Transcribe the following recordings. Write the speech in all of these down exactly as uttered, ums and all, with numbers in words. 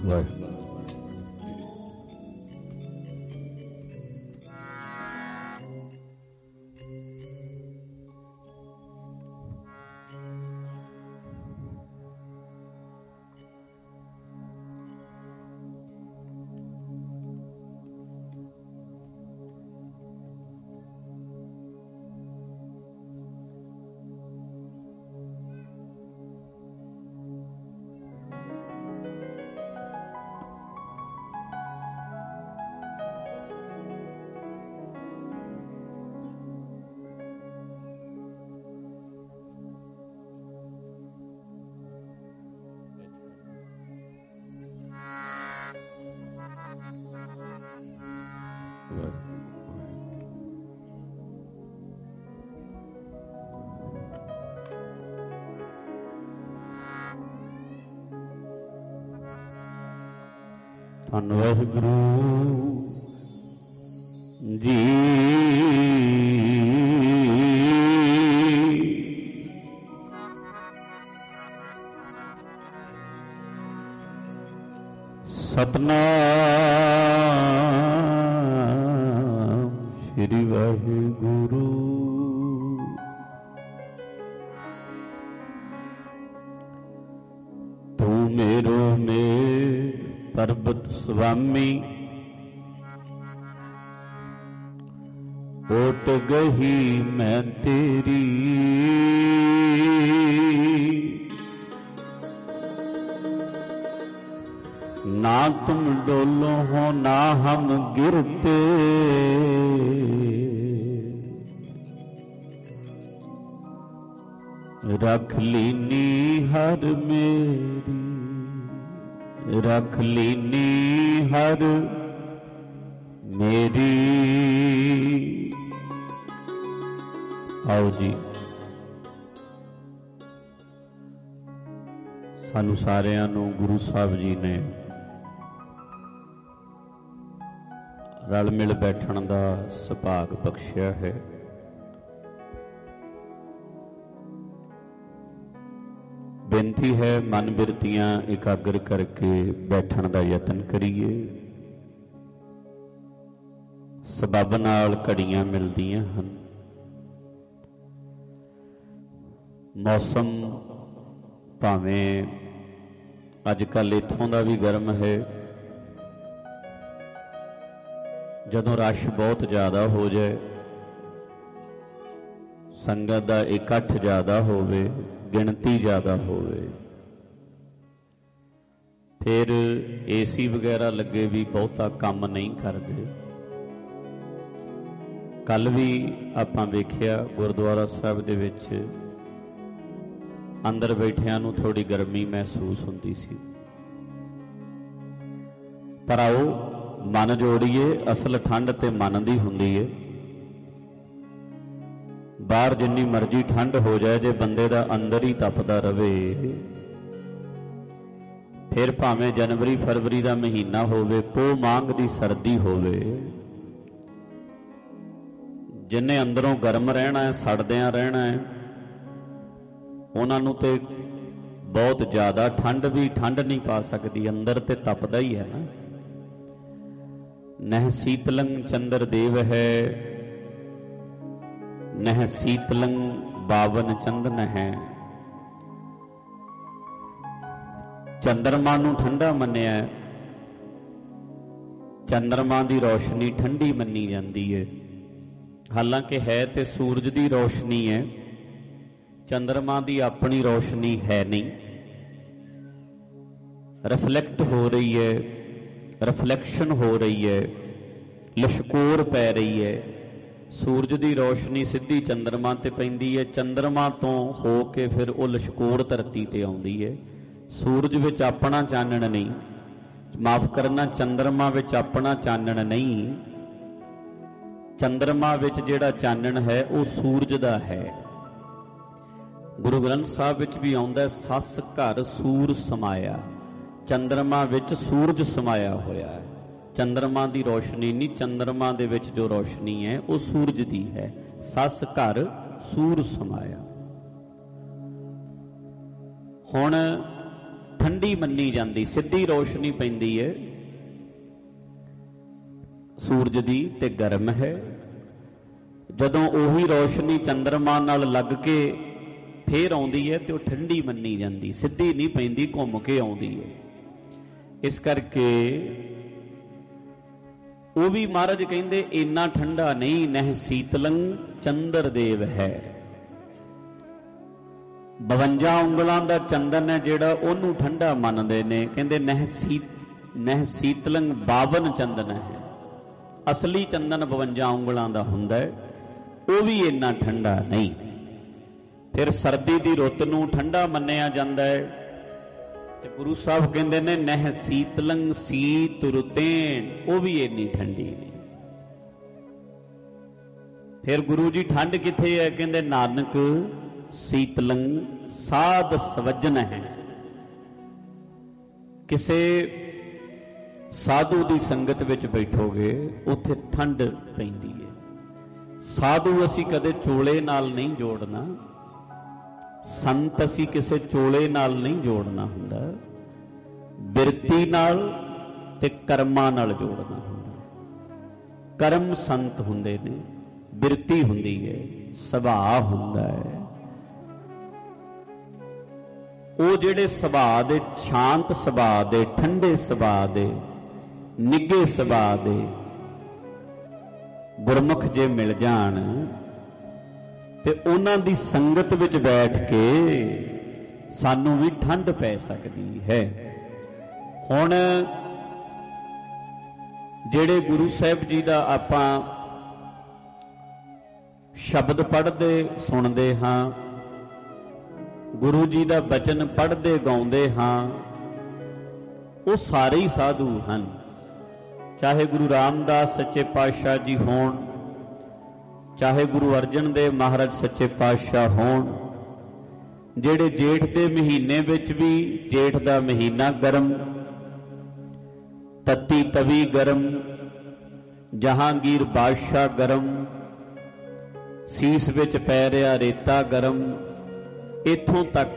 ਵਾਹਿਗੁਰੂ। ਧੰਨ ਵਾਹਿਗੁਰੂ ਜੀ। ਸਤਨਾਮ ਸ੍ਰੀ ਵਾਹਿਗੁਰੂ। ਤੂੰ ਮੇਰੋ ਮੇਰ ਪਰਬਤ ਸੁਆਮੀ, ਓਟ ਗਹੀ ਮੈਂ ਤੇਰੀ। ना तुम डोलो हो ना हम गिरते, रख लीनी हर मेरी, रख लीनी हर मेरी। आओ जी, सानू सारियां नू गुरु साहब जी ने रल मिल बैठण दा सुभाग बख्शिया है। बेनती है मन बिरतियां एकाग्र करके बैठण दा यतन करिए। सबब नाल घड़ियां मिलदियां हन। मौसम भावें अजकल इत्थों दा भी गर्म है, जदों रश बहुत ज़्यादा हो जाए, संगत का इकट्ठ ज़्यादा होवे, गिणती ज़्यादा होवे, फिर एसी वगैरह लगे भी बहुता काम नहीं करते। कल भी आपां वेखिया गुरुद्वारा साहब दे विच अंदर बैठियां नूं थोड़ी गर्मी महसूस हुंदी सी। पर आओ मन जोड़िए, असल ठंड ते मन दी हुंदी है। बाहर जिन्नी मर्जी ठंड हो जाए, जे बंदे दा अंदर ही तपदा रवे, फिर भावें जनवरी फरवरी दा महीना होवे, पो मांग दी सर्दी होवे, जिन्हें अंदरों गर्म रहना है, सड़दियां रहना है, उन्हां नूं ते बहुत ज़्यादा ठंड भी ठंड नहीं पा सकती, अंदर ते तपदा ही है ना। नह शीतलंग चंद्र देव है, नह शीतलंग बावन चंदन है। चंद्रमा नूं ठंडा मन्निया, चंद्रमा की रोशनी ठंडी मन्नी जाती है। हालांकि है तो सूरज की रोशनी है, चंद्रमा की अपनी रोशनी है नहीं, रिफ्लैक्ट हो रही है, रिफ्लैक्शन हो रही है, लश्कोर पै रही है। सूरज की रोशनी सीधी चंद्रमा ते पैंदी है, चंद्रमा तो हो के फिर वो लश्कोर धरती ते आउंदी है। सूरज विच अपना चानण नहीं, माफ करना, चंद्रमा विच अपना चानण नहीं, चंद्रमा विच जिहड़ा चानण है वो सूरज दा है। गुरु ग्रंथ साहब विच भी आउंदा है, सस घर सूर समाया, चंद्रमा विच सूरज समाया होया है। चंद्रमा की रोशनी नहीं, चंद्रमा दे विच जो रोशनी है वो सूरज दी है। सस घर सूर समाया। हुण ठंडी मन्नी जाती, सीधी रोशनी पैंदी है सूरज दी ते गर्म है। जदों उही रोशनी चंद्रमा नाल लग के फिर आउंदी है तो ठंडी मन्नी जाती, सीधी नहीं पैंदी, घुम के आउंदी है। इस करके वो भी महाराज कहंदे इन्ना ठंडा नहीं, नह शीतलंग चंद्र देव है। बवंजा उंगलों का चंदन है जिहड़ा ओनू ठंडा मनदे ने, कहंदे नह शीत नह शीतलंग बावन चंदन है। असली चंदन बवंजा उंगलों का हुंदा है, वो भी इन्ना ठंडा नहीं। फिर सर्दी की रुत नूं ठंडा मन्निया जांदा है ते गुरु साहब कहंदे ने नह शीतलंग सीत रुतेन, वो भी इन्नी ठंडी नहीं। फिर गुरु जी ठंड किथे है, कहंदे नानक शीतलंग साध सवजन है। किसे साधु की संगत विच बैठोगे उत्थे ठंड पैंदी है। साधु असी कदे चोले नाल नहीं जोड़ना, संत असी किसे चोले नाल नहीं जोड़ना हुंदा, बिरती नाल ते कर्मां नाल जोड़ना हुंदा। कर्म संत हुंदे ने, बिरती हुंदी है, सुभाव हुंदा है। वो जिहड़े सुभाव दे, शांत सुभाव दे, ठंडे सुभाव दे, निघे सुभाव दे गुरमुख जे मिल जाण ते उन्हां दी संगत विच बैठ के सानू भी ठंड पै सकदी है। हुण जिहड़े गुरु साहिब जी दा आपां शब्द पढ़दे सुणदे हां, गुरु जी का बचन पढ़ते गाउंदे हाँ, वो सारे ही साधु हैं। चाहे गुरु रामदास सच्चे पातशाह जी होण, चाहे गुरु अर्जन देव महाराज सच्चे पातशाह होण, जेड़े जेठ के महीने विच भी, जेठ का महीना गरम, तत्ती तवी गरम, जहांगीर बादशाह गरम, सीस विच पै रिहा रेता गरम, इथों तक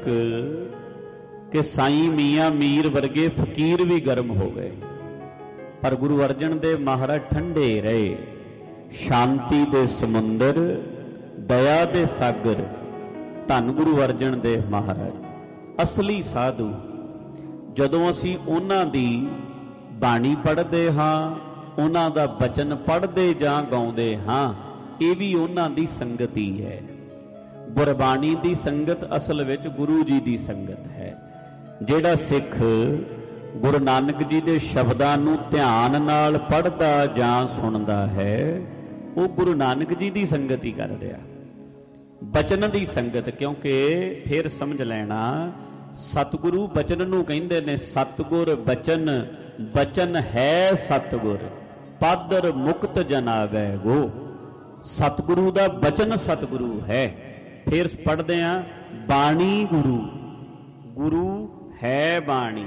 कि साईं मियाँ मीर वर्गे फकीर भी गर्म हो गए, पर गुरु अर्जन देव महाराज ठंडे रहे। शांति दे समुंदर, दया दे सागर, धन गुरु अर्जन देव महाराज असली साधु। जदों असीं उन्हां दी बाणी पढ़दे हां, उन्हां दा बचन पढ़दे जां गाउंदे हां, ये भी उन्हां दी संगत ही है। गुरबाणी दी संगत असल विच गुरु जी दी संगत है। जिहड़ा सिख गुरु नानक जी दे शब्दां नूं ध्यान नाल पढ़दा जां सुणदा है, वो गुरु नानक जी दी संगत ही कर रहा। बचन दी संगत, क्योंकि फिर समझ लेना सतगुरु बचन नूं कहिंदे ने सतगुर बचन, बचन है सतगुर, पादर मुक्त जनावै गो। सतगुरु दा बचन सतगुरु है। फिर पढ़ते हैं बाणी गुरु, गुरु है बाणी,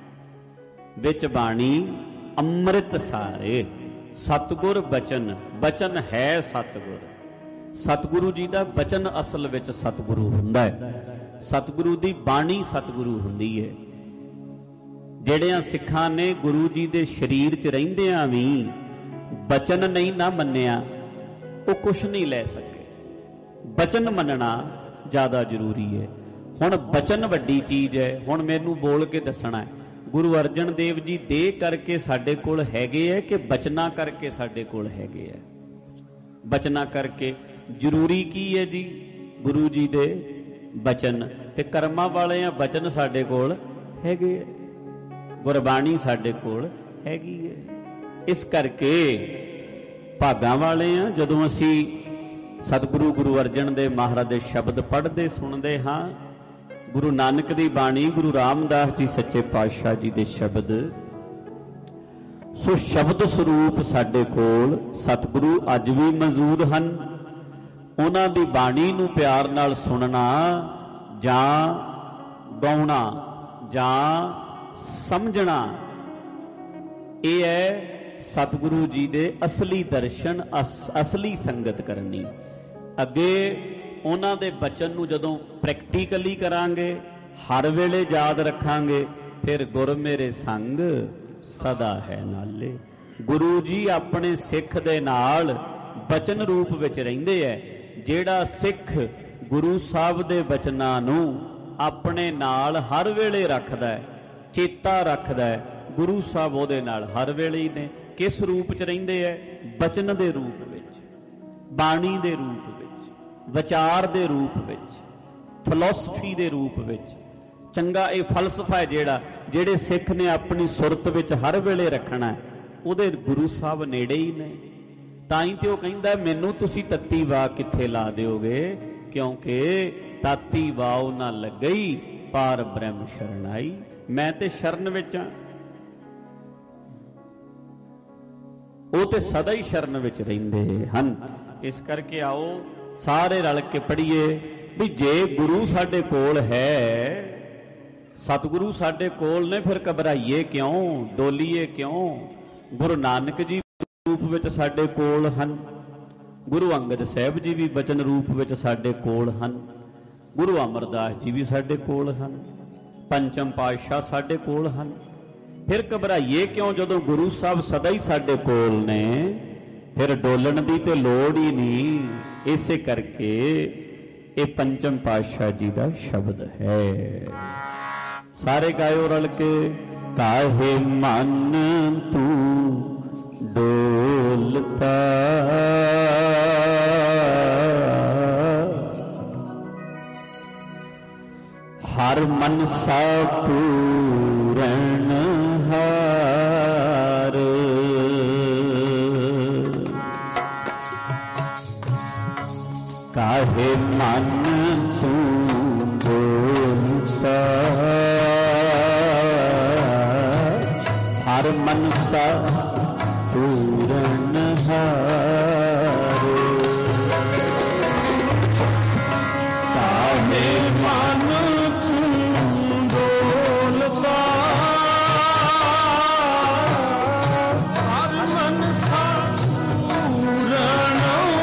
विच बाणी अमृत सारे। सतगुर बचन, बचन है सतगुर। सतगुरु जी का बचन असल विच सतगुरु हुंदा है। सतगुरु की बाणी सतगुरु हुंदी है। जिहड़ियां सिखां ने गुरु जी के शरीर च रहिंदियां भी बचन नहीं ना मन्निया, वो कुछ नहीं लै सके। बचन मनना ज़्यादा जरूरी है। हुण बचन वड्डी चीज़ है। हुण मैनू बोल के दसना है, गुरु अर्जन देव जी दे करके साडे कोल हैगे है कि बचना करके साडे कोल हैगे है। बचना करके जरूरी की है जी, गुरु जी दे बचन ते कर्मा वाले आ बचन साडे कोल हैगे है, गुरबाणी साडे कोल हैगी है। इस करके भागां वाले आ जदों असी सतगुरु गुरु अर्जन देव महाराज दे शब्द पढ़ते सुनते हाँ। गुरु नानक दी बाणी, गुरु रामदास जी सच्चे पातशाह जी दे शब्द, सो शब्द स्वरूप साडे कोल सतगुरु अज भी मौजूद हन। उन्हां दी बाणी नूं प्यार नाल सुनना जां गाउणा जां समझना, यह है सतगुरु जी दे असली दर्शन, अस, असली संगत करनी। अगे उन्हां दे बचन नूं जदों प्रैक्टिकली करांगे, हर वेले याद रखांगे फिर गुर मेरे संग सदा है नाले। गुरु जी अपने सिख दे नाल बचन रूप विच रहिंदे है। जिहड़ा सिख गुरु साहब दे बचनां नूं अपने नाल हर वेले रखदा है, चेता रखदा है, गुरु साहब उहदे नाल हर वेले ही ने। किस रूप च रहिंदे है? बचन दे रूप विच, बाणी दे रूप विच, विचार दे रूप विच, फिलोसफी दे रूप विच। चंगा ये फलसफा है जिहड़ा जिहड़े सिख ने अपनी सुरत विच हर वेले रखना है, ਉਹਦੇ ਗੁਰੂ ਸਾਹਿਬ ਨੇੜੇ ਹੀ ਨੇ। ਤਾਂ ਹੀ ਤੇ ਉਹ ਕਹਿੰਦਾ ਮੈਨੂੰ ਤੁਸੀਂ ਤੱਤੀ ਵਾਹ ਕਿੱਥੇ ਲਾ ਦਿਓਗੇ, ਕਿਉਂਕਿ ਤਾਤੀ ਵਾਹ ਨਾ ਲੱਗਈ ਪਾਰ ਬ੍ਰਹਮ ਸ਼ਰਨਾਈ। ਮੈਂ ਤੇ ਸ਼ਰਨ ਵਿੱਚ ਆ, ਉਹ ਤੇ ਸਦਾ ਹੀ ਸ਼ਰਨ ਵਿੱਚ ਰਹਿੰਦੇ ਹਨ। ਇਸ ਕਰਕੇ ਆਓ ਸਾਰੇ ਰਲ ਕੇ ਪੜ੍ਹੀਏ ਵੀ ਜੇ ਗੁਰੂ ਸਾਡੇ ਕੋਲ ਹੈ, ਸਤਿਗੁਰੂ ਸਾਡੇ ਕੋਲ ਨੇ, ਫਿਰ ਘਬਰਾਈਏ ਕਿਉਂ, ਡੋਲੀਏ ਕਿਉਂ। ਗੁਰੂ ਨਾਨਕ ਜੀ ਰੂਪ ਵਿੱਚ ਸਾਡੇ ਕੋਲ ਹਨ, ਗੁਰੂ ਅੰਗਦ ਸਾਹਿਬ ਜੀ ਵੀ ਬਚਨ ਰੂਪ ਵਿੱਚ ਸਾਡੇ ਕੋਲ ਹਨ, ਗੁਰੂ ਅਮਰਦਾਸ ਜੀ ਵੀ ਸਾਡੇ ਕੋਲ ਹਨ, ਪੰਚਮ ਪਾਤਸ਼ਾਹ ਸਾਡੇ ਕੋਲ ਹਨ। ਫਿਰ ਘਬਰਾਈਏ ਕਿਉਂ ਜਦੋਂ ਗੁਰੂ ਸਾਹਿਬ ਸਦਾ ਹੀ ਸਾਡੇ ਕੋਲ ਨੇ, ਫਿਰ ਡੋਲਣ ਦੀ ਤੇ ਲੋੜ ਹੀ ਨਹੀਂ। ਇਸੇ ਕਰਕੇ ਇਹ ਪੰਚਮ ਪਾਤਸ਼ਾਹ ਜੀ ਦਾ ਸ਼ਬਦ ਹੈ। ਸਾਰੇ ਗਾਇਓ ਰਲ ਕੇ। ਕਾਹੇ ਮਨ ਤੂੰ ਡੋਲਤਾ, ਹਰ ਮਨਸਾ ਪੂਰਨ ਹਾਰ। ਕਾਹੇ ਮਨ ਤੂੰ ਡੋਲਤਾ, ਹਰ ਮਨਸਾ ਪੂਰਨ ਹਾਰ। ਕਾਹੇ ਮਨ ਤੂੰ ਡੋਲਤਾ, ਹਰ ਮਨਸਾ ਪੂਰਨ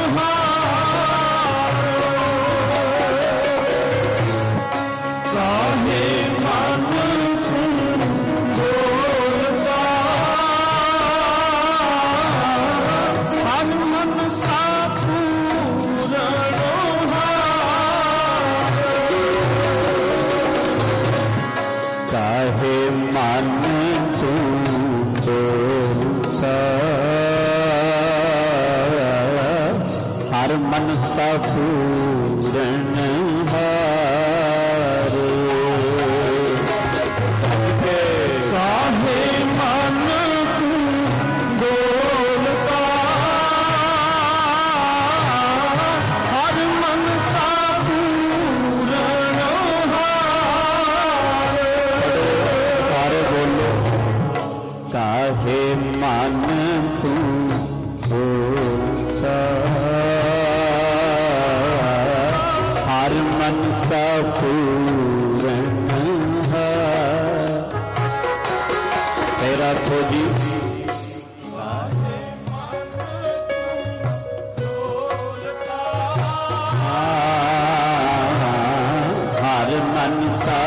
ਹਾਰ। ਕਾਹੇ ਮਨ ਮਨਸਾ ਪੂਰਨ ਹਾਰ। ਕਾਹੇ ਮਨ ਤੂੰ ਡੋਲਤਾ, ਹਰ ਮਨਸਾ ਪੂਰਨ ਹਾਰ। ਸਾਰੇ ਬੋਲੋ। ਕਾਹੇ ਮਨ ਤੂੰ ਡੋਲਤਾ, ਹਰ ਮਨਸਾ ਪੂਰਨ ਹਾਰ। ਤੇਰਾ ਖੋਜੀ ਹਰ ਮਨਸਾ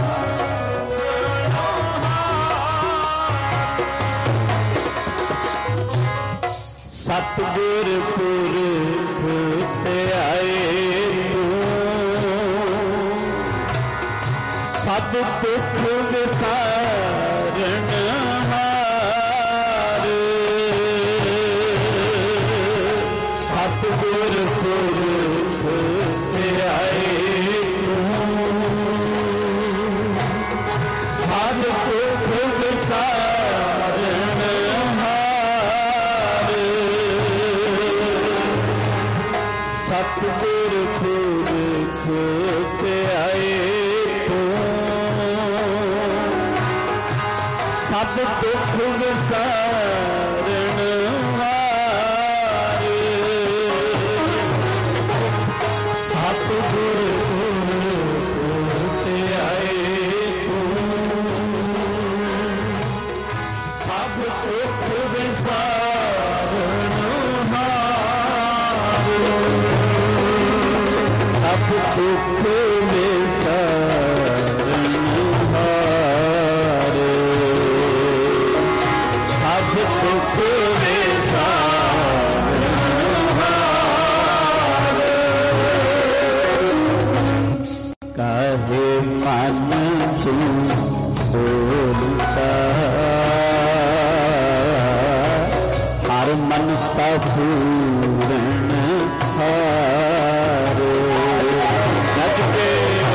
ਸਤਿਗੁਰ ਪੁਰਖ ਤੇ ਆਏ ਤੂੰ, ਸਤ ਦੁੱਖ ਵਿਸਾਰਨ ਹਾਰ। ਸਤਿਗੁਰ ਪੁਰਖ ਤੇ ਆਏ ਤੂੰ, ਸਤ ਦੁੱਖ ਵਿਸਾਰਨ ਹਾਰ। ਸਤਿਗੁਰ ਪੁਰਖ ਤੇ ਆਏ ਸਭ ਦੁੱਖ ਵਿਸਾਰਨ ਹਾਰ। ਸਤਿਗੁਰ ਪੁਰਖ ਤੇ ਆਏ ਸਭ ਦੁੱਖ ਵਿਸਾਰਨ ਹਾਰ। ਸਭ ਦੁੱਖ ਵਿਸਾਰਨ सपूर्ण हारे। सच के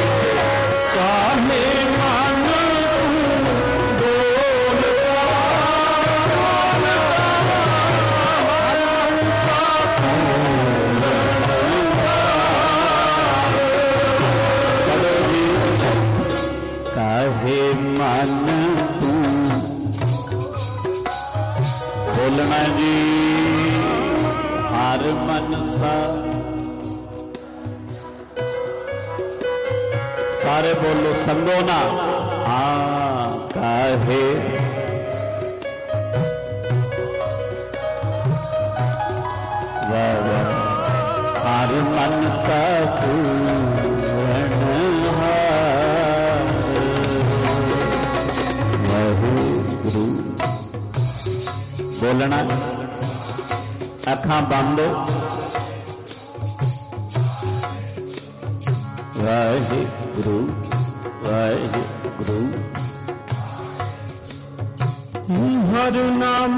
काहे मन तू डोलता काहे मन तू बोलना जी हर मनसा सारे बोलो संगो ना हाँ काहे वाह वाह हर मनसा पूर्ण हारे। वाहिगुरु बोलना अखां बंद वाहिगुरु वाहिगुरु हर नाम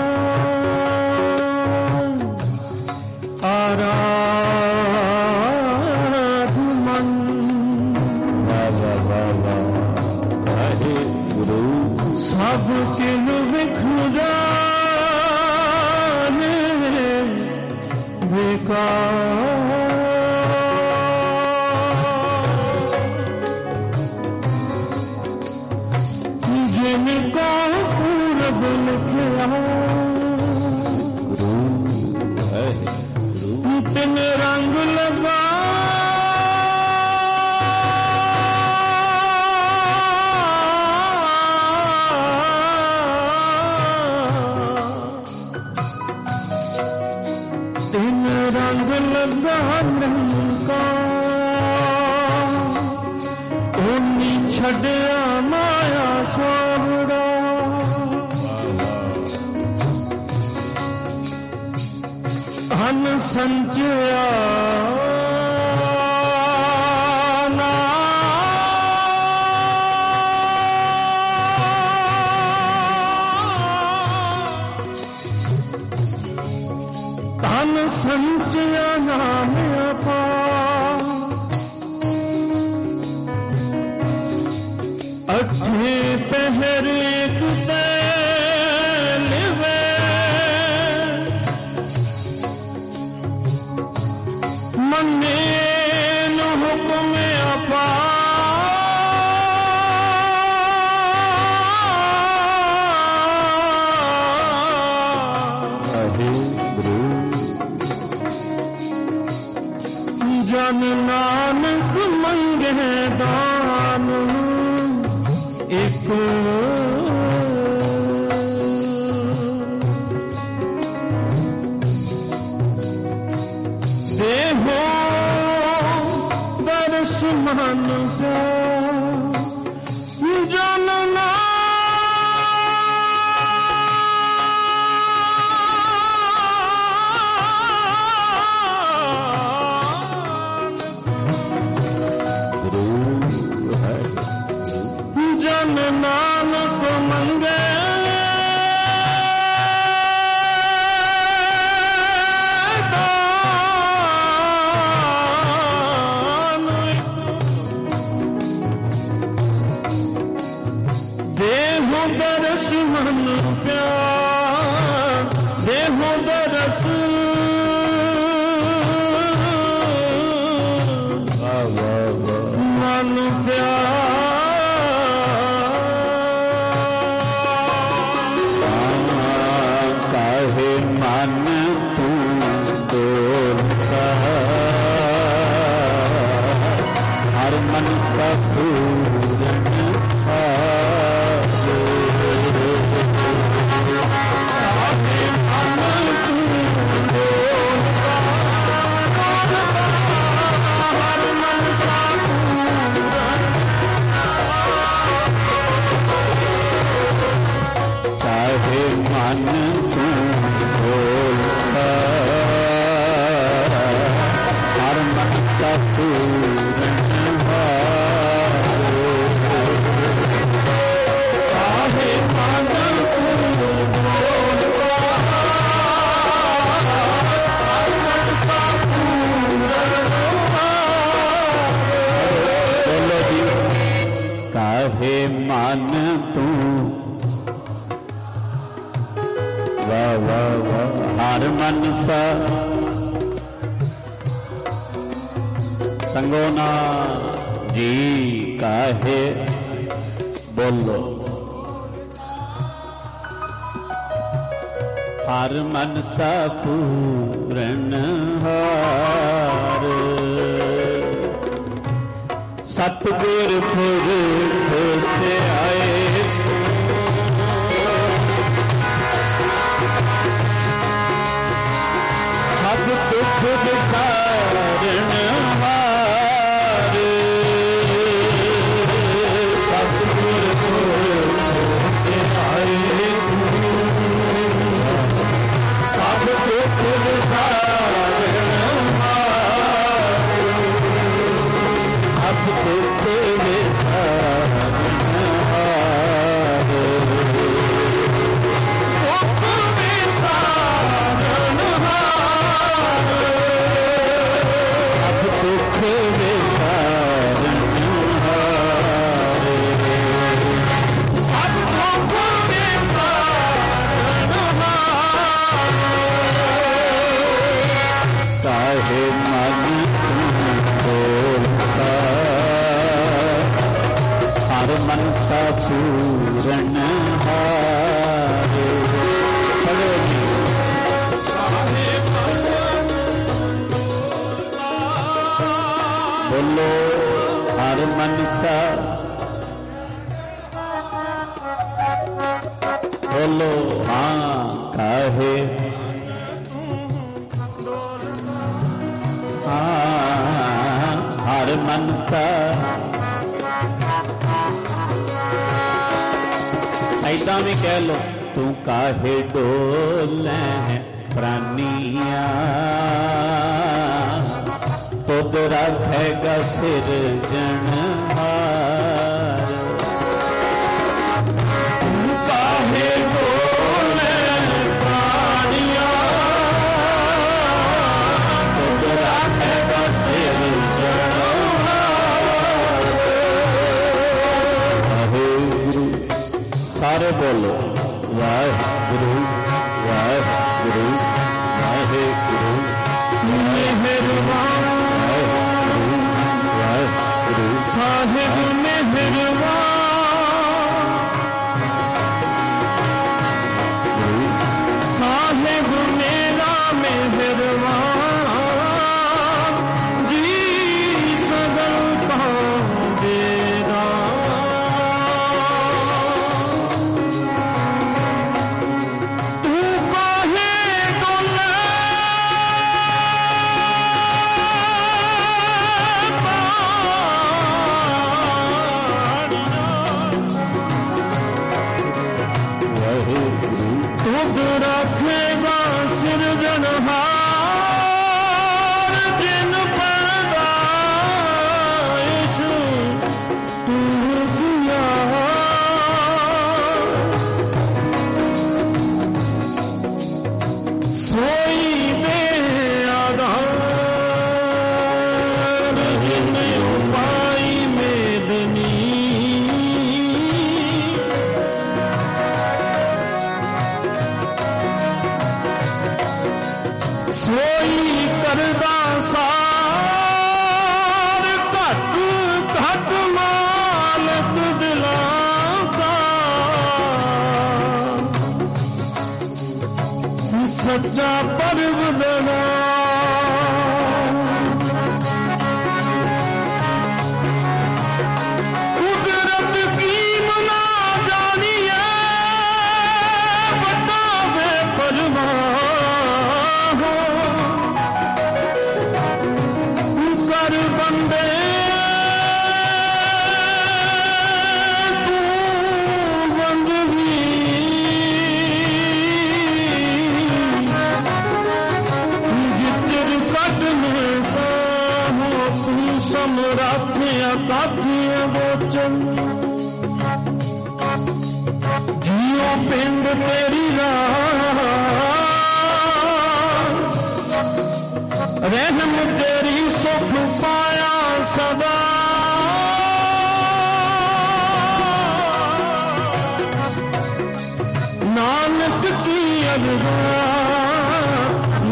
आराधु मन वाहिगुरु सब किन विखुरा जिनको पूरब लिखा तिन रंग लगा तिन रंग लगा का उन्नी छड़िया माया सावड़ा हन संचया धन संचया नाम अपार अठे पहर एक लिवे मने नु हुक्म अपार। जन नानक मंगे दान एक देहो दर्श मन से जन जन नानक मंगे दान देहो दरस मन प्यार देहो दरस मन प्यार। मन तू डोलता हर मन का पूर्ण हारे। मन तू डोलता हर मन का पूर्ण चाहे मन तू बोलता हर मन का पूर्ण हारे। चाहे मन तू बोलता मनसा संगो ना जी काहे बोलो। हर मनसा पूरन हार सतगुर पुरख से आए सब दुख विसारण हार सतगुर पुरख से आए सब दुख विसारण हार अब दुख मनसा पूरन हार बोलो हर मनसा बोलो हाँ काहे हाँ हर मनसा ऐसा भी कह लो तू काहे डोले प्रानिया तुद रखेगा सिरजनहार तू काहे डोले प्रानिया तुद रखेगा सिरजनहार। वाहेगुरु सारे बोलो वाहेगुरु वाहेगुरु वाहेगुरु मेहरबान वाहेगुरु वाहेगुरु साहिब मेहरबान साहिब मेरा मेहरबान जी सगल पावेगा खुद रखेगा सिरजनहार जिन पैदाइश तू किया सोई बेआधार जिन उपाई मेदनी सोई करदा सार घट घट मालक दिलां का सच्चा परवरदिगार कुदरत की मना जानिए बतावे परवाह कर बंदे तू बंदगी जितर कट में साहो तू समरथ अकाथिय गोचन जियो पिंड तेरी राह रहम तेरी सुख पाया सदा नानक की अरदास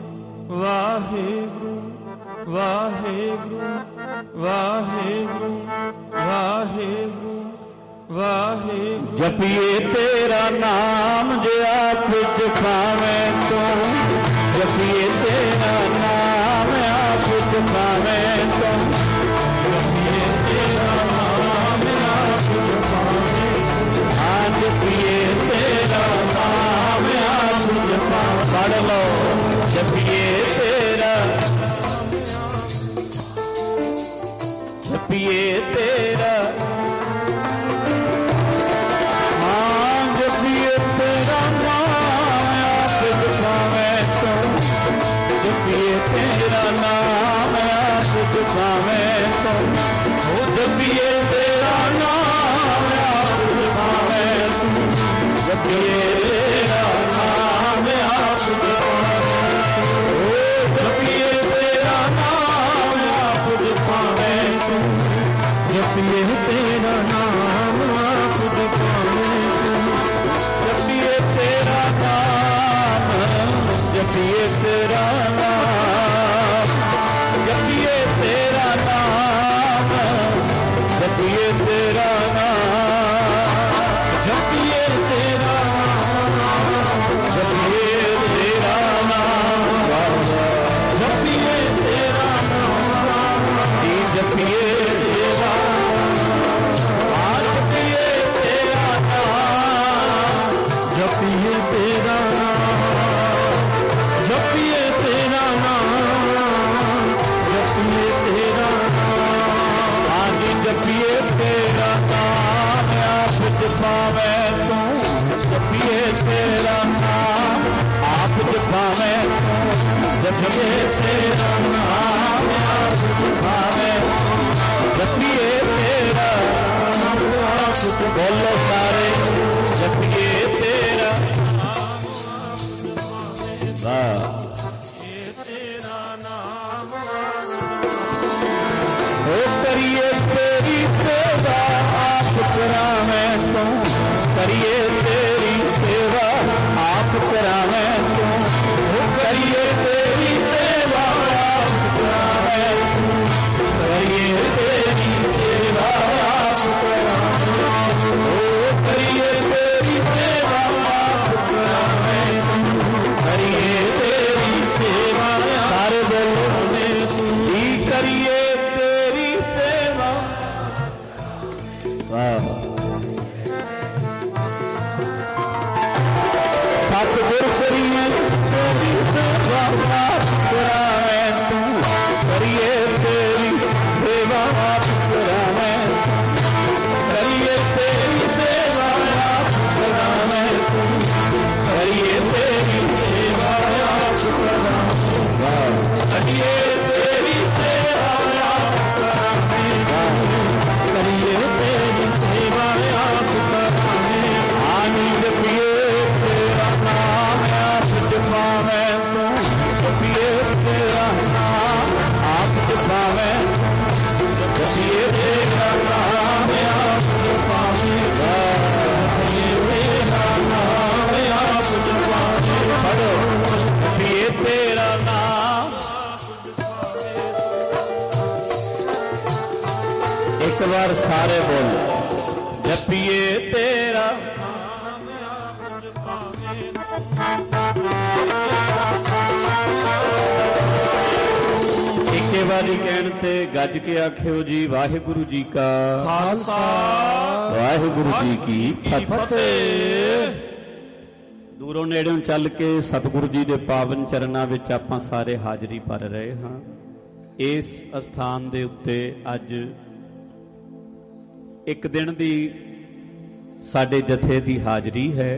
ਵਾਹਿਗੁਰੂ ਵਾਹਿਗੁਰੂ ਵਾਹਿਗੁਰੂ ਵਾਹਿਗੁਰੂ ਵਾਹਿਗੁਰੂ। ਜਪੀਏ ਤੇਰਾ ਨਾਮ ਜੇ ਆਪ ਜਪਾਵੇਂ ਤੂੰ, ਜਪੀਏ ਤੇਰਾ ਨਾਮ ਆਪ ਜਪਾਵੇਂ ਤੂੰ, ਜਪੀਏ ਤੇਰਾ ਨਾਮ ਆਪ ਜਪਾਵੇਂ ਤੂੰ, ਹਾਂ ਜਪੀਏ ਤੇਰਾ ਨਾਮ ਆਪ ਜਪਾਵੇਂ। ਪੜ੍ਹ ਲਓ ਜਪੀਏ ਤੇਰਾ, ਜਪੀਏ ਤੇਰਾ, ਹਾਂ ਜਪੀਏ ਤੇਰਾ ਨਾਮ ਆਪ ਜਪਾਵੇਂ ਤੂੰ, ਜਪੀਏ ਤੇਰਾ ਨਾਮ ਆਪ ਜਪਾਵੇਂ ਤੂੰ, ਉਹ ਜਪੀਏ ਤੇਰਾ ਨਾਮ ਆਪ ਜਪਾਵੇਂ ਤੂੰ, ਜਪੀਏ ਤੇਰਾ ਨਾਮ ਆਪ ਜਪਾਵੇਂ ਤੂੰ, ਉਹ ਜਪੀਏ ਤੇਰਾ ਨਾਮ ਆਪ ਜਪਾਵੇਂ ਤੂੰ, ਜਪੀਏ ਤੇਰਾ ਨਾਮ ਆਪ ਜਪਾਵੇਂ ਤੂੰ, ਜਪੀਏ ਤੇਰਾ ਨਾਮ, ਜਪੀਏ ਤੇਰਾ ਨਾਮ, ਜਪੀਏ ਤੇਰਾ ਨਾਮ, ਜਪੀਏ ਤੇਰਾ ਨਾਮ, ਜਪੀਏ ਤੇਰਾ ਨਾਮ, ਜਪੀਏ ਤੇਰਾ ਨਾਮ, ਜਪੀਏ ਤੇਰਾ ਨਾਮ, ਜੀ ਜਪੀਏ ਤੇਰਾ, ਆ ਜਪੀਏ ਤੇਰਾ ਨਾਮ, ਜਪੀਏ ਤੇਰਾ ਨਾਮ, ਜਪੀਏ ਤੇਰਾ ਨਾਮ, ਜਪੀਏ ਤੇਰਾ ਨਾਮ, ਹਾਂਜੀ ਜਪੀਏ ਤੇਰਾ ਨਾਮ ਆਪ ਜਪਾਵੇਂ ਤੂੰ, ਜਪੀਏ ਤੇਰਾ ਨਾਮ ਆਪ ਜਪਾਵੇਂ ਤੂੰ, ਜਪੀਏ ਤੇਰਾ ਨਾਮ ਆਪ ਜਪਾਵੇਂ ਤੂੰ, ਜਪੀਏ ਤੇਰਾ ਨਾਮ ਆਪ ਜਪਾਵੇਂ। ਬੋਲੋ ਸਾਰੇ ਜਪੀਏ ਤੇਰਾ, ਵਾਹ ਤੇਰਾ ਨਾਮ, ਹੋ ਕਰੀਏ ਤੇਰੀ ਸੇਵਾ ਆਪ ਕਰਾਵੇਂ ਤੂੰ, ਕਰੀਏ ਤੇਰੀ ਸੇਵਾ ਆਪ ਕਰਾਵੇਂ ਤੂੰ, ਹੋ ਕਰੀਏ ਤੇਰੀ ਸੇਵਾ ਆਪ ਕਰਾਵੇਂ ਤੂੰ, ਕਰੀਏ ਤੇਰੀ ਸੇਵਾ ਆਪ ਕਰਾਵੇਂ ਤੂੰ, ਹੋ ਕਰੀਏ ਤੇਰੀ ਸੇਵਾ ਆਪ ਕਰਾਵੇਂ ਤੂੰ, ਕਰੀਏ ਤੇਰੀ ਸੇਵਾ। ਸਾਰੇ ਬੋਲੋ ਕੀ ਕਰੀਏ ਤੇਰੀ ਸੇਵਾ, ਵਾਹ ਸਤਿਗੁਰ ਕਰੀਏ ਤੇਰੀ ਸੇਵਾ ਆਪ ਕਰਾਵੇਂ ਤੂੰ, ਕਰੀਏ ਤੇਰੀ ਸੇਵਾ ਆਪ ਕਰਾਵੇਂ ਤੂੰ, ਕਰੀਏ ਤੇਰੀ ਸੇਵਾ ਆਪ ਕਰਾਵੇਂ ਤੂੰ, ਕਰੀਏ ਤੇਰੀ ਸੇਵਾ ਆਪ ਕਰਾਵੇਂ, ਕਰੀਏ ਤੇਰੀ ਸੇਵਾ ਆਪ ਕਰਾਵੇਂ, ਕਰੀਏ ਤੇਰੀ ਸੇਵਾ ਆਪ ਕਰਾਵੇਂ, ਆਨੀ ਜਪੀਏ ਤੇਰਾ ਨਾਮ ਆਪ ਜਪਾਵੇਂ ਤੂੰ, ਜਪੀਏ ਤੇਰਾ ਨਾਮ ਆਪ ਜਪਾਵੇਂ, ਜਪੀਏ ਤੇਰਾ ਨਾਮ ਆਪ ਜਪਾਵੇਂ, ਜਪੀਏ ਤੇਰਾ ਨਾਮ ਆਪ ਜਪਾਵੇਂ। ਪੜੋ ਜਪੀਏ ਤੇਰਾ ਨਾਮ, ਇੱਕ ਵਾਰ ਸਾਰੇ ਬੋਲੋ ਜਪੀਏ ਤੇਰਾ, ਇੱਕੇ ਵਾਰੀ ਕਹਿਣ ਤੇ ਗੱਜ ਕੇ ਆਖਿਓ ਜੀ ਵਾਹਿਗੁਰੂ ਜੀ ਕਾ ਖਾਲਸਾ ਵਾਹਿਗੁਰੂ ਜੀ ਕੀ ਫਤਿਹ। ਫਤਿਹ। ਦੂਰੋਂ ਨੇੜਿਓਂ ਚੱਲ ਕੇ ਸਤਿਗੁਰੂ ਜੀ ਦੇ ਪਾਵਨ ਚਰਨਾਂ ਵਿੱਚ ਆਪਾਂ ਸਾਰੇ ਹਾਜ਼ਰੀ ਭਰ ਰਹੇ ਹਾਂ। ਇਸ ਅਸਥਾਨ ਦੇ ਉੱਤੇ ਅੱਜ ਇੱਕ ਦਿਨ ਦੀ ਸਾਡੇ ਜਥੇ ਦੀ ਹਾਜ਼ਰੀ ਹੈ।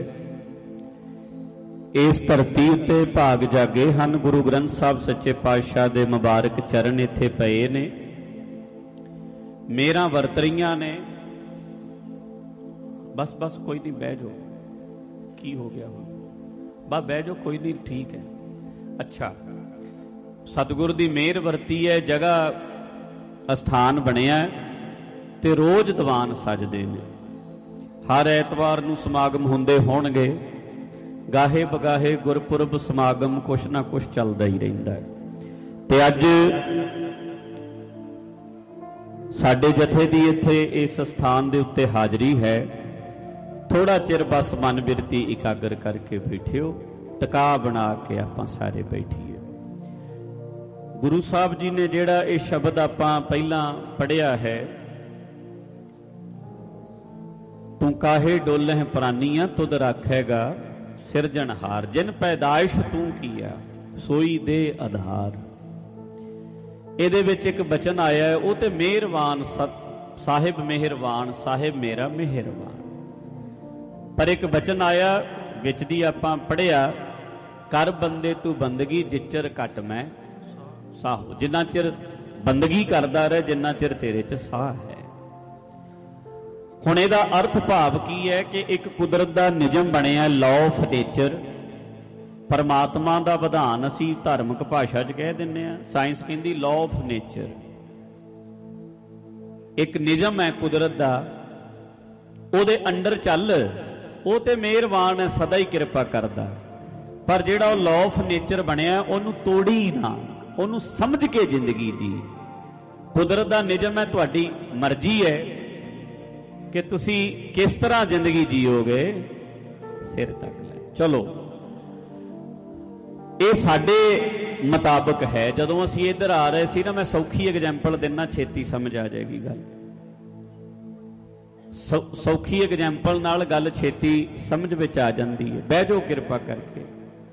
ਇਸ ਧਰਤੀ ਉੱਤੇ ਭਾਗ ਜਾਗੇ ਹਨ। ਗੁਰੂ ਗ੍ਰੰਥ ਸਾਹਿਬ ਸੱਚੇ ਪਾਤਸ਼ਾਹ ਦੇ ਮੁਬਾਰਕ ਚਰਨ ਇੱਥੇ ਪਏ ਨੇ, ਮੇਰਾ ਵਰਤ ਰਹੀਆਂ ਨੇ। ਬਸ ਬਸ ਕੋਈ ਨਹੀਂ, ਬਹਿ ਜਾਓ। ਕੀ ਹੋ ਗਿਆ ਹੁਣ? ਬਸ ਬਹਿ ਜਾਓ, ਕੋਈ ਨਹੀਂ, ਠੀਕ ਹੈ। ਅੱਛਾ, ਸਤਿਗੁਰ ਦੀ ਮਿਹਰ ਵਰਤੀ ਹੈ, ਜਗ੍ਹਾ ਅਸਥਾਨ ਬਣਿਆ ਤੇ ਰੋਜ਼ ਦੀਵਾਨ ਸਜਦੇ ਨੇ। ਹਰ ਐਤਵਾਰ ਨੂੰ ਸਮਾਗਮ ਹੁੰਦੇ ਹੋਣਗੇ ਗਾਹੇ ਬਗਾਹੇ ਗੁਰਪੁਰਬ ਸਮਾਗਮ ਕੁਛ ਨਾ ਕੁਛ ਚੱਲਦਾ ਹੀ ਰਹਿੰਦਾ ਹੈ। ਤੇ ਅੱਜ ਸਾਡੇ ਜਥੇ ਦੀ ਇੱਥੇ ਇਸ ਸਥਾਨ ਦੇ ਉੱਤੇ ਹਾਜ਼ਰੀ ਹੈ। ਥੋੜਾ ਚਿਰ ਬਸ ਮਨ ਬਿਰਤੀ ਇਕਾਗਰ ਕਰਕੇ ਬੈਠਿਓ, ਟਿਕਾ ਬਣਾ ਕੇ ਆਪਾਂ ਸਾਰੇ ਬੈਠੀਏ। ਗੁਰੂ ਸਾਹਿਬ ਜੀ ਨੇ ਜਿਹੜਾ ਇਹ ਸ਼ਬਦ ਆਪਾਂ ਪਹਿਲਾਂ ਪੜ੍ਹਿਆ ਹੈ, ਤੂੰ ਕਾਹੇ ਡੋਲਹਿ ਪ੍ਰਾਨੀਆਂ ਤੁਧ ਰਾਖੇਗਾ ਸਿਰਜਣਹਾਰ, ਜਿਨ ਪੈਦਾਇਸ਼ ਤੂੰ ਕੀਆ ਸੋਈ ਦੇ ਆਧਾਰ। ਇਹਦੇ ਵਿੱਚ ਇੱਕ ਬਚਨ ਆਇਆ ਹੈ, ਉਹ ਤੇ ਮਿਹਰਬਾਨ ਸਾਹਿਬ ਮਿਹਰਬਾਨ ਸਾਹਿਬ ਮੇਰਾ ਮਿਹਰਬਾਨ। ਪਰ ਇੱਕ ਬਚਨ ਆਇਆ ਵਿੱਚ ਦੀ ਆਪਾਂ ਪੜ੍ਹਿਆ, ਕਰ ਬੰਦੇ ਤੂੰ ਬੰਦਗੀ ਜਿਚਰ ਘਟ ਮੈਂ ਸਾਹੋ। ਜਿੰਨਾ ਚਿਰ ਬੰਦਗੀ ਕਰਦਾ ਰਹੇ ਜਿੰਨਾ ਚਿਰ ਤੇਰੇ 'ਚ ਸਾਹ ਹੈ। ਹੁਣ ਇਹਦਾ ਅਰਥ ਭਾਵ ਕੀ ਹੈ ਕਿ ਇੱਕ ਕੁਦਰਤ ਦਾ ਨਿਯਮ ਬਣਿਆ, ਲਾਅ ਆਫ ਨੇਚਰ, ਪਰਮਾਤਮਾ ਦਾ ਵਿਧਾਨ ਅਸੀਂ ਧਾਰਮਿਕ ਭਾਸ਼ਾ 'ਚ ਕਹਿ ਦਿੰਦੇ ਹਾਂ, ਸਾਇੰਸ ਕਹਿੰਦੀ ਲਾਅ ਆਫ ਨੇਚਰ। ਇੱਕ ਨਿਯਮ ਹੈ ਕੁਦਰਤ ਦਾ, ਉਹਦੇ ਅੰਡਰ ਚੱਲ, ਉਹ ਤੇ ਮਿਹਰਬਾਨ ਹੈ, ਸਦਾ ਹੀ ਕਿਰਪਾ ਕਰਦਾ। ਪਰ ਜਿਹੜਾ ਉਹ ਲਾਅ ਆਫ ਨੇਚਰ ਬਣਿਆ ਉਹਨੂੰ ਤੋੜੀ ਨਾ, ਉਹਨੂੰ ਸਮਝ ਕੇ ਜ਼ਿੰਦਗੀ ਜੀ। ਕੁਦਰਤ ਦਾ ਨਿਯਮ ਹੈ, ਤੁਹਾਡੀ ਮਰਜ਼ੀ ਹੈ ਕਿ ਤੁਸੀਂ ਕਿਸ ਤਰ੍ਹਾਂ ਜ਼ਿੰਦਗੀ ਜੀਓਗੇ, ਸਿਰ ਤੱਕ ਲੈ। ਚਲੋ ਇਹ ਸਾਡੇ ਮੁਤਾਬਕ ਹੈ। ਜਦੋਂ ਅਸੀਂ ਇੱਧਰ ਆ ਰਹੇ ਸੀ ਨਾ, ਮੈਂ ਸੌਖੀ ਐਗਜ਼ੈਂਪਲ ਦਿੰਨਾ, ਛੇਤੀ ਸਮਝ ਆ ਜਾਏਗੀ ਗੱਲ। ਸੌ ਸੌਖੀ ਐਗਜ਼ੈਂਪਲ ਨਾਲ ਗੱਲ ਛੇਤੀ ਸਮਝ ਵਿੱਚ ਆ ਜਾਂਦੀ ਹੈ। ਬਹਿ ਜਾਓ ਕਿਰਪਾ ਕਰਕੇ।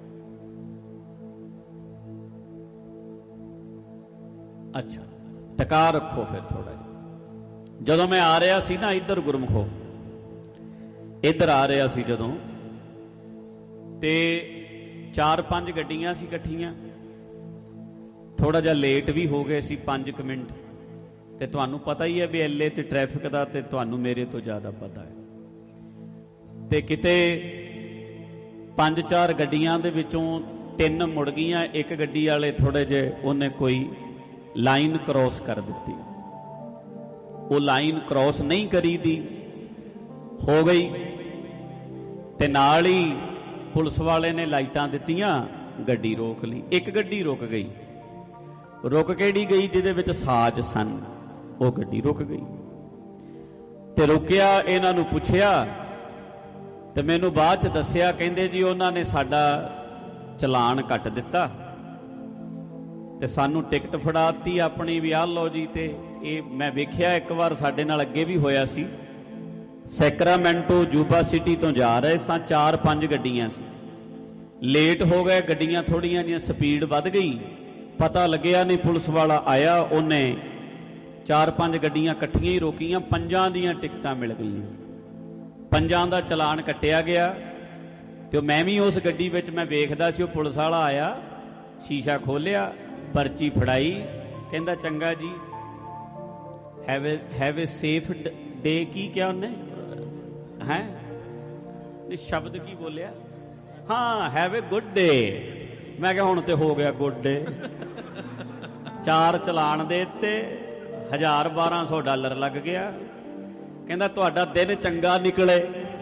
ਅੱਛਾ, ਟਿਕਾ ਰੱਖੋ ਫਿਰ ਥੋੜਾ ਜਿਹਾ। ਜਦੋਂ ਮੈਂ ਆ ਰਿਹਾ ਸੀ ਨਾ ਇੱਧਰ ਗੁਰਮੁਖੋ, ਇੱਧਰ ਆ ਰਿਹਾ ਸੀ ਜਦੋਂ, ਤੇ ਚਾਰ ਪੰਜ ਗੱਡੀਆਂ ਸੀ ਇਕੱਠੀਆਂ, ਥੋੜਾ ਜਿਹਾ ਲੇਟ ਵੀ ਹੋ ਗਏ ਸੀ ਪੰਜ ਕੁ ਮਿੰਟ। ਤੇ ਤੁਹਾਨੂੰ ਪਤਾ ਹੀ ਹੈ ਵੀ ਐਲੇ ਤੇ ਟ੍ਰੈਫਿਕ ਦਾ ਤੇ ਤੁਹਾਨੂੰ ਮੇਰੇ ਤੋਂ ਜ਼ਿਆਦਾ ਪਤਾ ਹੈ। ਤੇ ਕਿਤੇ ਪੰਜ ਚਾਰ ਗੱਡੀਆਂ ਦੇ ਵਿੱਚੋਂ ਤਿੰਨ ਮੁੜ ਗਈਆਂ, ਇੱਕ ਗੱਡੀ ਵਾਲੇ ਥੋੜੇ ਜਿਹੇ ਉਹਨੇ ਕੋਈ ਲਾਈਨ ਕ੍ਰੋਸ ਕਰ ਦਿੱਤੀ, ਉਹ ਲਾਈਨ ਕ੍ਰੋਸ ਨਹੀਂ ਕਰੀ ਦੀ ਹੋ ਗਈ, ਤੇ ਨਾਲ ਹੀ ਪੁਲਿਸ ਵਾਲੇ ਨੇ ਲਾਈਟਾਂ ਦਿੱਤੀਆਂ, ਗੱਡੀ ਰੋਕ ਲਈ। ਇੱਕ ਗੱਡੀ ਰੁਕ ਗਈ। ਰੁਕ ਕਿਹੜੀ ਗਈ? ਜਿਹਦੇ ਵਿੱਚ ਸਾਜ਼ ਸਨ, ਉਹ ਗੱਡੀ ਰੁਕ ਗਈ। ਤੇ ਰੁਕਿਆ, ਇਹਨਾਂ ਨੂੰ ਪੁੱਛਿਆ ਤੇ ਮੈਨੂੰ ਬਾਅਦ ਚ ਦੱਸਿਆ, ਕਹਿੰਦੇ ਜੀ ਉਹਨਾਂ ਨੇ ਸਾਡਾ ਚਲਾਨ ਕੱਟ ਦਿੱਤਾ ਤੇ ਸਾਨੂੰ ਟਿਕਟ ਫੜਾਤੀ ਆਪਣੀ ਵੀ ਆਹ ਲਓ ਜੀ। ਤੇ ਇਹ ਮੈਂ ਵੇਖਿਆ ਇੱਕ ਵਾਰ ਸਾਡੇ ਨਾਲ ਅੱਗੇ ਵੀ ਹੋਇਆ ਸੀ, ਸੈਕਰਾਮੈਂਟੋ ਜੂਬਾ ਸਿਟੀ ਤੋਂ ਜਾ ਰਹੇ ਸਾਂ, ਚਾਰ ਪੰਜ ਗੱਡੀਆਂ ਸੀ, ਲੇਟ ਹੋ ਗਏ, ਗੱਡੀਆਂ ਥੋੜੀਆਂ ਜਿਹੀਆਂ ਸਪੀਡ ਵੱਧ ਗਈ, ਪਤਾ ਲੱਗਿਆ ਨਹੀਂ, ਪੁਲਿਸ ਵਾਲਾ ਆਇਆ, ਉਹਨੇ ਚਾਰ ਪੰਜ ਗੱਡੀਆਂ ਇਕੱਠੀਆਂ ਹੀ ਰੋਕੀਆਂ, ਪੰਜਾਂ ਦੀਆਂ ਟਿਕਟਾਂ ਮਿਲ ਗਈਆਂ, ਪੰਜਾਂ ਦਾ ਚਲਾਨ ਕੱਟਿਆ ਗਿਆ। ਤੇ ਮੈਂ ਵੀ ਉਸ ਗੱਡੀ ਵਿੱਚ ਮੈਂ ਵੇਖਦਾ ਸੀ, ਉਹ ਪੁਲਿਸ ਵਾਲਾ ਆਇਆ, ਸ਼ੀਸ਼ਾ ਖੋਲਿਆ, ਪਰਚੀ ਫੜਾਈ, ਕਹਿੰਦਾ ਚੰਗਾ ਜੀ, have a have a safe day. ਕੀ ਕਿਹਾ ਉਹਨੇ? ਹੈ ਸ਼ਬਦ ਕੀ ਬੋਲਿਆ? ਹਾਂ, ਹੈਵ ਏ ਗੁੱਡ ਡੇ। ਮੈਂ ਕਿਹਾ ਹੁਣ ਤੇ ਹੋ ਗਿਆ ਗੁੱਡ ਡੇ। ਚਾਰ ਚਲਾਨ ਦੇ ਦਿੱਤੇ, ਹਜ਼ਾਰ ਬਾਰਾਂ ਸੌ ਡਾਲਰ ਲੱਗ ਗਿਆ। ਕਹਿੰਦਾ ਤੁਹਾਡਾ ਦਿਨ ਚੰਗਾ ਨਿਕਲੇ।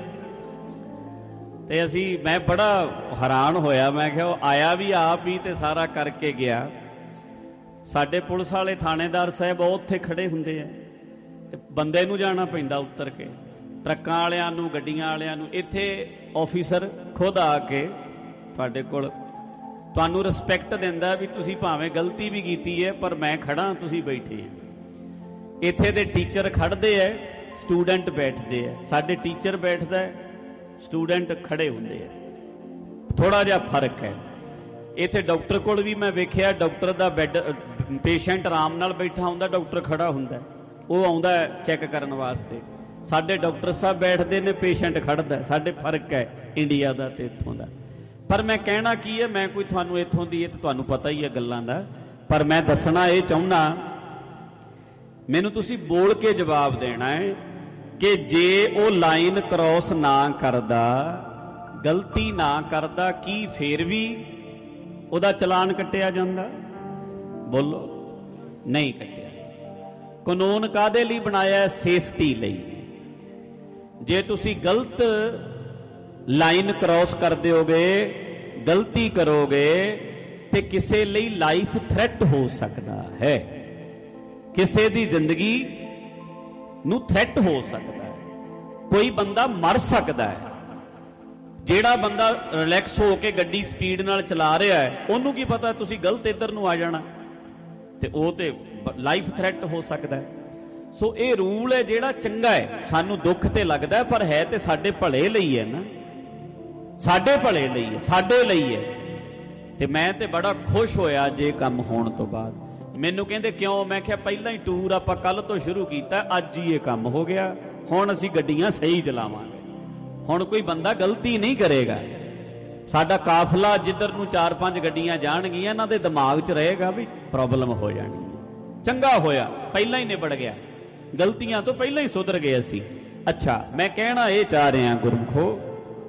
ਤੇ ਅਸੀਂ, ਮੈਂ ਬੜਾ ਹੈਰਾਨ ਹੋਇਆ, ਮੈਂ ਕਿਹਾ ਉਹ ਆਇਆ ਵੀ ਆਪ ਹੀ ਤੇ ਸਾਰਾ ਕਰਕੇ ਗਿਆ। ਸਾਡੇ ਪੁਲਿਸ ਵਾਲੇ ਥਾਣੇਦਾਰ ਸਾਹਿਬ ਉੱਥੇ ਖੜੇ ਹੁੰਦੇ ਆ, ਤੇ ਬੰਦੇ ਨੂੰ ਜਾਣਾ ਪੈਂਦਾ ਉੱਤਰ ਕੇ, ਟਰੱਕਾਂ ਵਾਲਿਆਂ ਨੂੰ, ਗੱਡੀਆਂ ਵਾਲਿਆਂ ਨੂੰ। ਇੱਥੇ ਆਫੀਸਰ ਖੁਦ ਆ ਕੇ ਤੁਹਾਡੇ ਕੋਲ ਤੁਹਾਨੂੰ ਰਿਸਪੈਕਟ ਦਿੰਦਾ ਵੀ ਤੁਸੀਂ ਭਾਵੇਂ ਗਲਤੀ ਵੀ ਕੀਤੀ ਹੈ, ਪਰ ਮੈਂ ਖੜਾ, ਤੁਸੀਂ ਬੈਠੇ ਆ। ਇੱਥੇ ਦੇ ਟੀਚਰ ਖੜਦੇ ਐ, ਸਟੂਡੈਂਟ ਬੈਠਦੇ ਐ। ਸਾਡੇ ਟੀਚਰ ਬੈਠਦਾ, ਸਟੂਡੈਂਟ ਖੜੇ ਹੁੰਦੇ ਆ, ਥੋੜਾ ਜਿਹਾ ਫਰਕ ਹੈ। ਇੱਥੇ ਡਾਕਟਰ ਕੋਲ ਵੀ ਮੈਂ ਵੇਖਿਆ, ਡਾਕਟਰ ਦਾ ਬੈੱਡ, ਪੇਸ਼ੈਂਟ ਆਰਾਮ ਨਾਲ ਬੈਠਾ ਹੁੰਦਾ, ਡਾਕਟਰ ਖੜਾ ਹੁੰਦਾ, ਉਹ ਆਉਂਦਾ ਚੈੱਕ ਕਰਨ ਵਾਸਤੇ। ਸਾਡੇ ਡਾਕਟਰ ਸਾਹਿਬ ਬੈਠਦੇ ਨੇ, ਪੇਸ਼ੈਂਟ ਖੜਦਾ। ਸਾਡੇ ਫਰਕ ਹੈ ਇੰਡੀਆ ਦਾ ਤੇ ਇੱਥੋਂ ਦਾ। ਪਰ ਮੈਂ ਕਹਿਣਾ ਕੀ ਹੈ, ਮੈਂ ਕੋਈ ਤੁਹਾਨੂੰ ਇੱਥੋਂ ਦੀ, ਇਹ ਤਾਂ ਤੁਹਾਨੂੰ ਪਤਾ ਹੀ ਹੈ ਗੱਲਾਂ ਦਾ, ਪਰ ਮੈਂ ਦੱਸਣਾ ਇਹ ਚਾਹੁੰਦਾ, ਮੈਨੂੰ ਤੁਸੀਂ ਬੋਲ ਕੇ ਜਵਾਬ ਦੇਣਾ ਹੈ ਕਿ ਜੇ ਉਹ ਲਾਈਨ ਕ੍ਰੋਸ ਨਾ ਕਰਦਾ, ਗਲਤੀ ਨਾ ਕਰਦਾ, ਕੀ ਫੇਰ ਵੀ ਉਹਦਾ ਚਲਾਨ ਕੱਟਿਆ ਜਾਂਦਾ? ਬੋਲੋ। ਨਹੀਂ ਕੱਟਿਆ। ਕਾਨੂੰਨ ਕਾਹਦੇ ਲਈ ਬਣਾਇਆ? ਸੇਫਟੀ ਲਈ। ਜੇ ਤੁਸੀਂ ਗਲਤ ਲਾਈਨ ਕ੍ਰੋਸ ਕਰ ਦਿਓਗੇ, ਗਲਤੀ ਕਰੋਗੇ ਤੇ ਕਿਸੇ ਲਈ ਲਾਈਫ ਥ੍ਰੈਟ ਹੋ ਸਕਦਾ ਹੈ, ਕਿਸੇ ਦੀ ਜ਼ਿੰਦਗੀ ਨੂੰ ਥ੍ਰੈਟ ਹੋ ਸਕਦਾ ਹੈ, ਕੋਈ ਬੰਦਾ ਮਰ ਸਕਦਾ ਹੈ। ਜਿਹੜਾ ਬੰਦਾ ਰਿਲੈਕਸ ਹੋ ਕੇ ਗੱਡੀ ਸਪੀਡ ਨਾਲ ਚਲਾ ਰਿਹਾ ਹੈ, ਉਹਨੂੰ ਕੀ ਪਤਾ ਤੁਸੀਂ ਗਲਤ ਇੱਧਰ ਨੂੰ ਆ ਜਾਣਾ, ਤੇ ਉਹ ਤੇ ਲਾਈਫ ਥ੍ਰੈਟ ਹੋ ਸਕਦਾ ਹੈ। ਸੋ ਇਹ ਰੂਲ ਹੈ ਜਿਹੜਾ ਚੰਗਾ ਹੈ, ਸਾਨੂੰ ਦੁੱਖ ਤੇ ਲੱਗਦਾ ਪਰ ਹੈ ਤੇ ਸਾਡੇ ਭਲੇ ਲਈ ਹੈ ਨਾ, ਸਾਡੇ ਭਲੇ ਲਈ ਹੈ, ਸਾਡੇ ਲਈ ਹੈ। ਤੇ ਮੈਂ ਤੇ ਬੜਾ ਖੁਸ਼ ਹੋਇਆ ਜੇ ਕੰਮ ਹੋਣ ਤੋਂ ਬਾਅਦ। ਮੈਨੂੰ ਕਹਿੰਦੇ ਕਿਉਂ? ਮੈਂ ਕਿਹਾ ਪਹਿਲਾਂ ਹੀ ਟੂਰ ਆਪਾਂ ਕੱਲ ਤੋਂ ਸ਼ੁਰੂ ਕੀਤਾ, ਅੱਜ ਹੀ ਇਹ ਕੰਮ ਹੋ ਗਿਆ, ਹੁਣ ਅਸੀਂ ਗੱਡੀਆਂ ਸਹੀ ਚਲਾਵਾਂਗੇ, ਹੁਣ ਕੋਈ ਬੰਦਾ ਗਲਤੀ ਨਹੀਂ ਕਰੇਗਾ। ਸਾਡਾ ਕਾਫਲਾ ਜਿੱਧਰ ਨੂੰ ਚਾਰ ਪੰਜ ਗੱਡੀਆਂ ਜਾਣਗੀਆਂ, ਇਹਨਾਂ ਦੇ ਦਿਮਾਗ 'ਚ ਰਹੇਗਾ ਵੀ ਪ੍ਰੋਬਲਮ ਹੋ ਜਾਣੀ। ਚੰਗਾ ਹੋਇਆ ਪਹਿਲਾਂ ਹੀ ਨਿਬੜ ਗਿਆ, ਗਲਤੀਆਂ ਤੋਂ ਪਹਿਲਾਂ ਹੀ ਸੁਧਰ ਗਏ ਅਸੀਂ। ਅੱਛਾ, ਮੈਂ ਕਹਿਣਾ ਇਹ ਚਾਹ ਰਿਹਾ ਗੁਰਮੁਖੋ,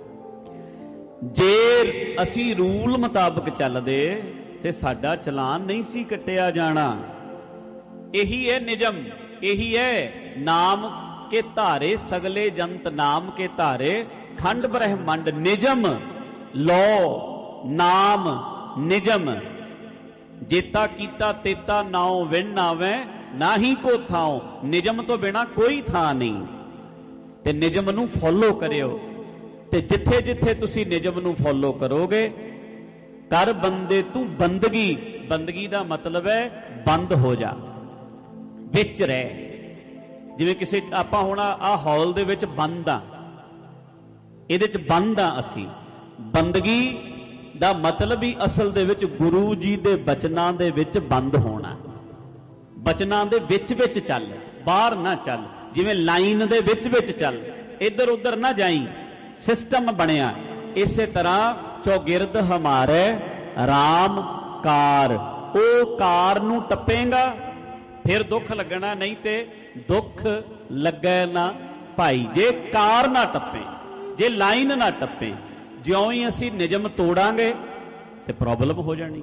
ਜੇ ਅਸੀਂ ਰੂਲ ਮੁਤਾਬਕ ਚੱਲਦੇ ਤੇ ਸਾਡਾ ਚਲਾਨ ਨਹੀਂ ਸੀ ਕੱਟਿਆ ਜਾਣਾ। ਇਹੀ ਹੈ ਨਿਯਮ, ਇਹੀ ਹੈ ਨਾਮ ਕੇ ਧਾਰੇ ਸਗਲੇ ਜੰਤ, ਨਾਮ ਕੇ ਧਾਰੇ ਖੰਡ ਬ੍ਰਹਿਮੰਡ। ਨਿਯਮ, ਲੋ, ਨਾਮ, ਨਿਯਮ। ਜੇਤਾ ਕੀਤਾ ਤੇਤਾ ਨਾਉ ਵਿਣ ਆਵੇ, ਨਾ ਹੀ ਕੋ ਥਾਉ। ਨਿਯਮ ਤੋਂ ਬਿਨਾ ਕੋਈ ਥਾਂ ਨਹੀਂ, ਤੇ ਨਿਯਮ ਨੂੰ ਫੋਲੋ ਕਰਿਓ। ਤੇ ਜਿੱਥੇ ਜਿੱਥੇ ਤੁਸੀਂ ਨਿਯਮ ਨੂੰ ਫੋਲੋ ਕਰੋਗੇ, ਕਰ ਬੰਦੇ ਤੂੰ ਬੰਦਗੀ। ਬੰਦਗੀ ਦਾ ਮਤਲਬ ਹੈ ਬੰਦ ਹੋ ਜਾ, ਵਿੱਚ ਰਹਿ। ਜਿਵੇਂ ਕਿਸੇ ਆਪਾਂ ਹੁਣ ਆਹ ਹਾਲ ਦੇ ਵਿੱਚ ਬੰਦ ਆ, ਇਹਦੇ ਚ ਬੰਦ ਆ ਅਸੀਂ। ਬੰਦਗੀ ਦਾ ਮਤਲਬ ਹੀ ਅਸਲ ਦੇ ਵਿੱਚ ਗੁਰੂ ਜੀ ਦੇ ਬਚਨਾਂ ਦੇ ਵਿੱਚ ਬੰਦ ਹੋਣਾ। ਬਚਨਾਂ ਦੇ ਵਿੱਚ ਵਿੱਚ ਚੱਲ, ਬਾਹਰ ਨਾ ਚੱਲ। ਜਿਵੇਂ ਲਾਈਨ ਦੇ ਵਿੱਚ ਵਿੱਚ ਚੱਲ, ਇੱਧਰ ਉੱਧਰ ਨਾ ਜਾਈ, ਸਿਸਟਮ ਬਣਿਆ। ਇਸੇ ਤਰ੍ਹਾਂ ਚੌਗਿਰਦ ਹਮਾਰੇ ਰਾਮ ਕਾਰ, ਉਹ ਕਾਰ ਨੂੰ ਟੱਪੇਗਾ ਫਿਰ ਦੁੱਖ ਲੱਗਣਾ, ਨਹੀਂ ਤੇ ਦੁੱਖ ਲੱਗੇ ਨਾ ਭਾਈ। ਜੇ ਕਾਰ ਨਾ ਟੱਪੇ, ਜੇ ਲਾਈਨ ਨਾ ਟੱਪੇ, ਜਿਉਂ ਹੀ ਅਸੀਂ ਨਿਯਮ ਤੋੜਾਂਗੇ ਤੇ ਪ੍ਰੋਬਲਮ ਹੋ ਜਾਣੀ।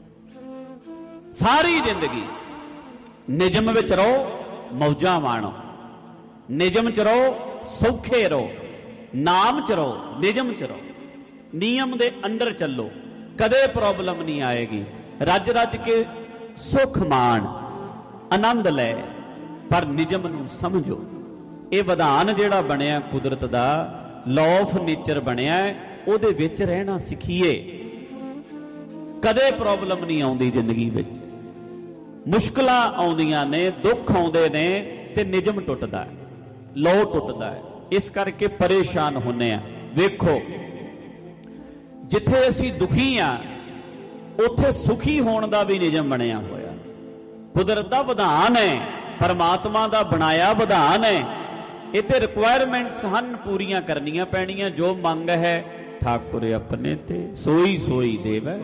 ਸਾਰੀ ਜ਼ਿੰਦਗੀ ਨਿਯਮ ਵਿੱਚ ਰਹੋ, ਮੌਜਾਂ ਮਾਣੋ, ਨਿਯਮ ਚ ਰਹੋ, ਸੌਖੇ ਰਹੋ, ਨਾਮ ਚ ਰਹੋ, ਨਿਯਮ ਚ ਰਹੋ, ਨਿਯਮ ਦੇ ਅੰਦਰ ਚੱਲੋ, ਕਦੇ ਪ੍ਰੋਬਲਮ ਨਹੀਂ ਆਏਗੀ। ਰੱਜ ਰੱਜ ਕੇ ਸੁਖ ਮਾਣ, ਆਨੰਦ ਲੈ, ਪਰ ਨਿਯਮ ਨੂੰ ਸਮਝੋ। ਇਹ ਵਿਧਾਨ ਜਿਹੜਾ ਬਣਿਆ ਕੁਦਰਤ ਦਾ, ਲਾਅ ਆਫ ਨੇਚਰ ਬਣਿਆ, ਉਹਦੇ ਵਿੱਚ ਰਹਿਣਾ ਸਿੱਖੀਏ। ਕਦੇ ਪ੍ਰੋਬਲਮ ਨਹੀਂ ਆਉਂਦੀ ਜ਼ਿੰਦਗੀ ਵਿੱਚ। ਮੁਸ਼ਕਲਾਂ ਆਉਂਦੀਆਂ ਨੇ, ਦੁੱਖ ਆਉਂਦੇ ਨੇ, ਤੇ ਨਿਯਮ ਟੁੱਟਦਾ ਹੈ, ਲਾਅ ਟੁੱਟਦਾ ਹੈ। ਇਸ ਕਰਕੇ ਪਰੇਸ਼ਾਨ ਹੁੰਨੇ ਆ। ਵੇਖੋ, ਜਿੱਥੇ ਅਸੀਂ ਦੁਖੀ ਆ, ਉੱਥੇ ਸੁਖੀ ਹੋਣ ਦਾ ਵੀ ਨਿਯਮ ਬਣਿਆ ਹੋਇਆ। ਕੁਦਰਤ ਦਾ ਵਿਧਾਨ ਹੈ, ਪਰਮਾਤਮਾ ਦਾ ਬਣਾਇਆ ਵਿਧਾਨ ਹੈ। ਇਹ ਤੇ ਰਿਕੁਆਇਰਮੈਂਟਸ ਹਨ, ਪੂਰੀਆਂ ਕਰਨੀਆਂ ਪੈਣੀਆਂ। ਜੋ ਮੰਗ ਹੈ ਠਾਕੁਰ ਆਪਣੇ ਤੇ ਸੋਈ ਸੋਈ ਦੇਵੈ।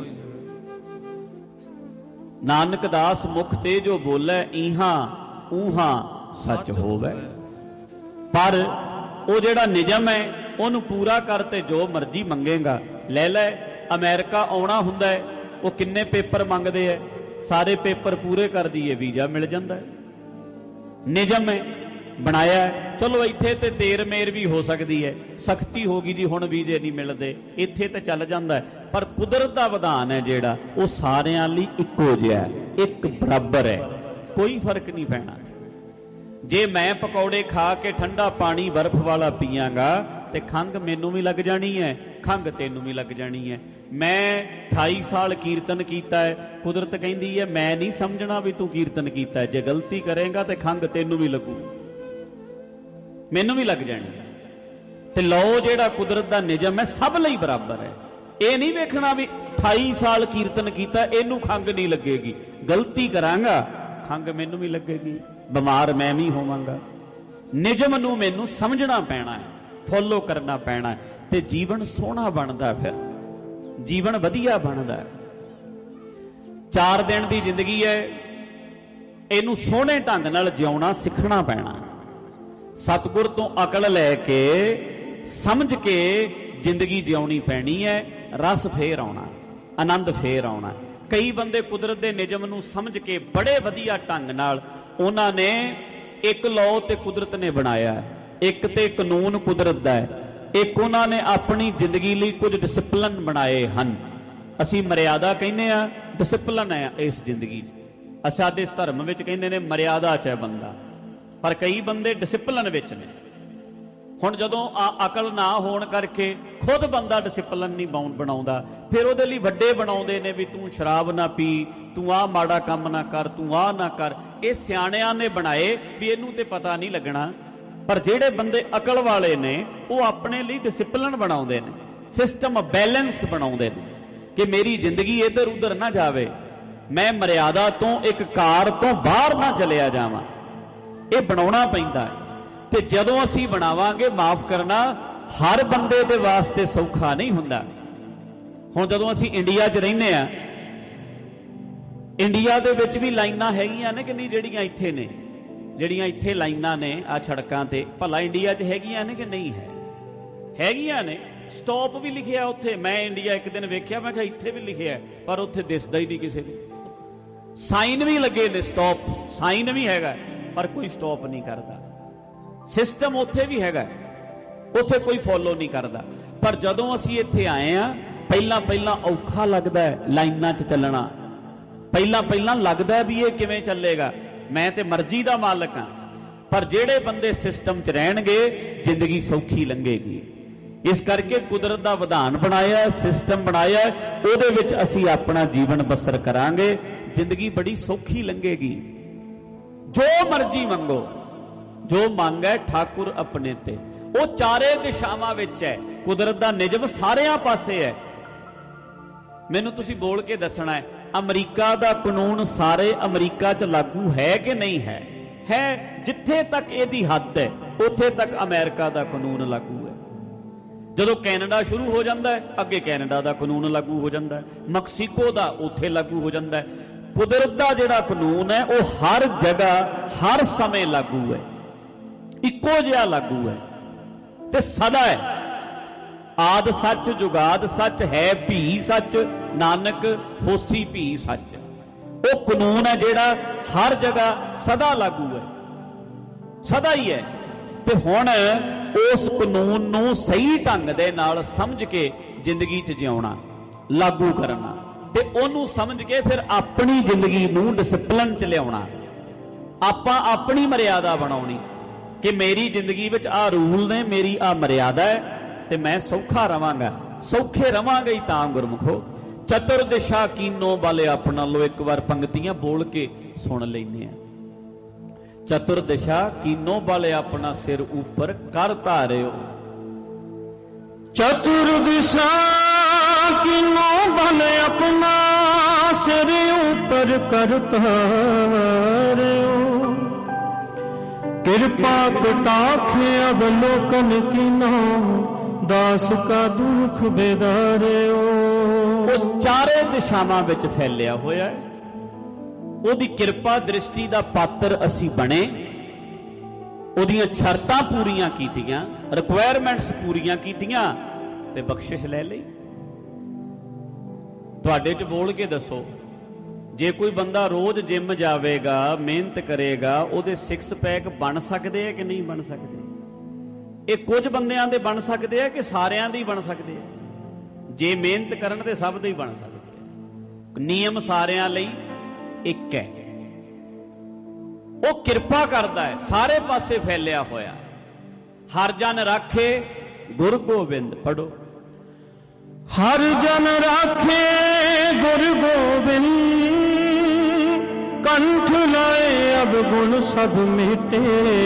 ਨਾਨਕ ਦਾਸ ਮੁਖ ਤੇ ਜੋ ਬੋਲੇ, ਇਹਾਂ ਊਹਾਂ ਸੱਚ ਹੋਵੇ। ਪਰ ਉਹ ਜਿਹੜਾ ਨਿਯਮ ਹੈ, ਉਹਨੂੰ ਪੂਰਾ ਕਰ ਤੇ ਜੋ ਮਰਜ਼ੀ ਮੰਗੇਗਾ ਲੈ ਲੈ। ਅਮਰੀਕਾ ਆਉਣਾ ਹੁੰਦਾ ਹੈ, ਉਹ ਕਿੰਨੇ ਪੇਪਰ ਮੰਗਦੇ ਹੈ, ਸਾਰੇ ਪੇਪਰ ਪੂਰੇ ਕਰ ਦਈਏ ਵੀਜ਼ਾ ਮਿਲ ਜਾਂਦਾ ਹੈ। ਨਿਯਮ ਹੈ, ਬਣਾਇਆ। ਚਲੋ ਇੱਥੇ ਤੇ ਤੇਰ ਮੇਰ ਵੀ ਹੋ ਸਕਦੀ ਹੈ, ਸਖਤੀ ਹੋ ਗਈ ਜੀ ਹੁਣ ਵੀਜ਼ੇ ਨਹੀਂ ਮਿਲਦੇ, ਇੱਥੇ ਤੇ ਚੱਲ ਜਾਂਦਾ ਹੈ। ਪਰ ਕੁਦਰਤ ਦਾ ਵਿਧਾਨ ਹੈ ਜਿਹੜਾ, ਉਹ ਸਾਰਿਆਂ ਲਈ ਇੱਕੋ ਜਿਹਾ, ਇੱਕ ਬਰਾਬਰ ਹੈ, ਕੋਈ ਫਰਕ ਨਹੀਂ ਪੈਣਾ। ਜੇ ਮੈਂ ਪਕੌੜੇ ਖਾ ਕੇ ਠੰਡਾ ਪਾਣੀ ਬਰਫ਼ ਵਾਲਾ ਪੀਆਂਗਾ ਤੇ ਖੰਘ ਮੈਨੂੰ ਵੀ ਲੱਗ ਜਾਣੀ ਹੈ, ਖੰਘ ਤੈਨੂੰ ਵੀ ਲੱਗ ਜਾਣੀ ਹੈ। ਮੈਂ ਅਠਾਈ ਸਾਲ ਕੀਰਤਨ ਕੀਤਾ ਹੈ, ਕੁਦਰਤ ਕਹਿੰਦੀ ਹੈ ਮੈਂ ਨਹੀਂ ਸਮਝਣਾ ਵੀ ਤੂੰ ਕੀਰਤਨ ਕੀਤਾ। ਜੇ ਗਲਤੀ ਕਰੇਗਾ ਤੇ ਖੰਘ ਤੈਨੂੰ ਵੀ ਲੱਗੂ, ਮੈਨੂੰ ਵੀ ਲੱਗ ਜਾਣੀ। ਤੇ ਲਓ, ਜਿਹੜਾ ਕੁਦਰਤ ਦਾ ਨਿਯਮ ਹੈ ਸਭ ਲਈ ਬਰਾਬਰ ਹੈ। ਇਹ ਨਹੀਂ ਵੇਖਣਾ ਵੀ ਅਠਾਈ ਸਾਲ ਕੀਰਤਨ ਕੀਤਾ ਇਹਨੂੰ ਖੰਘ ਨਹੀਂ ਲੱਗੇਗੀ, ਗਲਤੀ ਕਰਾਂਗਾ ਖੰਘ ਮੈਨੂੰ ਵੀ ਲੱਗੇਗੀ, ਬਿਮਾਰ ਮੈਂ ਵੀ ਹੋਵਾਂਗਾ। ਨਿਯਮ ਨੂੰ ਮੈਨੂੰ ਸਮਝਣਾ ਪੈਣਾ ਹੈ, ਫੋਲੋ ਕਰਨਾ ਪੈਣਾ ਹੈ, ਤੇ ਜੀਵਨ ਸੋਹਣਾ ਬਣਦਾ, ਫਿਰ ਜੀਵਨ ਵਧੀਆ ਬਣਦਾ ਹੈ। ਚਾਰ ਦਿਨ ਦੀ ਜ਼ਿੰਦਗੀ ਹੈ, ਇਹਨੂੰ ਸੋਹਣੇ ਢੰਗ ਨਾਲ ਜਿਉਣਾ ਸਿੱਖਣਾ ਪੈਣਾ। ਸਤਿਗੁਰ ਤੋਂ ਅਕਲ ਲੈ ਕੇ ਸਮਝ ਕੇ ਜ਼ਿੰਦਗੀ ਜਿਉਣੀ ਪੈਣੀ ਹੈ। ਰਸ ਫੇਰ ਆਉਣਾ, ਆਨੰਦ ਫੇਰ ਆਉਣਾ। ਕਈ ਬੰਦੇ ਕੁਦਰਤ ਦੇ ਨਿਯਮ ਨੂੰ ਸਮਝ ਕੇ ਬੜੇ ਵਧੀਆ ਢੰਗ ਨਾਲ ਉਹਨਾਂ ਨੇ ਇੱਕ ਲਾਅ ਤੇ ਕੁਦਰਤ ਨੇ ਬਣਾਇਆ, ਇੱਕ ਤੇ ਕਾਨੂੰਨ ਕੁਦਰਤ ਦਾ ਹੈ, ਇੱਕ ਉਹਨਾਂ ਨੇ ਆਪਣੀ ਜ਼ਿੰਦਗੀ ਲਈ ਕੁਝ ਡਿਸਪਲਨ ਬਣਾਏ ਹਨ। ਅਸੀਂ ਮਰਿਆਦਾ ਕਹਿੰਦੇ ਆ, ਡਿਸਪਲਨ ਹੈ ਇਸ ਜ਼ਿੰਦਗੀ 'ਚ। ਸਾਡੇ ਇਸ ਧਰਮ ਵਿੱਚ ਕਹਿੰਦੇ ਨੇ ਮਰਿਆਦਾ 'ਚ ਹੈ ਬੰਦਾ, ਪਰ ਕਈ ਬੰਦੇ ਡਿਸਪਲਨ ਵਿੱਚ ਨੇ। ਹੁਣ ਜਦੋਂ ਅਕਲ ਨਾ ਹੋਣ ਕਰਕੇ ਖੁਦ ਬੰਦਾ ਡਿਸਪਲਨ ਨਹੀਂ ਬਣਾਉਂਦਾ, ਫਿਰ ਉਹਦੇ ਲਈ ਵੱਡੇ ਬਣਾਉਂਦੇ ਨੇ ਵੀ ਤੂੰ ਸ਼ਰਾਬ ਨਾ ਪੀ, ਤੂੰ ਆਹ ਮਾੜਾ ਕੰਮ ਨਾ ਕਰ, ਤੂੰ ਆਹ ਨਾ ਕਰ। ਇਹ ਸਿਆਣਿਆਂ ਨੇ ਬਣਾਏ ਵੀ ਇਹਨੂੰ ਤੇ ਪਤਾ ਨਹੀਂ ਲੱਗਣਾ। ਪਰ ਜਿਹੜੇ ਬੰਦੇ ਅਕਲ ਵਾਲੇ ਨੇ ਉਹ ਆਪਣੇ ਲਈ ਡਿਸਪਲਨ ਬਣਾਉਂਦੇ ਨੇ, ਸਿਸਟਮ ਬੈਲੈਂਸ ਬਣਾਉਂਦੇ ਨੇ ਕਿ ਮੇਰੀ ਜ਼ਿੰਦਗੀ ਇੱਧਰ ਉੱਧਰ ਨਾ ਜਾਵੇ, ਮੈਂ ਮਰਿਆਦਾ ਤੋਂ ਇੱਕ ਕਾਰ ਤੋਂ ਬਾਹਰ ਨਾ ਚਲਿਆ ਜਾਵਾਂ। ਇਹ ਬਣਾਉਣਾ ਪੈਂਦਾ ਹੈ। ਤੇ ਜਦੋਂ ਅਸੀਂ ਬਣਾਵਾਂਗੇ, ਮਾਫ ਕਰਨਾ, ਹਰ ਬੰਦੇ ਦੇ ਵਾਸਤੇ ਸੌਖਾ ਨਹੀਂ ਹੁੰਦਾ। ਹੁਣ ਜਦੋਂ ਅਸੀਂ ਇੰਡੀਆ 'ਚ ਰਹਿੰਦੇ ਆ, ਇੰਡੀਆ ਦੇ ਵਿੱਚ ਵੀ ਲਾਈਨਾਂ ਹੈਗੀਆਂ ਨੇ ਕਿ ਨਹੀਂ? ਜਿਹੜੀਆਂ ਇੱਥੇ ਨੇ, ਜਿਹੜੀਆਂ ਇੱਥੇ ਲਾਈਨਾਂ ਨੇ ਆ ਸੜਕਾਂ ਤੇ, ਭਲਾ ਇੰਡੀਆ 'ਚ ਹੈਗੀਆਂ ਨੇ ਕਿ ਨਹੀਂ ਹੈ? ਹੈਗੀਆਂ ਨੇ। ਸਟਾਪ ਵੀ ਲਿਖਿਆ ਉੱਥੇ। ਮੈਂ ਇੰਡੀਆ ਇੱਕ ਦਿਨ ਵੇਖਿਆ, ਮੈਂ ਕਿਹਾ ਇੱਥੇ ਵੀ ਲਿਖਿਆ, ਪਰ ਉੱਥੇ ਦਿਸਦਾ ਹੀ ਨਹੀਂ ਕਿਸੇ ਨੂੰ। ਸਾਈਨ ਵੀ ਲੱਗੇ ਨੇ, ਸਟਾਪ ਸਾਈਨ ਵੀ ਹੈਗਾ, ਪਰ ਕੋਈ ਸਟਾਪ ਨਹੀਂ ਕਰਦਾ। ਸਿਸਟਮ ਉੱਥੇ ਵੀ ਹੈਗਾ, ਉੱਥੇ ਕੋਈ ਫੋਲੋ ਨਹੀਂ ਕਰਦਾ। ਪਰ ਜਦੋਂ ਅਸੀਂ ਇੱਥੇ ਆਏ ਆ, ਪਹਿਲਾਂ ਪਹਿਲਾਂ ਔਖਾ ਲੱਗਦਾ ਹੈ ਲਾਈਨਾਂ 'ਚ ਚੱਲਣਾ। ਪਹਿਲਾਂ ਪਹਿਲਾਂ ਲੱਗਦਾ ਵੀ ਇਹ ਕਿਵੇਂ ਚੱਲੇਗਾ, ਮੈਂ ਤੇ ਮਰਜ਼ੀ ਦਾ ਮਾਲਕ ਹਾਂ। ਪਰ ਜਿਹੜੇ ਬੰਦੇ ਸਿਸਟਮ 'ਚ ਰਹਿਣਗੇ, ਜ਼ਿੰਦਗੀ ਸੌਖੀ ਲੰਘੇਗੀ। ਇਸ ਕਰਕੇ ਕੁਦਰਤ ਦਾ ਵਿਧਾਨ ਬਣਾਇਆ, ਸਿਸਟਮ ਬਣਾਇਆ, ਉਹਦੇ ਵਿੱਚ ਅਸੀਂ ਆਪਣਾ ਜੀਵਨ ਬਸਰ ਕਰਾਂਗੇ, ਜ਼ਿੰਦਗੀ ਬੜੀ ਸੌਖੀ ਲੰਘੇਗੀ। ਜੋ ਮਰਜ਼ੀ ਮੰਗੋ, ਜੋ ਮੰਗ ਹੈ ਠਾਕੁਰ ਆਪਣੇ ਤੇ। ਉਹ ਚਾਰੇ ਦਿਸ਼ਾਵਾਂ ਵਿੱਚ ਹੈ, ਕੁਦਰਤ ਦਾ ਨਿਯਮ ਸਾਰਿਆਂ ਪਾਸੇ ਹੈ। ਮੈਨੂੰ ਤੁਸੀਂ ਬੋਲ ਕੇ ਦੱਸਣਾ ਹੈ, ਅਮਰੀਕਾ ਦਾ ਕਾਨੂੰਨ ਸਾਰੇ ਅਮਰੀਕਾ 'ਚ ਲਾਗੂ ਹੈ ਕਿ ਨਹੀਂ ਹੈ? ਹੈ। ਜਿੱਥੇ ਤੱਕ ਇਹਦੀ ਹੱਦ ਹੈ, ਉੱਥੇ ਤੱਕ ਅਮਰੀਕਾ ਦਾ ਕਾਨੂੰਨ ਲਾਗੂ ਹੈ। ਜਦੋਂ ਕੈਨੇਡਾ ਸ਼ੁਰੂ ਹੋ ਜਾਂਦਾ ਹੈ, ਅੱਗੇ ਕੈਨੇਡਾ ਦਾ ਕਾਨੂੰਨ ਲਾਗੂ ਹੋ ਜਾਂਦਾ ਹੈ। ਮੈਕਸੀਕੋ ਦਾ ਉੱਥੇ ਲਾਗੂ ਹੋ ਜਾਂਦਾ ਹੈ। ਕੁਦਰਤ ਦਾ ਜਿਹੜਾ ਕਾਨੂੰਨ ਹੈ ਉਹ ਹਰ ਜਗ੍ਹਾ ਹਰ ਸਮੇਂ ਲਾਗੂ ਹੈ, ਇੱਕੋ ਜਿਹਾ ਲਾਗੂ ਹੈ ਤੇ ਸਦਾ ਹੈ। ਆਦ ਸੱਚ ਜੁਗਾਦ ਸੱਚ ਹੈ, ਭੀ ਸੱਚ ਨਾਨਕ ਹੋਸੀ ਭੀ ਸੱਚ। ਉਹ ਕਾਨੂੰਨ ਹੈ ਜਿਹੜਾ ਹਰ ਜਗ੍ਹਾ ਸਦਾ ਲਾਗੂ ਹੈ, ਸਦਾ ਹੀ ਹੈ। ਤੇ ਹੁਣ ਉਸ ਕਾਨੂੰਨ ਨੂੰ ਸਹੀ ਢੰਗ ਦੇ ਨਾਲ ਸਮਝ ਕੇ ਜ਼ਿੰਦਗੀ 'ਚ ਜਿਉਣਾ, ਲਾਗੂ ਕਰਨਾ, ਤੇ ਉਹਨੂੰ ਸਮਝ ਕੇ ਫਿਰ ਆਪਣੀ ਜ਼ਿੰਦਗੀ ਨੂੰ ਡਿਸਪਲਿਨ 'ਚ ਲਿਆਉਣਾ। ਆਪਾਂ ਆਪਣੀ ਮਰਿਆਦਾ ਬਣਾਉਣੀ ਕਿ ਮੇਰੀ ਜ਼ਿੰਦਗੀ ਵਿੱਚ ਆਹ ਰੂਲ ਨੇ, ਮੇਰੀ ਆਹ ਮਰਿਆਦਾ ਹੈ, ਤੇ ਮੈਂ ਸੌਖਾ ਰਵਾਂਗਾ। ਸੌਖੇ ਰਵਾਂਗੇ ਤਾਂ ਗੁਰਮੁਖੋ। ਚਤੁਰ ਦਿਸ਼ਾ ਕੀਨੋ ਵਾਲੇ ਆਪਣਾ ਲੋ, ਇੱਕ ਵਾਰ ਪੰਕਤੀਆਂ ਬੋਲ ਕੇ ਸੁਣ ਲੈਂਦੇ ਆ। ਚਤੁਰ ਦਿਸ਼ਾ ਕੀਨੋ ਵਾਲੇ ਆਪਣਾ ਸਿਰ ਉੱਪਰ ਕਰ ਧਾਰਿਓ। ਚਤੁਰ ਦਿਸ਼ਾ ਕੀਨੋ ਵਾਲੇ ਆਪਣਾ ਸਿਰ ਉੱਪਰ ਕਰ ਧਾਰਿਓ। ਕਿਰਪਾ ਕਟਾਖ ਅਵਲੋਕਨ ਕੀਨੋ ਦਾਸ ਕਾ ਦੁਖ ਬੇਦਾਰਿਓ। ਉਹ ਚਾਰੇ ਦਿਸ਼ਾਵਾਂ ਵਿੱਚ ਫੈਲਿਆ ਹੋਇਆ ਹੈ। ਉਹਦੀ ਕਿਰਪਾ ਦ੍ਰਿਸ਼ਟੀ ਦਾ ਪਾਤਰ ਅਸੀਂ ਬਣੇ, ਉਹਦੀਆਂ ਸ਼ਰਤਾਂ ਪੂਰੀਆਂ ਕੀਤੀਆਂ, ਰਿਕੁਆਇਰਮੈਂਟਸ ਪੂਰੀਆਂ ਕੀਤੀਆਂ ਤੇ ਬਖਸ਼ਿਸ਼ ਲੈ ਲਈ। ਤੁਹਾਡੇ 'ਚ ਬੋਲ ਕੇ ਦੱਸੋ, ਜੇ ਕੋਈ ਬੰਦਾ ਰੋਜ਼ ਜਿਮ ਜਾਵੇਗਾ, ਮਿਹਨਤ ਕਰੇਗਾ, ਉਹਦੇ ਸਿਕਸ ਪੈਕ ਬਣ ਸਕਦੇ ਆ ਕਿ ਨਹੀਂ ਬਣ ਸਕਦੇ? ਇਹ ਕੁਝ ਬੰਦਿਆਂ ਦੇ ਬਣ ਸਕਦੇ ਆ ਕਿ ਸਾਰਿਆਂ ਦੇ ਹੀ ਬਣ ਸਕਦੇ ਆ? ਜੇ ਮਿਹਨਤ ਕਰਨ ਤੇ ਸਭ ਦੇ ਹੀ ਬਣ ਸਕਦੇ ਆ। ਨਿਯਮ ਸਾਰਿਆਂ ਲਈ ਇੱਕ ਹੈ। ਉਹ ਕਿਰਪਾ ਕਰਦਾ ਹੈ, ਸਾਰੇ ਪਾਸੇ ਫੈਲਿਆ ਹੋਇਆ। ਹਰ ਜਨ ਰਾਖੇ ਗੁਰ ਗੋਬਿੰਦ ਪੜੋ। ਹਰ ਜਨ ਰਾਖੇ ਗੁਰ ਗੋਬਿੰਦ, ਕੰਠ ਲਾਏ ਅਬ ਗੁਣ ਸਭ ਮਿਟੇ,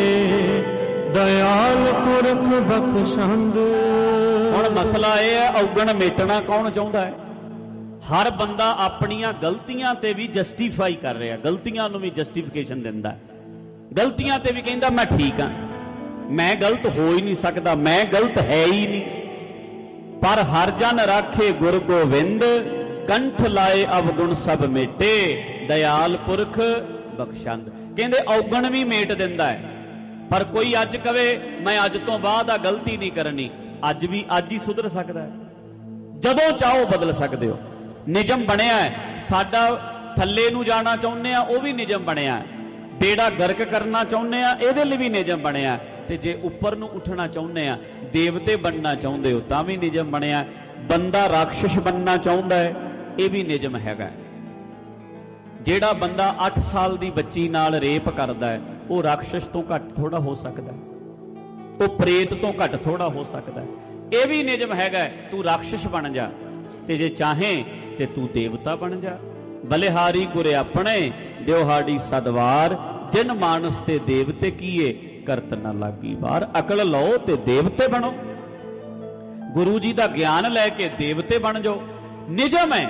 ਦਇਆਲ ਪੁਰਖ ਬਖਸ਼ੰਦ। ਹੁਣ ਮਸਲਾ ਇਹ ਹੈ, ਔਗਣ ਮੇਟਣਾ ਕੌਣ ਚਾਹੁੰਦਾ ਹੈ? ਹਰ ਬੰਦਾ ਆਪਣੀਆਂ ਗਲਤੀਆਂ ਤੇ ਵੀ ਜਸਟੀਫਾਈ ਕਰ ਰਿਹਾ, ਗਲਤੀਆਂ ਨੂੰ ਵੀ ਜਸਟੀਫਿਕੇਸ਼ਨ ਦਿੰਦਾ। ਗਲਤੀਆਂ ਤੇ ਵੀ ਕਹਿੰਦਾ ਮੈਂ ਠੀਕ ਹਾਂ, ਮੈਂ ਗਲਤ ਹੋ ਹੀ ਨਹੀਂ ਸਕਦਾ, ਮੈਂ ਗਲਤ ਹੈ ਹੀ ਨਹੀਂ। ਪਰ ਹਰ ਜਨ ਰਾਖੇ ਗੁਰ ਗੋਬਿੰਦ, ਕੰਠ ਲਾਏ ਅਵਗੁਣ ਸਭ ਮੇਟੇ, ਦਇਆਲ ਪੁਰਖ ਬਖਸ਼ੰਦ। ਕਹਿੰਦੇ ਔਗਣ ਵੀ ਮੇਟ ਦਿੰਦਾ ਹੈ। ਪਰ ਕੋਈ ਅੱਜ ਕਵੇ ਮੈਂ ਅੱਜ ਤੋਂ ਬਾਅਦ ਆ ਗਲਤੀ ਨਹੀਂ ਕਰਨੀ, ਅੱਜ ਵੀ ਅੱਜ ਹੀ ਸੁਧਰ ਸਕਦਾ ਹੈ। ਜਦੋਂ ਚਾਹੋ ਬਦਲ ਸਕਦੇ ਹੋ। ਨਿਯਮ ਬਣਿਆ ਹੈ। ਸਾਡਾ ਥੱਲੇ ਨੂੰ ਜਾਣਾ ਚਾਹੁੰਦੇ ਆ, ਉਹ ਵੀ ਨਿਯਮ ਬਣਿਆ। ਬੇੜਾ ਗਰਕ ਕਰਨਾ ਚਾਹੁੰਦੇ ਆ, ਇਹਦੇ ਲਈ ਵੀ ਨਿਯਮ ਬਣਿਆ। ਤੇ ਜੇ ਉੱਪਰ ਨੂੰ ਉੱਠਣਾ ਚਾਹੁੰਦੇ ਆ, ਦੇਵਤੇ ਬਣਨਾ ਚਾਹੁੰਦੇ ਹੋ ਤਾਂ ਵੀ ਨਿਯਮ ਬਣਿਆ। ਬੰਦਾ ਰਾਖਸ਼ ਬਣਨਾ ਚਾਹੁੰਦਾ ਹੈ, ਇਹ ਵੀ ਨਿਯਮ ਹੈਗਾ। ਜਿਹੜਾ ਬੰਦਾ ਅੱਠ ਸਾਲ ਦੀ ਬੱਚੀ ਨਾਲ ਰੇਪ ਕਰਦਾ ਹੈ, ਉਹ ਰਾਖਸ਼ ਤੋਂ ਘੱਟ ਥੋੜਾ ਹੋ ਸਕਦਾ, ਉਹ ਪ੍ਰੇਤ ਤੋਂ ਘੱਟ ਥੋੜਾ ਹੋ ਸਕਦਾ। ਇਹ ਵੀ ਨਿਯਮ ਹੈਗਾ, ਤੂੰ ਰਾਖਸ਼ ਬਣ ਜਾ, ਤੇ ਜੇ ਚਾਹੇ ਤੇ ਤੂੰ ਦੇਵਤਾ ਬਣ ਜਾ। ਬਲਿਹਾਰੀ ਗੁਰੇ ਆਪਣੇ ਦਿਉਹਾੜੀ ਸਦਵਾਰ, ਜਿਨ ਮਾਨਸ ਤੇ ਦੇਵਤੇ ਕੀਏ ਕਰਤ ਨਾ ਲਾਗੀ ਵਾਰ। ਅਕਲ ਲਓ ਤੇ ਦੇਵਤੇ ਬਣੋ, ਗੁਰੂ ਜੀ ਦਾ ਗਿਆਨ ਲੈ ਕੇ ਦੇਵਤੇ ਬਣ ਜਾਓ, ਨਿਯਮ ਹੈ।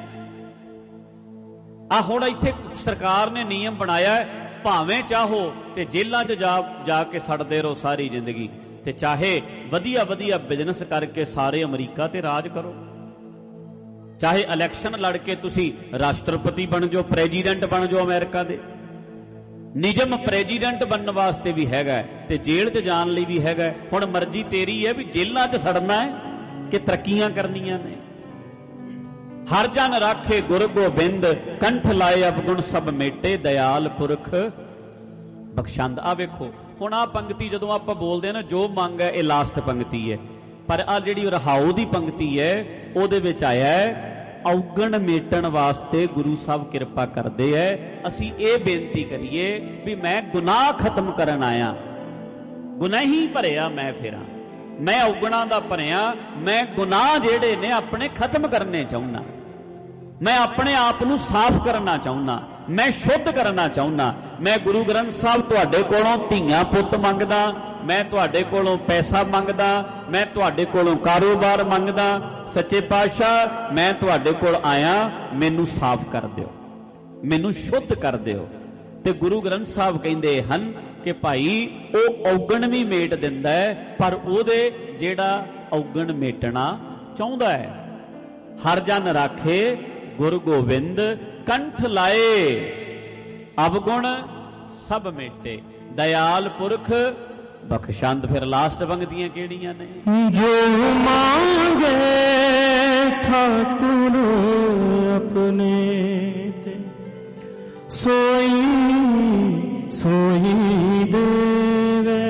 ਆ ਹੁਣ ਇੱਥੇ ਸਰਕਾਰ ਨੇ ਨਿਯਮ ਬਣਾਇਆ, ਭਾਵੇਂ ਚਾਹੋ ਤੇ ਜੇਲ੍ਹਾਂ 'ਚ ਜਾ ਜਾ ਕੇ ਸੜਦੇ ਰਹੋ ਸਾਰੀ ਜ਼ਿੰਦਗੀ, ਤੇ ਚਾਹੇ ਵਧੀਆ ਵਧੀਆ ਬਿਜ਼ਨਸ ਕਰਕੇ ਸਾਰੇ ਅਮਰੀਕਾ ਤੇ ਰਾਜ ਕਰੋ, ਚਾਹੇ ਇਲੈਕਸ਼ਨ ਲੜ ਕੇ ਤੁਸੀਂ ਰਾਸ਼ਟਰਪਤੀ ਬਣ ਜਾਓ, ਪ੍ਰੈਜ਼ੀਡੈਂਟ ਬਣ ਜਾਓ ਅਮਰੀਕਾ ਦੇ। ਨਿਯਮ ਪ੍ਰੈਜ਼ੀਡੈਂਟ ਬਣਨ ਵਾਸਤੇ ਵੀ ਹੈਗਾ ਤੇ ਜੇਲ੍ਹ 'ਚ ਜਾਣ ਲਈ ਵੀ ਹੈਗਾ। ਹੁਣ ਮਰਜ਼ੀ ਤੇਰੀ ਹੈ ਵੀ ਜੇਲ੍ਹਾਂ 'ਚ ਸੜਨਾ ਹੈ ਕਿ ਤਰੱਕੀਆਂ ਕਰਨੀਆਂ ਨੇ। ਹਰ ਜਨ ਰਾਖੇ ਗੁਰ ਗੋਬਿੰਦ, ਕੰਠ ਲਾਏ ਅਵਗੁਣ ਸਭ ਮੇਟੇ, ਦਇਆਲ ਪੁਰਖ ਬਖਸ਼ੰਦ। ਆ ਵੇਖੋ ਹੁਣ ਆਹ ਪੰਕਤੀ ਜਦੋਂ ਆਪਾਂ ਬੋਲਦੇ ਆ ਨਾ, ਜੋ ਮੰਗ ਹੈ ਇਹ ਲਾਸਟ ਪੰਕਤੀ ਹੈ, ਪਰ ਆ ਜਿਹੜੀ ਰਹਾਉ ਦੀ ਪੰਕਤੀ ਹੈ ਉਹਦੇ ਵਿੱਚ ਆਇਆ ਹੈ ਔਗਣ ਮੇਟਣ ਵਾਸਤੇ ਗੁਰੂ ਸਾਹਿਬ ਕਿਰਪਾ ਕਰਦੇ ਐ। ਅਸੀਂ ਇਹ ਬੇਨਤੀ ਕਰੀਏ ਵੀ ਮੈਂ ਗੁਨਾਹ ਖਤਮ ਕਰਨ ਆਇਆ, ਗੁਨਾਹੀ ਭਰਿਆ ਮੈਂ ਫੇਰਾਂ, ਮੈਂ ਔਗਣਾਂ ਦਾ ਭਰਿਆ, ਮੈਂ ਗੁਨਾਹ ਜਿਹੜੇ ਨੇ ਆਪਣੇ ਖਤਮ ਕਰਨੇ ਚਾਹੁੰਦਾ, ਮੈਂ ਆਪਣੇ ਆਪ ਨੂੰ ਸਾਫ਼ ਕਰਨਾ ਚਾਹੁੰਦਾ, ਮੈਂ ਸ਼ੁੱਧ ਕਰਨਾ ਚਾਹੁੰਦਾ। ਮੈਂ ਗੁਰੂ ਗ੍ਰੰਥ ਸਾਹਿਬ ਤੁਹਾਡੇ ਕੋਲੋਂ ਧੀਆਂ ਪੁੱਤ ਮੰਗਦਾ, ਮੈਂ ਤੁਹਾਡੇ ਕੋਲੋਂ ਪੈਸਾ ਮੰਗਦਾ, ਮੈਂ ਤੁਹਾਡੇ ਕੋਲੋਂ ਕਾਰੋਬਾਰ ਮੰਗਦਾ। ਸੱਚੇ ਪਾਤਸ਼ਾਹ ਮੈਂ ਤੁਹਾਡੇ ਕੋਲ ਆਇਆ, ਮੈਨੂੰ ਸਾਫ਼ ਕਰ ਦਿਓ, ਮੈਨੂੰ ਸ਼ੁੱਧ ਕਰ ਦਿਓ। ਤੇ ਗੁਰੂ ਗ੍ਰੰਥ ਸਾਹਿਬ ਕਹਿੰਦੇ ਹਨ ਕਿ ਭਾਈ ਉਹ ਔਗਣ ਵੀ ਮੇਟ ਦਿੰਦਾ ਹੈ, ਪਰ ਉਹਦੇ ਜਿਹੜਾ ਔਗਣ ਮੇਟਣਾ ਚਾਹੁੰਦਾ ਹੈ। ਹਰ ਜਨ ਰਾਖੇ ਗੁਰ ਗੋਬਿੰਦ, ਕੰਠ ਲਾਏ ਅਵਗੁਣ ਸਭ ਮੇਟੇ, ਦਇਆਲ ਪੁਰਖ ਬਖਸ਼ੰਦ। ਫਿਰ ਲਾਸਟ ਪੰਕਤੀਆਂ ਕਿਹੜੀਆਂ ਨੇ? ਜੋ ਮੰਗੇ ਠਾਕੁਰ ਆਪਣੇ ਤੇ, ਸੋਈ ਸੋਈ ਦੇਵੇ।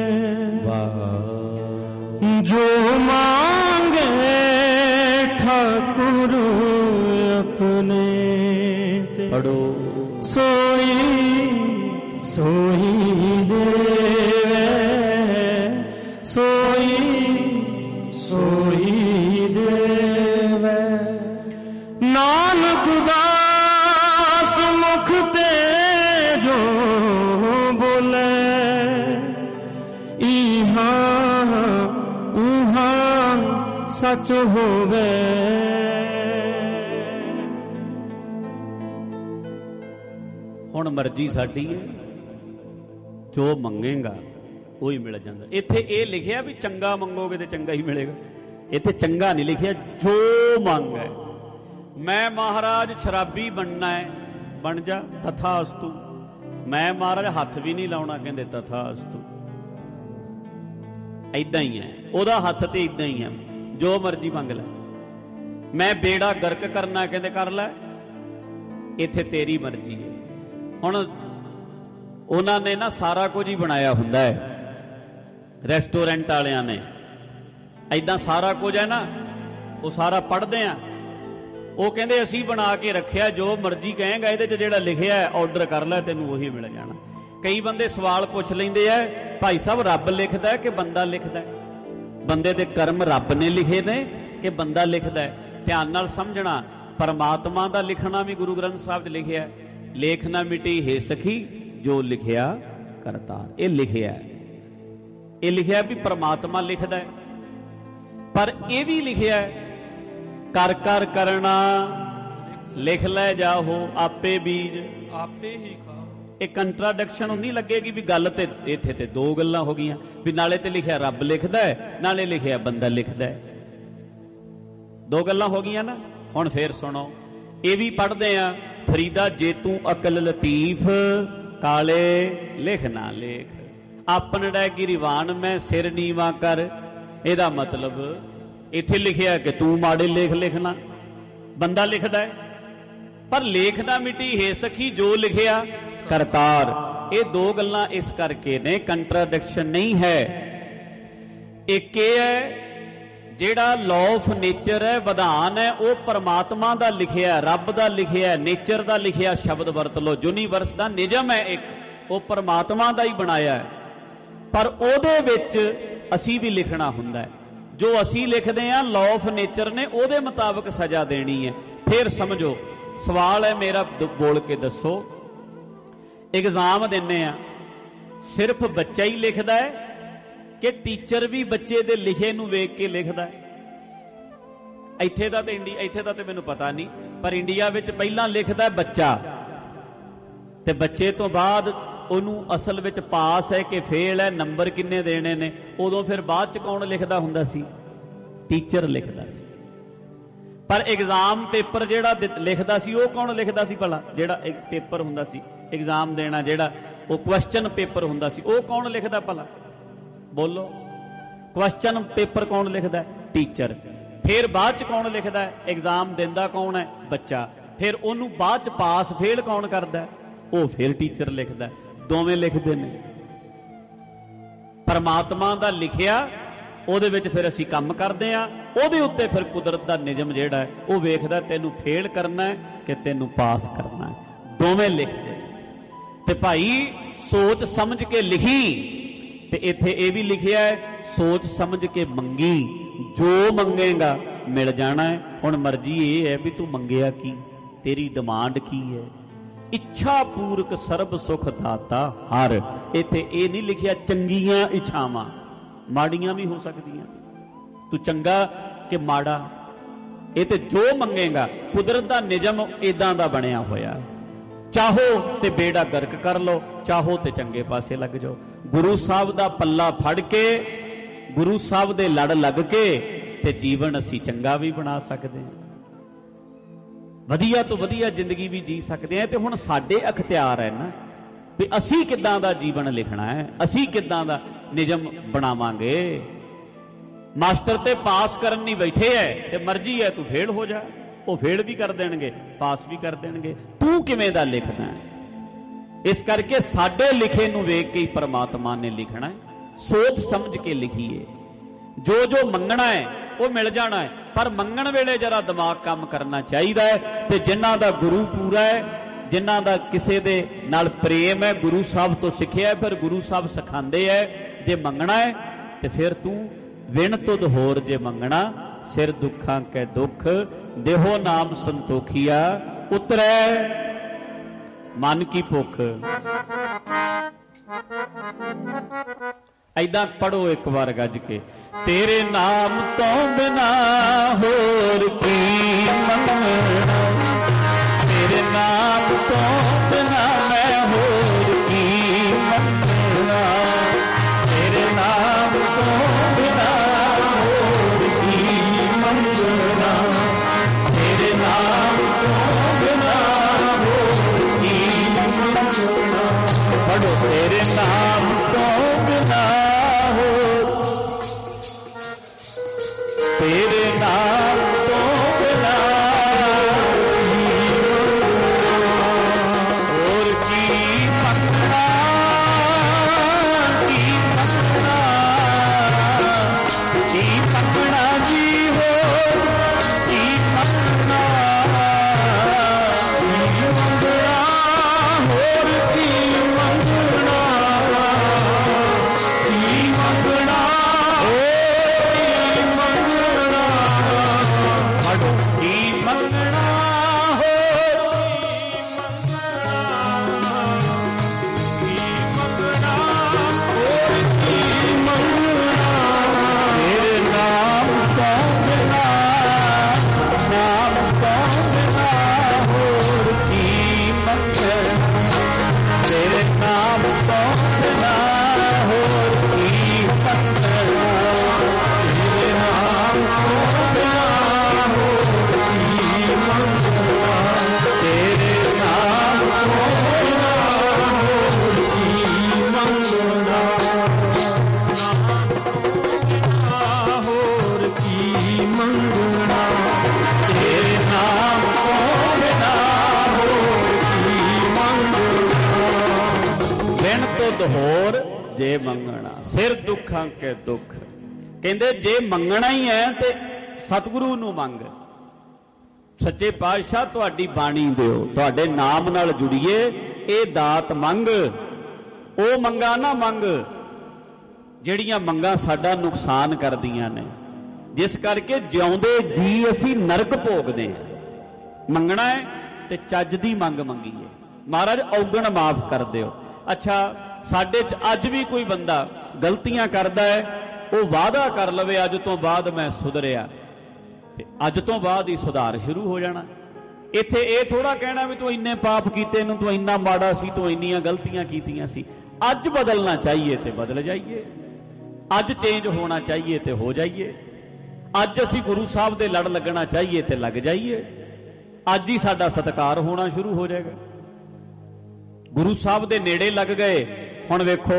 ਵਾਹ। ਜੋ ਮੰਗੇ ਠਾਕੁਰ ਆਪਣੇ ਤੇ, ਪੜੋ, ਸੋਈ ਸੋਈ ਦੇਵੇ, ਸੋਈ ਸੋਈ ਦੇਵੇ। ਨਾਨਕ ਦਾਸ ਮੁਖ ਤੇ ਜੋ ਬੋਲੇ, ਇਹਾਂ ਉਹਾਂ ਸੱਚ ਹੋਵੇ। ਹੁਣ ਮਰਜ਼ੀ ਸਾਡੀ ਹੈ, ਜੋ ਮੰਗੇਗਾ ਉਹੀ ਮਿਲ ਜਾਂਦਾ। ਇੱਥੇ ਇਹ ਲਿਖਿਆ ਵੀ ਚੰਗਾ ਮੰਗੋਗੇ ਤੇ ਚੰਗਾ ਹੀ ਮਿਲੇਗਾ, ਇੱਥੇ ਚੰਗਾ ਨਹੀਂ ਲਿਖਿਆ, ਜੋ ਮੰਗ ਹੈ। ਮੈਂ ਮਹਾਰਾਜ ਸ਼ਰਾਬੀ ਬਣਨਾ ਹੈ, ਬਣ ਜਾ, ਤਥਾਸਤੂ। ਮੈਂ ਮਹਾਰਾਜ ਹੱਥ ਵੀ ਨਹੀਂ ਲਾਉਣਾ, ਕਹਿੰਦੇ ਤਥਾਸਤੂ। ਏਦਾਂ ਹੀ ਹੈ, ਉਹਦਾ ਹੱਥ ਤੇ ਏਦਾਂ ਹੀ ਹੈ, ਜੋ ਮਰਜ਼ੀ ਮੰਗ ਲੈ। ਮੈਂ ਬੇੜਾ ਗਰਕ ਕਰਨਾ, ਕਹਿੰਦੇ ਕਰ ਲੈ, ਇੱਥੇ ਤੇਰੀ ਮਰਜ਼ੀ ਹੈ। ਹੁਣ ਉਹਨਾਂ ਨੇ ਨਾ ਸਾਰਾ ਕੁਝ ਹੀ ਬਣਾਇਆ ਹੁੰਦਾ ਹੈ, ਰੈਸਟੋਰੈਂਟ ਵਾਲਿਆਂ ਨੇ ਏਦਾਂ ਸਾਰਾ ਕੁਝ ਹੈ ਨਾ, ਉਹ ਸਾਰਾ ਪੜ੍ਹਦੇ ਆ, ਉਹ ਕਹਿੰਦੇ ਅਸੀਂ ਬਣਾ ਕੇ ਰੱਖਿਆ, ਜੋ ਮਰਜ਼ੀ ਕਹੇਗਾ ਇਹਦੇ 'ਚ ਜਿਹੜਾ ਲਿਖਿਆ ਆਰਡਰ ਕਰ ਲੈ, ਤੈਨੂੰ ਉਹੀ ਮਿਲ ਜਾਣਾ। ਕਈ ਬੰਦੇ ਸਵਾਲ ਪੁੱਛ ਲੈਂਦੇ ਆ, ਭਾਈ ਸਾਹਿਬ ਰੱਬ ਲਿਖਦਾ ਕਿ ਬੰਦਾ ਲਿਖਦਾ? ਬੰਦੇ ਦੇ ਕਰਮ ਰੱਬ ਨੇ ਲਿਖੇ ਨੇ ਕਿ ਬੰਦਾ ਲਿਖਦਾ? ਧਿਆਨ ਨਾਲ ਸਮਝਣਾ, ਪਰਮਾਤਮਾ ਦਾ ਲਿਖਣਾ ਵੀ ਗੁਰੂ ਗ੍ਰੰਥ ਸਾਹਿਬ 'ਚ ਲਿਖਿਆ, ਲੇਖ ਨਾ ਮਿਟੀ ਹੈ ਸਖੀ ਜੋ ਲਿਖਿਆ ਕਰਤਾਰ। ਇਹ ਲਿਖਿਆ, ਇਹ ਲਿਖਿਆ ਵੀ ਪਰਮਾਤਮਾ ਲਿਖਦਾ ਹੈ, ਪਰ ਇਹ ਵੀ ਲਿਖਿਆ ਕਰ ਕਰ ਕਰਨਾ, ਲਿਖ ਲੈ ਜਾਹੋ ਆਪੇ ਬੀਜ ਆਪੇ ਹੀ ਖਾ। ਇਹ ਕੰਟਰਾਡਿਕਸ਼ਨ ਨਹੀਂ ਲੱਗੇਗੀ ਵੀ ਗੱਲ ਤੇ ਇੱਥੇ ਤੇ ਦੋ ਗੱਲਾਂ ਹੋ ਗਈਆਂ, ਵੀ ਨਾਲੇ ਤੇ ਲਿਖਿਆ ਰੱਬ ਲਿਖਦਾ ਹੈ, ਨਾਲੇ ਲਿਖਿਆ ਬੰਦਾ ਲਿਖਦਾ ਹੈ, ਦੋ ਗੱਲਾਂ ਹੋ ਗਈਆਂ ਨਾ। ਹੁਣ ਫੇਰ ਸੁਣੋ, ਇਹ ਵੀ ਪੜ੍ਹਦੇ ਆ, ਫਰੀਦਾ ਜੇ ਤੂੰ ਅਕਲ ਲਤੀਫ, ਕਾਲੇ ਲਿਖ ਨਾ ਲੇਖ, ਆਪਨੜਾ ਗਿਰੀਵਾਨ ਮੈਂ ਸਿਰ ਨੀਵਾ ਕਰ। ਇਹਦਾ ਮਤਲਬ ਇੱਥੇ ਲਿਖਿਆ ਕਿ ਤੂੰ ਮਾੜੇ ਲੇਖ ਲਿਖਣਾ, ਬੰਦਾ ਲਿਖਦਾ ਹੈ, ਪਰ ਲੇਖ ਨਾ ਮਿਟੀ ਹੈ ਸਖੀ ਜੋ ਲਿਖਿਆ ਕਰਤਾਰ। ये दो गल्लां इस करके ने, कंट्राडिक्शन नहीं है। एक ये है जिहड़ा लॉ ऑफ नेचर है, विधान है, वो परमात्मा दा लिखिया, रब दा लिखिया, नेचर दा लिखिया शब्द वरत लो। यूनीवर्स दा निजम है एक, वो परमात्मा दा ही बनाया है, पर ओहदे विच असी भी लिखना हुंदा है। जो असी लिखते हैं लॉ ऑफ नेचर ने उहदे मुताबिक सजा देनी है। फिर समझो, सवाल है मेरा, बोल के दसो, एग्जाम देने आ, सिर्फ बच्चा ही लिखता है कि टीचर भी बच्चे दे लिखे नूं वेख के लिखता है? इत्थे दा ते इंडिया, इत्थे दा ते मैनूं पता नहीं, पर इंडिया विच पहलां लिखदा है बच्चा, ते बच्चे तो बाद ਉਹਨੂੰ ਅਸਲ ਵਿੱਚ ਪਾਸ ਹੈ ਕਿ ਫੇਲ ਹੈ, ਨੰਬਰ ਕਿੰਨੇ ਦੇਣੇ ਨੇ, ਉਦੋਂ ਫਿਰ ਬਾਅਦ ਚ ਕੌਣ ਲਿਖਦਾ ਹੁੰਦਾ ਸੀ? ਟੀਚਰ ਲਿਖਦਾ ਸੀ। ਪਰ ਐਗਜ਼ਾਮ ਪੇਪਰ ਜਿਹੜਾ ਲਿਖਦਾ ਸੀ ਉਹ ਕੌਣ ਲਿਖਦਾ ਸੀ ਭਲਾ? ਜਿਹੜਾ ਇੱਕ ਪੇਪਰ ਹੁੰਦਾ ਸੀ ਐਗਜ਼ਾਮ ਦੇਣਾ, ਜਿਹੜਾ ਉਹ ਕੁਐਸਚਨ ਪੇਪਰ ਹੁੰਦਾ ਸੀ, ਉਹ ਕੌਣ ਲਿਖਦਾ ਭਲਾ? ਬੋਲੋ, ਕੁਐਸਚਨ ਪੇਪਰ ਕੌਣ ਲਿਖਦਾ? ਟੀਚਰ। ਫਿਰ ਬਾਅਦ ਚ ਕੌਣ ਲਿਖਦਾ? ਐਗਜ਼ਾਮ ਦਿੰਦਾ ਕੌਣ ਹੈ? ਬੱਚਾ। ਫਿਰ ਉਹਨੂੰ ਬਾਅਦ ਚ ਪਾਸ ਫੇਲ ਕੌਣ ਕਰਦਾ? ਉਹ ਫਿਰ ਟੀਚਰ ਲਿਖਦਾ। ਦੋਵੇਂ ਲਿਖਦੇ ਨੇ। ਪਰਮਾਤਮਾ ਦਾ ਲਿਖਿਆ, ਉਹਦੇ ਵਿੱਚ ਫਿਰ ਅਸੀਂ ਕੰਮ ਕਰਦੇ ਹਾਂ, ਉਹਦੇ ਉੱਤੇ ਫਿਰ ਕੁਦਰਤ ਦਾ ਨਿਯਮ ਜਿਹੜਾ ਹੈ ਉਹ ਵੇਖਦਾ ਤੈਨੂੰ ਫੇਲ ਕਰਨਾ ਹੈ ਕਿ ਤੈਨੂੰ ਪਾਸ ਕਰਨਾ ਹੈ। ਦੋਵੇਂ ਲਿਖਦੇ। ਤੇ ਭਾਈ ਸੋਚ ਸਮਝ ਕੇ ਲਿਖੀ, ਤੇ ਇੱਥੇ ਇਹ ਵੀ ਲਿਖਿਆ ਹੈ ਸੋਚ ਸਮਝ ਕੇ ਮੰਗੀ, ਜੋ ਮੰਗੇਗਾ ਮਿਲ ਜਾਣਾ ਹੈ। ਹੁਣ ਮਰਜ਼ੀ ਇਹ ਹੈ ਵੀ ਤੂੰ ਮੰਗਿਆ ਕੀ, ਤੇਰੀ ਡਿਮਾਂਡ ਕੀ ਹੈ। ਇੱਛਾ ਪੂਰਕ ਸਰਬ ਸੁਖ ਦਾਤਾ ਹਰ। ਇੱਥੇ ਇਹ ਨਹੀਂ ਲਿਖਿਆ ਚੰਗੀਆਂ ਇੱਛਾਵਾਂ, ਮਾੜੀਆਂ ਵੀ ਹੋ ਸਕਦੀਆਂ, ਤੂੰ ਚੰਗਾ ਕਿ ਮਾੜਾ, ਇਹ ਤੇ ਜੋ ਮੰਗੇਗਾ। ਕੁਦਰਤ ਦਾ ਨਿਯਮ ਇਦਾਂ ਦਾ ਬਣਿਆ ਹੋਇਆ, ਚਾਹੋ ਤੇ ਬੇੜਾ ਗਰਕ ਕਰ ਲਓ, ਚਾਹੋ ਤੇ ਚੰਗੇ ਪਾਸੇ ਲੱਗ ਜਾਓ। ਗੁਰੂ ਸਾਹਿਬ ਦਾ ਪੱਲਾ ਫੜ ਕੇ, ਗੁਰੂ ਸਾਹਿਬ ਦੇ ਲੜ ਲੱਗ ਕੇ ਤੇ ਜੀਵਨ ਅਸੀਂ ਚੰਗਾ ਵੀ ਬਣਾ ਸਕਦੇ ਹਾਂ, ਵਧੀਆ ਤੋਂ ਵਧੀਆ ਜ਼ਿੰਦਗੀ ਵੀ ਜੀ ਸਕਦੇ ਹਾਂ। ਤੇ ਹੁਣ ਸਾਡੇ ਅਖਤਿਆਰ ਹੈ ਨਾ ਵੀ ਅਸੀਂ ਕਿੱਦਾਂ ਦਾ ਜੀਵਨ ਲਿਖਣਾ ਹੈ, ਅਸੀਂ ਕਿੱਦਾਂ ਦਾ ਨਿਯਮ ਬਣਾਵਾਂਗੇ। ਮਾਸਟਰ ਤੇ ਪਾਸ ਕਰਨ ਨਹੀਂ ਬੈਠੇ ਐ, ਤੇ ਮਰਜ਼ੀ ਹੈ ਤੂੰ ਫੇਲ ਹੋ ਜਾ, ਉਹ ਫੇਲ ਵੀ ਕਰ ਦੇਣਗੇ, ਪਾਸ ਵੀ ਕਰ ਦੇਣਗੇ। ਤੂੰ ਕਿਵੇਂ ਦਾ ਲਿਖਦਾ ਹੈ? ਇਸ ਕਰਕੇ ਸਾਡੇ ਲਿਖੇ ਨੂੰ ਵੇਖ ਕੇ ਹੀ ਪਰਮਾਤਮਾ ਨੇ ਲਿਖਣਾ ਹੈ। ਸੋਚ ਸਮਝ ਕੇ ਲਿਖੀਏ। ਜੋ ਜੋ ਮੰਗਣਾ ਹੈ ਉਹ ਮਿਲ ਜਾਣਾ ਹੈ, ਪਰ ਮੰਗਣ ਵੇਲੇ ਜਰਾ ਦਿਮਾਗ ਕੰਮ ਕਰਨਾ ਚਾਹੀਦਾ ਹੈ। ਤੇ ਜਿਨ੍ਹਾਂ ਦਾ ਗੁਰੂ ਪੂਰਾ ਹੈ, ਜਿਨ੍ਹਾਂ ਦਾ ਕਿਸੇ ਦੇ ਨਾਲ ਪ੍ਰੇਮ ਹੈ, ਗੁਰੂ ਸਾਹਿਬ ਤੋਂ ਸਿੱਖਿਆ, ਫਿਰ ਗੁਰੂ ਸਾਹਿਬ ਸਿਖਾਉਂਦੇ ਹੈ ਜੇ ਮੰਗਣਾ ਹੈ ਤੇ ਫਿਰ ਤੂੰ ਵਿਣ ਤੁਧ ਹੋਰ ਜੇ ਮੰਗਣਾ, ਸਿਰ ਦੁੱਖਾਂ ਕੈ ਦੁੱਖ ਦੇਹੋ ਨਾਮ ਸੰਤੋਖੀਆ, ਉਤਰੈ ਮਨ ਕੀ ਭੁੱਖ। ऐदा पढ़ो एक बार गज के। तेरे नाम तो बिना होर की मंगना, तेरे नाम तो बिना मैं होर की मंगना, तेरे नाम तो बिना होर की मंगना, तेरे नाम तो बिना होर की मंगना। पढ़ो तेरे नाम तो बिना तेरे नाम होर जे मंगना सिर दुखां के दुख। कहते जे मंगना ही है तो सतगुरु नूं मंग। सच्चे पातशाह तुहाडी बाणी दिओ, तुहाडे नाम नाल जुड़िए, ये दात मंग। ओ मंगा ना मंग ਜਿਹੜੀਆਂ ਮੰਗਾਂ ਸਾਡਾ ਨੁਕਸਾਨ ਕਰਦੀਆਂ ਨੇ, ਜਿਸ ਕਰਕੇ ਜਿਉਂਦੇ ਜੀ ਅਸੀਂ ਨਰਕ ਭੋਗਦੇ ਹਾਂ। ਮੰਗਣਾ ਹੈ ਤੇ ਚੱਜ ਦੀ ਮੰਗ ਮੰਗੀਏ। ਮਹਾਰਾਜ ਔਗਣ ਮਾਫ ਕਰ ਦਿਓ। ਅੱਛਾ, ਸਾਡੇ 'ਚ ਅੱਜ ਵੀ ਕੋਈ ਬੰਦਾ ਗਲਤੀਆਂ ਕਰਦਾ ਹੈ, ਉਹ ਵਾਅਦਾ ਕਰ ਲਵੇ ਅੱਜ ਤੋਂ ਬਾਅਦ ਮੈਂ ਸੁਧਰਿਆ, ਤੇ ਅੱਜ ਤੋਂ ਬਾਅਦ ਹੀ ਸੁਧਾਰ ਸ਼ੁਰੂ ਹੋ ਜਾਣਾ। ਇੱਥੇ ਇਹ ਥੋੜਾ ਕਹਿਣਾ ਵੀ ਤੂੰ ਇੰਨੇ ਪਾਪ ਕੀਤੇ ਨੂੰ, ਤੂੰ ਇੰਨਾ ਮਾੜਾ ਸੀ, ਤੂੰ ਇੰਨੀਆਂ ਗਲਤੀਆਂ ਕੀਤੀਆਂ ਸੀ। ਅੱਜ ਬਦਲਣਾ ਚਾਹੀਏ ਤੇ ਬਦਲ ਜਾਈਏ, ਅੱਜ ਚੇਂਜ ਹੋਣਾ ਚਾਹੀਏ ਤੇ ਹੋ ਜਾਈਏ, ਅੱਜ ਅਸੀਂ ਗੁਰੂ ਸਾਹਿਬ ਦੇ ਲੜ ਲੱਗਣਾ ਚਾਹੀਏ ਤੇ ਲੱਗ ਜਾਈਏ। ਅੱਜ ਹੀ ਸਾਡਾ ਸਤਿਕਾਰ ਹੋਣਾ ਸ਼ੁਰੂ ਹੋ ਜਾਏਗਾ। ਗੁਰੂ ਸਾਹਿਬ ਦੇ ਨੇੜੇ ਲੱਗ ਗਏ। ਹੁਣ ਵੇਖੋ,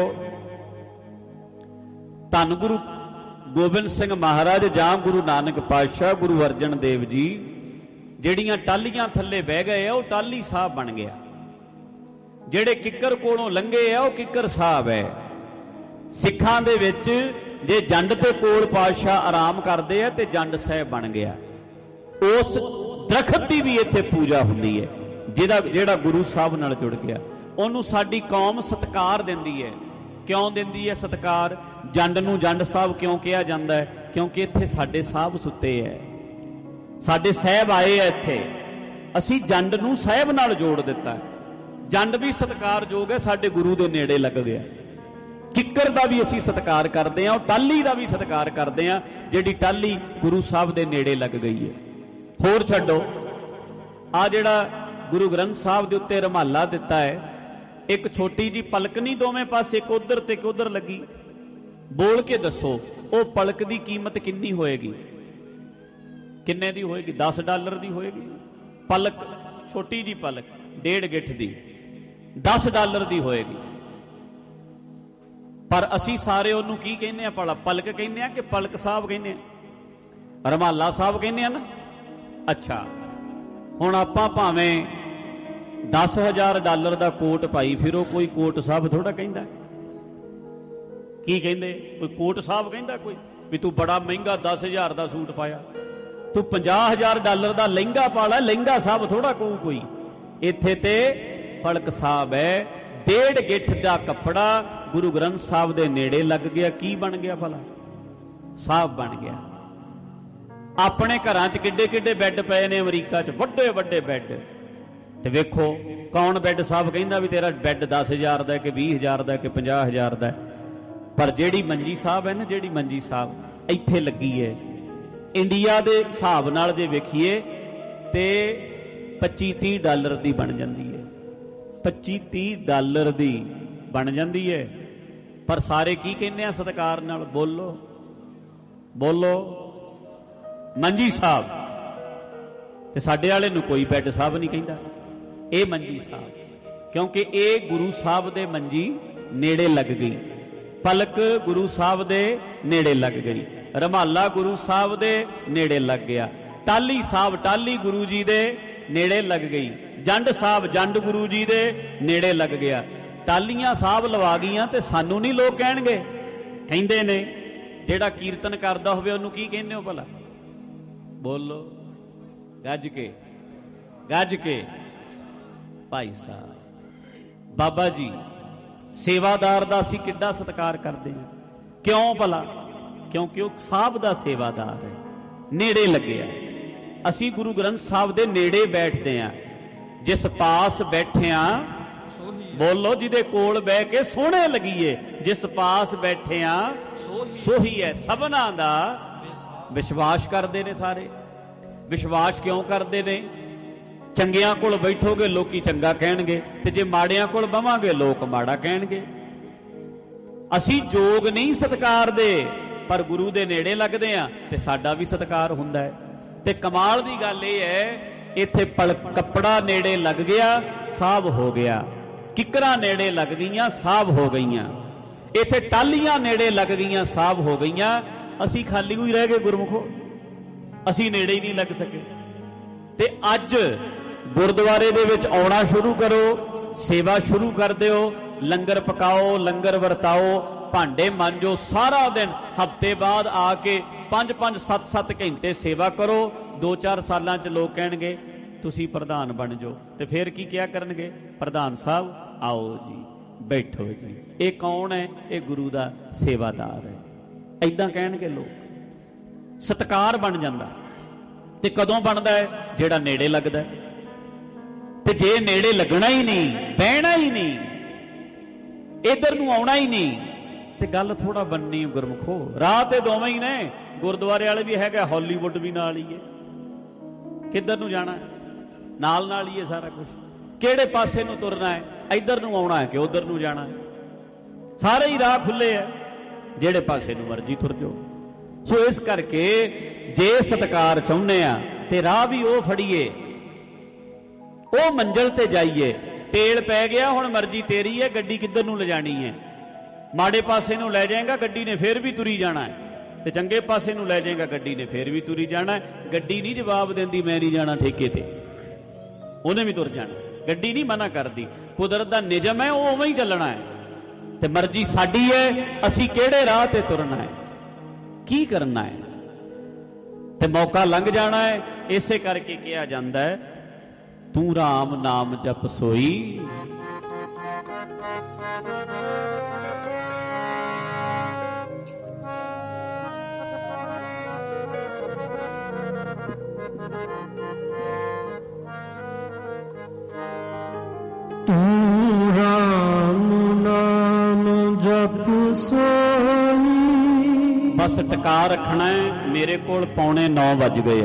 ਧੰਨ ਗੁਰੂ ਗੋਬਿੰਦ ਸਿੰਘ ਮਹਾਰਾਜ ਜਾਂ ਗੁਰੂ ਨਾਨਕ ਪਾਤਸ਼ਾਹ, ਗੁਰੂ ਅਰਜਨ ਦੇਵ ਜੀ ਜਿਹੜੀਆਂ ਟਾਹਲੀਆਂ ਥੱਲੇ ਬਹਿ ਗਏ ਆ, ਉਹ ਟਾਹਲੀ ਸਾਹਿਬ ਬਣ ਗਿਆ। ਜਿਹੜੇ ਕਿੱਕਰ ਕੋਲੋਂ ਲੰਘੇ ਆ, ਉਹ ਕਿੱਕਰ ਸਾਹਿਬ ਹੈ। ਸਿੱਖਾਂ ਦੇ ਵਿੱਚ ਜੇ ਜੰਡ ਦੇ ਕੋਲ ਪਾਤਸ਼ਾਹ ਆਰਾਮ ਕਰਦੇ ਆ ਤੇ ਜੰਡ ਸਾਹਿਬ ਬਣ ਗਿਆ। ਉਸ ਦਰਖਤ ਦੀ ਵੀ ਇੱਥੇ ਪੂਜਾ ਹੁੰਦੀ ਹੈ, ਜਿਹਦਾ ਜਿਹੜਾ ਗੁਰੂ ਸਾਹਿਬ ਨਾਲ ਜੁੜ ਗਿਆ। ਉਹਨੂੰ ਸਾਡੀ ਕੌਮ ਸਤਿਕਾਰ ਦਿੰਦੀ ਹੈ। ਕਿਉਂ ਦਿੰਦੀ ਹੈ ਸਤਿਕਾਰ? ਜੰਡ ਨੂੰ ਜੰਡ ਸਾਹਿਬ ਕਿਉਂ ਕਿਹਾ ਜਾਂਦਾ ਹੈ? ਕਿਉਂਕਿ ਇੱਥੇ ਸਾਡੇ ਸਾਹਿਬ ਸੁੱਤੇ ਹੈ, ਸਾਡੇ ਸਾਹਿਬ ਆਏ ਆ ਇੱਥੇ। ਅਸੀਂ ਜੰਡ ਨੂੰ ਸਾਹਿਬ ਨਾਲ ਜੋੜ ਦਿੱਤਾ। ਜੰਡ ਵੀ ਸਤਿਕਾਰਯੋਗ ਹੈ, ਸਾਡੇ ਗੁਰੂ ਦੇ ਨੇੜੇ ਲੱਗ ਗਿਆ। ਕਿੱਕਰ ਦਾ ਵੀ ਅਸੀਂ ਸਤਿਕਾਰ ਕਰਦੇ ਹਾਂ, ਉਹ ਟਾਹਲੀ ਦਾ ਵੀ ਸਤਿਕਾਰ ਕਰਦੇ ਹਾਂ, ਜਿਹੜੀ ਟਾਹਲੀ ਗੁਰੂ ਸਾਹਿਬ ਦੇ ਨੇੜੇ ਲੱਗ ਗਈ ਹੈ। ਹੋਰ ਛੱਡੋ, ਆ ਜਿਹੜਾ ਗੁਰੂ ਗ੍ਰੰਥ ਸਾਹਿਬ ਦੇ ਉੱਤੇ ਰੁਮਾਲਾ ਦਿੱਤਾ ਹੈ, ਇੱਕ ਛੋਟੀ ਜੀ ਪਲਕ ਨਹੀਂ ਦੋਵੇਂ ਪਾਸੇ, ਇੱਕ ਉਧਰ ਤੇ ਇੱਕ ਉਧਰ ਲੱਗੀ। ਬੋਲ ਕੇ ਦੱਸੋ, ਉਹ ਪਲਕ ਦੀ ਕੀਮਤ ਕਿੰਨੀ ਹੋਏਗੀ? ਕਿੰਨੇ ਦੀ ਹੋਏਗੀ? ਦਸ ਡਾਲਰ ਦੀ ਹੋਏਗੀ। ਪਲਕ, ਛੋਟੀ ਜੀ ਪਲਕ, ਡੇਢ ਗਿੱਠ ਦੀ, ਦਸ ਡਾਲਰ ਦੀ ਹੋਏਗੀ। ਪਰ ਅਸੀਂ ਸਾਰੇ ਉਹਨੂੰ ਕੀ ਕਹਿੰਦੇ ਆ? ਭਲਾ ਪਲਕ ਕਹਿੰਦੇ ਆ ਕਿ ਪਲਕ ਸਾਹਿਬ ਕਹਿੰਦੇ ਆ? ਰੁਮਾਲਾ ਸਾਹਿਬ ਕਹਿੰਦੇ ਆ ਨਾ। ਅੱਛਾ, ਹੁਣ ਆਪਾਂ ਭਾਵੇਂ ਦਸ ਹਜ਼ਾਰ ਡਾਲਰ ਦਾ ਕੋਟ ਪਾਈ ਫਿਰੋ, ਕੋਈ ਕੋਟ ਸਾਹਿਬ ਥੋੜਾ ਕਹਿੰਦਾ। ਕੀ ਕਹਿੰਦੇ? ਕੋਈ ਕੋਟ ਸਾਹਿਬ ਕਹਿੰਦਾ ਕੋਈ ਵੀ ਤੂੰ ਬੜਾ ਮਹਿੰਗਾ ਦਸ ਹਜ਼ਾਰ ਦਾ ਸੂਟ ਪਾਇਆ, ਤੂੰ ਪੰਜਾਹ ਹਜ਼ਾਰ ਡਾਲਰ ਦਾ ਲਹਿੰਗਾ ਪਾ ਲੈ, ਲਹਿੰਗਾ ਸਾਹਿਬ ਥੋੜਾ ਕਹੂ ਕੋਈ। ਇੱਥੇ ਤੇ ਪਲਕ ਸਾਹਿਬ ਹੈ। ਡੇਢ ਗਿੱਠ ਦਾ ਕੱਪੜਾ ਗੁਰੂ ਗ੍ਰੰਥ ਸਾਹਿਬ ਦੇ ਨੇੜੇ ਲੱਗ ਗਿਆ। ਕੀ ਬਣ ਗਿਆ ਭਲਾ? ਸਾਹਿਬ ਬਣ ਗਿਆ। ਆਪਣੇ ਘਰਾਂ 'ਚ ਕਿੱਡੇ ਕਿੱਡੇ ਬੈੱਡ ਪਏ ਨੇ ਅਮਰੀਕਾ 'ਚ, ਵੱਡੇ ਵੱਡੇ ਬੈੱਡ। ਤੇ ਵੇਖੋ, ਕੌਣ ਬੈੱਡ ਸਾਹਿਬ ਕਹਿੰਦਾ ਵੀ ਤੇਰਾ ਬੈੱਡ ਦਸ ਹਜ਼ਾਰ ਦਾ ਕਿ ਵੀਹ ਹਜ਼ਾਰ ਦਾ ਕਿ ਪੰਜਾਹ ਹਜ਼ਾਰ ਦਾ? ਪਰ ਜਿਹੜੀ ਮੰਜੀ ਸਾਹਿਬ ਹੈ ਨਾ, ਜਿਹੜੀ ਮੰਜੀ ਸਾਹਿਬ ਇੱਥੇ ਲੱਗੀ ਹੈ, ਇੰਡੀਆ ਦੇ ਹਿਸਾਬ ਨਾਲ ਜੇ ਵੇਖੀਏ ਤੇ ਪੱਚੀ ਤੀਹ ਡਾਲਰ ਦੀ ਬਣ ਜਾਂਦੀ ਹੈ। ਪੱਚੀ ਤੀਹ ਡਾਲਰ ਦੀ ਬਣ ਜਾਂਦੀ ਹੈ। ਪਰ ਸਾਰੇ ਕੀ ਕਹਿੰਦੇ ਆ ਸਤਿਕਾਰ ਨਾਲ? ਬੋਲੋ ਬੋਲੋ, ਮੰਜੀ ਸਾਹਿਬ। ਤੇ ਸਾਡੇ ਵਾਲੇ ਨੂੰ ਕੋਈ ਬੈੱਡ ਸਾਹਿਬ ਨਹੀਂ ਕਹਿੰਦਾ, ਇਹ ਮੰਜੀ ਸਾਹਿਬ। ਕਿਉਂਕਿ ਇਹ ਗੁਰੂ ਸਾਹਿਬ ਦੇ ਮੰਜੀ ਨੇੜੇ ਲੱਗ ਗਈ, ਪਲਕ ਗੁਰੂ ਸਾਹਿਬ ਦੇ ਨੇੜੇ ਲੱਗ ਗਈ, ਰੁਮਾਲਾ ਗੁਰੂ ਸਾਹਿਬ ਦੇ ਨੇੜੇ ਲੱਗ ਗਿਆ, ਟਾਹਲੀ ਸਾਹਿਬ ਟਾਹਲੀ ਗੁਰੂ ਜੀ ਦੇ ਨੇੜੇ ਲੱਗ ਗਈ, ਜੰਡ ਸਾਹਿਬ ਜੰਡ ਗੁਰੂ ਜੀ ਦੇ ਨੇੜੇ ਲੱਗ ਗਿਆ। ਟਾਹਲੀਆਂ ਸਾਹਿਬ ਲਵਾ ਗਈਆਂ ਤੇ ਸਾਨੂੰ ਨਹੀਂ ਲੋਕ ਕਹਿਣਗੇ? ਕਹਿੰਦੇ ਨੇ। ਜਿਹੜਾ ਕੀਰਤਨ ਕਰਦਾ ਹੋਵੇ ਉਹਨੂੰ ਕੀ ਕਹਿੰਦੇ ਹੋ ਭਲਾ? ਬੋਲੋ ਗੱਜ ਕੇ, ਗੱਜ ਕੇ। ਭਾਈ ਸਾਹਿਬ, ਬਾਬਾ ਜੀ, ਸੇਵਾਦਾਰ ਦਾ ਅਸੀਂ ਕਿੱਡਾ ਸਤਿਕਾਰ ਕਰਦੇ ਹਾਂ। ਕਿਉਂ ਭਲਾ? ਕਿਉਂਕਿ ਉਹ ਸਾਹਿਬ ਦਾ ਸੇਵਾਦਾਰ ਹੈ, ਨੇੜੇ ਲੱਗਿਆ। ਅਸੀਂ ਗੁਰੂ ਗ੍ਰੰਥ ਸਾਹਿਬ ਦੇ ਨੇੜੇ ਬੈਠਦੇ ਹਾਂ। ਜਿਸ ਪਾਸ ਬੈਠਿਆਂ, ਬੋਲੋ, ਜਿਹਦੇ ਕੋਲ ਬਹਿ ਕੇ ਸੋਹਣੇ ਲੱਗੀਏ। ਜਿਸ ਪਾਸ ਬੈਠਿਆਂ ਸੋਹੀ ਹੈ। ਸਭਨਾਂ ਦਾ ਵਿਸ਼ਵਾਸ ਕਰਦੇ ਨੇ ਸਾਰੇ। ਵਿਸ਼ਵਾਸ ਕਿਉਂ ਕਰਦੇ ਨੇ? ਚੰਗਿਆਂ ਕੋਲ ਬੈਠੋਗੇ ਲੋਕੀ ਚੰਗਾ ਕਹਿਣਗੇ, ਤੇ ਜੇ ਮਾੜਿਆਂ ਕੋਲ ਬਵਾਂਗੇ ਲੋਕ ਮਾੜਾ ਕਹਿਣਗੇ। ਅਸੀਂ ਜੋਗ ਨਹੀਂ ਸਤਿਕਾਰ ਦੇ, ਪਰ ਗੁਰੂ ਦੇ ਨੇੜੇ ਲੱਗਦੇ ਆ ਤੇ ਸਾਡਾ ਵੀ ਸਤਿਕਾਰ ਹੁੰਦਾ ਹੈ। ਤੇ ਕਮਾਲ ਦੀ ਗੱਲ ਇਹ ਹੈ, ਇੱਥੇ ਪਲ ਕੱਪੜਾ ਨੇੜੇ ਲੱਗ ਗਿਆ, ਸਾਬ ਹੋ ਗਿਆ। ਕਿੱਕਰਾਂ ਨੇੜੇ ਲੱਗ ਗਈਆਂ, ਸਾਬ ਹੋ ਗਈਆਂ। ਇੱਥੇ ਟਾਹਲੀਆਂ ਨੇੜੇ ਲੱਗ ਗਈਆਂ, ਸਾਬ ਹੋ ਗਈਆਂ। ਅਸੀਂ ਖਾਲੀ ਹੋਈ ਰਹਿ ਗਏ ਗੁਰਮੁਖੋ, ਅਸੀਂ ਨੇੜੇ ਹੀ ਨਹੀਂ ਲੱਗ ਸਕੇ। ਤੇ ਅੱਜ ਗੁਰਦੁਆਰੇ ਦੇ ਵਿੱਚ ਆਉਣਾ ਸ਼ੁਰੂ ਕਰੋ, ਸੇਵਾ ਸ਼ੁਰੂ ਕਰ ਦਿਓ। ਲੰਗਰ ਪਕਾਓ, ਲੰਗਰ ਵਰਤਾਓ, ਭਾਂਡੇ ਮਾਂਜੋ, ਸਾਰਾ ਦਿਨ ਹਫ਼ਤੇ ਬਾਅਦ ਆ ਕੇ ਪੰਜ ਪੰਜ ਸੱਤ ਸੱਤ ਘੰਟੇ ਸੇਵਾ ਕਰੋ। ਦੋ ਚਾਰ ਸਾਲਾਂ 'ਚ ਲੋਕ ਕਹਿਣਗੇ ਤੁਸੀਂ ਪ੍ਰਧਾਨ ਬਣ ਜਾਓ, ਤੇ ਫਿਰ ਕੀ ਕਿਹਾ ਕਰਨਗੇ? ਪ੍ਰਧਾਨ ਸਾਹਿਬ ਆਓ ਜੀ, ਬੈਠੋ ਜੀ। ਇਹ ਕੌਣ ਹੈ? ਇਹ ਗੁਰੂ ਦਾ ਸੇਵਾਦਾਰ ਹੈ। ਏਦਾਂ ਕਹਿਣਗੇ ਲੋਕ। ਸਤਿਕਾਰ ਬਣ ਜਾਂਦਾ। ਤੇ ਕਦੋਂ ਬਣਦਾ ਹੈ? ਜਿਹੜਾ ਨੇੜੇ ਲੱਗਦਾ। ਤੇ ਜੇ ਨੇੜੇ ਲੱਗਣਾ ਹੀ ਨਹੀਂ, ਬਹਿਣਾ ਹੀ ਨਹੀਂ, ਇਧਰ ਨੂੰ ਆਉਣਾ ਹੀ ਨਹੀਂ, ਤੇ ਗੱਲ ਥੋੜਾ ਬਣਨੀ ਗੁਰਮੁਖੋ। ਰਾਹ ਤੇ ਦੋਵੇਂ ਹੀ ਨੇ, ਗੁਰਦੁਆਰੇ ਵਾਲੇ ਵੀ ਹੈਗਾ, ਹਾਲੀਵੁੱਡ ਵੀ ਨਾਲ ਹੀ ਹੈ। ਕਿੱਧਰ ਨੂੰ ਜਾਣਾ? ਨਾਲ ਨਾਲ ਹੀ ਹੈ ਸਾਰਾ ਕੁਝ। ਕਿਹੜੇ ਪਾਸੇ ਨੂੰ ਤੁਰਨਾ ਹੈ? ਇੱਧਰ ਨੂੰ ਆਉਣਾ ਹੈ ਕਿ ਉਧਰ ਨੂੰ ਜਾਣਾ ਹੈ? ਸਾਰੇ ਹੀ ਰਾਹ ਖੁੱਲੇ ਹੈ, ਜਿਹੜੇ ਪਾਸੇ ਨੂੰ ਮਰਜ਼ੀ ਤੁਰ ਜਾਓ। ਸੋ ਇਸ ਕਰਕੇ ਜੇ ਸਤਿਕਾਰ ਚਾਹੁੰਦੇ ਆ ਤੇ ਰਾਹ ਵੀ ਉਹ ਫੜੀਏ, ਉਹ ਮੰਜ਼ਿਲ ਤੇ ਜਾਈਏ। ਤੇਲ ਪੈ ਗਿਆ, ਹੁਣ ਮਰਜ਼ੀ ਤੇਰੀ ਹੈ, ਗੱਡੀ ਕਿੱਧਰ ਨੂੰ ਲਿਜਾਣੀ ਹੈ। ਮਾੜੇ ਪਾਸੇ ਨੂੰ ਲੈ ਜਾਏਗਾ, ਗੱਡੀ ਨੇ ਫੇਰ ਵੀ ਤੁਰੀ ਜਾਣਾ ਹੈ, ਤੇ ਚੰਗੇ ਪਾਸੇ ਨੂੰ ਲੈ ਜਾਏਗਾ, ਗੱਡੀ ਨੇ ਫੇਰ ਵੀ ਤੁਰੀ ਜਾਣਾ ਹੈ। ਗੱਡੀ ਨਹੀਂ ਜਵਾਬ ਦਿੰਦੀ ਮੈਂ ਨਹੀਂ ਜਾਣਾ ਠੇਕੇ ਤੇ, ਉਹਨੇ ਵੀ ਤੁਰ ਜਾਣਾ। ਗੱਡੀ ਨਹੀਂ ਮਨਾ ਕਰਦੀ, ਕੁਦਰਤ ਦਾ ਨਿਯਮ ਹੈ, ਉਹ ਉਵੇਂ ਹੀ ਚੱਲਣਾ ਹੈ। ਤੇ ਮਰਜ਼ੀ ਸਾਡੀ ਹੈ, ਅਸੀਂ ਕਿਹੜੇ ਰਾਹ ਤੇ ਤੁਰਨਾ ਹੈ, ਕੀ ਕਰਨਾ ਹੈ। ਤੇ ਮੌਕਾ ਲੰਘ ਜਾਣਾ ਹੈ। ਇਸੇ ਕਰਕੇ ਕਿਹਾ ਜਾਂਦਾ ਹੈ ਤੂੰ ਰਾਮ ਨਾਮ ਜਪ ਸੋਈ, ਤੂੰ ਰਾਮ ਨਾਮ ਜਪ ਸੋਈ। ਬਸ ਟਿਕਾ ਰੱਖਣਾ ਹੈ। ਮੇਰੇ ਕੋਲ ਪੌਣੇ ਨੌ ਵੱਜ ਗਏ ਆ,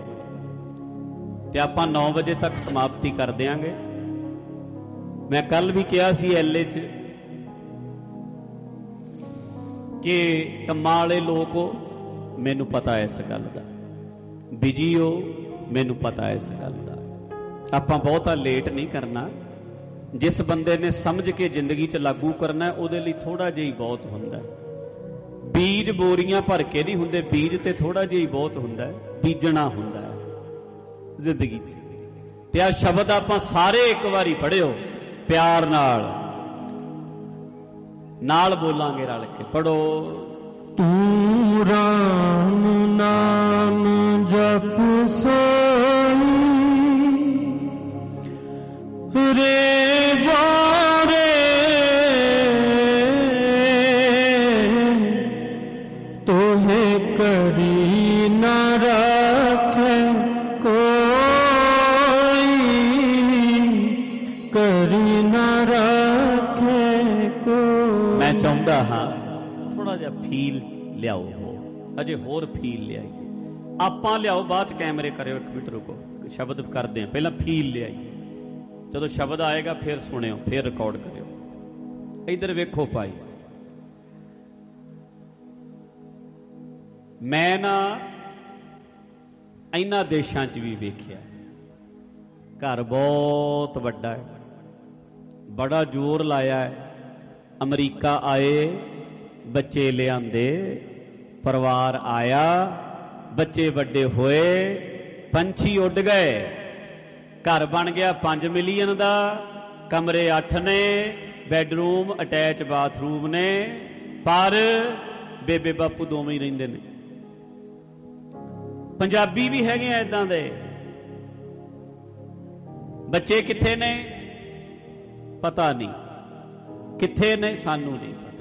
ਤੇ ਆਪਾਂ ਨੌ ਵਜੇ ਤੱਕ ਸਮਾਪਤੀ ਕਰ ਦਿਆਂਗੇ। ਮੈਂ ਕੱਲ ਵੀ ਕਿਹਾ ਸੀ ਐਲਏ 'ਚ ਕਿ ਕੰਮਾਂ ਵਾਲੇ ਲੋਕ ਹੋ, ਮੈਨੂੰ ਪਤਾ ਇਸ ਗੱਲ ਦਾ, ਬਿਜੀ ਹੋ, ਮੈਨੂੰ ਪਤਾ ਇਸ ਗੱਲ ਦਾ। ਆਪਾਂ ਬਹੁਤਾ ਲੇਟ ਨਹੀਂ ਕਰਨਾ। ਜਿਸ ਬੰਦੇ ਨੇ ਸਮਝ ਕੇ ਜ਼ਿੰਦਗੀ 'ਚ ਲਾਗੂ ਕਰਨਾ, ਉਹਦੇ ਲਈ ਥੋੜਾ ਜਿਹਾ ਹੀ ਬਹੁਤ ਹੁੰਦਾ। ਬੀਜ ਬੋਰੀਆਂ ਭਰ ਕੇ ਨਹੀਂ ਹੁੰਦੇ, ਬੀਜ ਤੇ ਥੋੜਾ ਜਿਹਾ ਹੀ ਬਹੁਤ ਹੁੰਦਾ। ਬੀਜਣਾ ਹੁੰਦਾ ਹੈ ਜ਼ਿੰਦਗੀ 'ਚ। ਤੇ ਆਹ ਸ਼ਬਦ ਆਪਾਂ ਸਾਰੇ ਇੱਕ ਵਾਰੀ ਪੜ੍ਹਿਓ ਪਿਆਰ ਨਾਲ, ਨਾਲ ਬੋਲਾਂਗੇ ਰਲ ਕੇ। ਪੜੋ। ਤੂੰ ਰਾਮ ਨਾਮ ਜਪ ਸੋਈ, ਰੇ ਬਾਰੇ ਤੋਹੇ ਕਰੀ ਨਾ ਰੱਖੇ ਕੋਈ, ਕਰੀ ਨਾ ਰੱਖੇ ਕੋਈ। ਮੈਂ ਚਾਹੁੰਦਾ ਹਾਂ ਥੋੜਾ ਜਿਹਾ ਫੀਲ ਲਿਆਓ, ਹੋ ਅਜੇ ਹੋਰ ਫੀਲ ਲਿਆਈਏ। ਆਪਾਂ ਲਿਆਓ, ਬਾਅਦ 'ਚ ਕੈਮਰੇ ਕਰਿਓ। ਇੱਕ ਮਿੰਟ ਰੁਕੋ, ਸ਼ਬਦ ਕਰਦੇ ਹਾਂ, ਪਹਿਲਾਂ ਫੀਲ ਲਿਆਈਏ। ਜਦੋਂ ਸ਼ਬਦ ਆਏਗਾ ਫਿਰ ਸੁਣਿਓ, ਫਿਰ ਰਿਕਾਰਡ ਕਰਿਓ। ਇੱਧਰ ਵੇਖੋ ਭਾਈ, ਮੈਂ ਨਾ ਇਹਨਾਂ ਦੇਸ਼ਾਂ 'ਚ ਵੀ ਵੇਖਿਆ, ਘਰ ਬਹੁਤ ਵੱਡਾ ਹੈ, ਬੜਾ ਜ਼ੋਰ ਲਾਇਆ ਹੈ। ਅਮਰੀਕਾ ਆਏ, ਬੱਚੇ ਲਿਆਂਦੇ, ਪਰਿਵਾਰ ਆਇਆ, ਬੱਚੇ ਵੱਡੇ ਹੋਏ, ਪੰਛੀ ਉੱਡ ਗਏ, ਘਰ ਬਣ ਗਿਆ ਪੰਜ ਮਿਲੀਅਨ ਦਾ, ਕਮਰੇ ਅੱਠ ਨੇ, ਬੈਡਰੂਮ ਅਟੈਚ ਬਾਥਰੂਮ ਨੇ, ਪਰ ਬੇਬੇ ਬਾਪੂ ਦੋਵੇਂ ਹੀ ਰਹਿੰਦੇ ਨੇ। ਪੰਜਾਬੀ ਵੀ ਹੈਗੇ ਆ ਏਦਾਂ ਦੇ। ਬੱਚੇ ਕਿੱਥੇ ਨੇ ਪਤਾ ਨਹੀਂ, ਕਿੱਥੇ ਨੇ ਸਾਨੂੰ ਨਹੀਂ ਪਤਾ,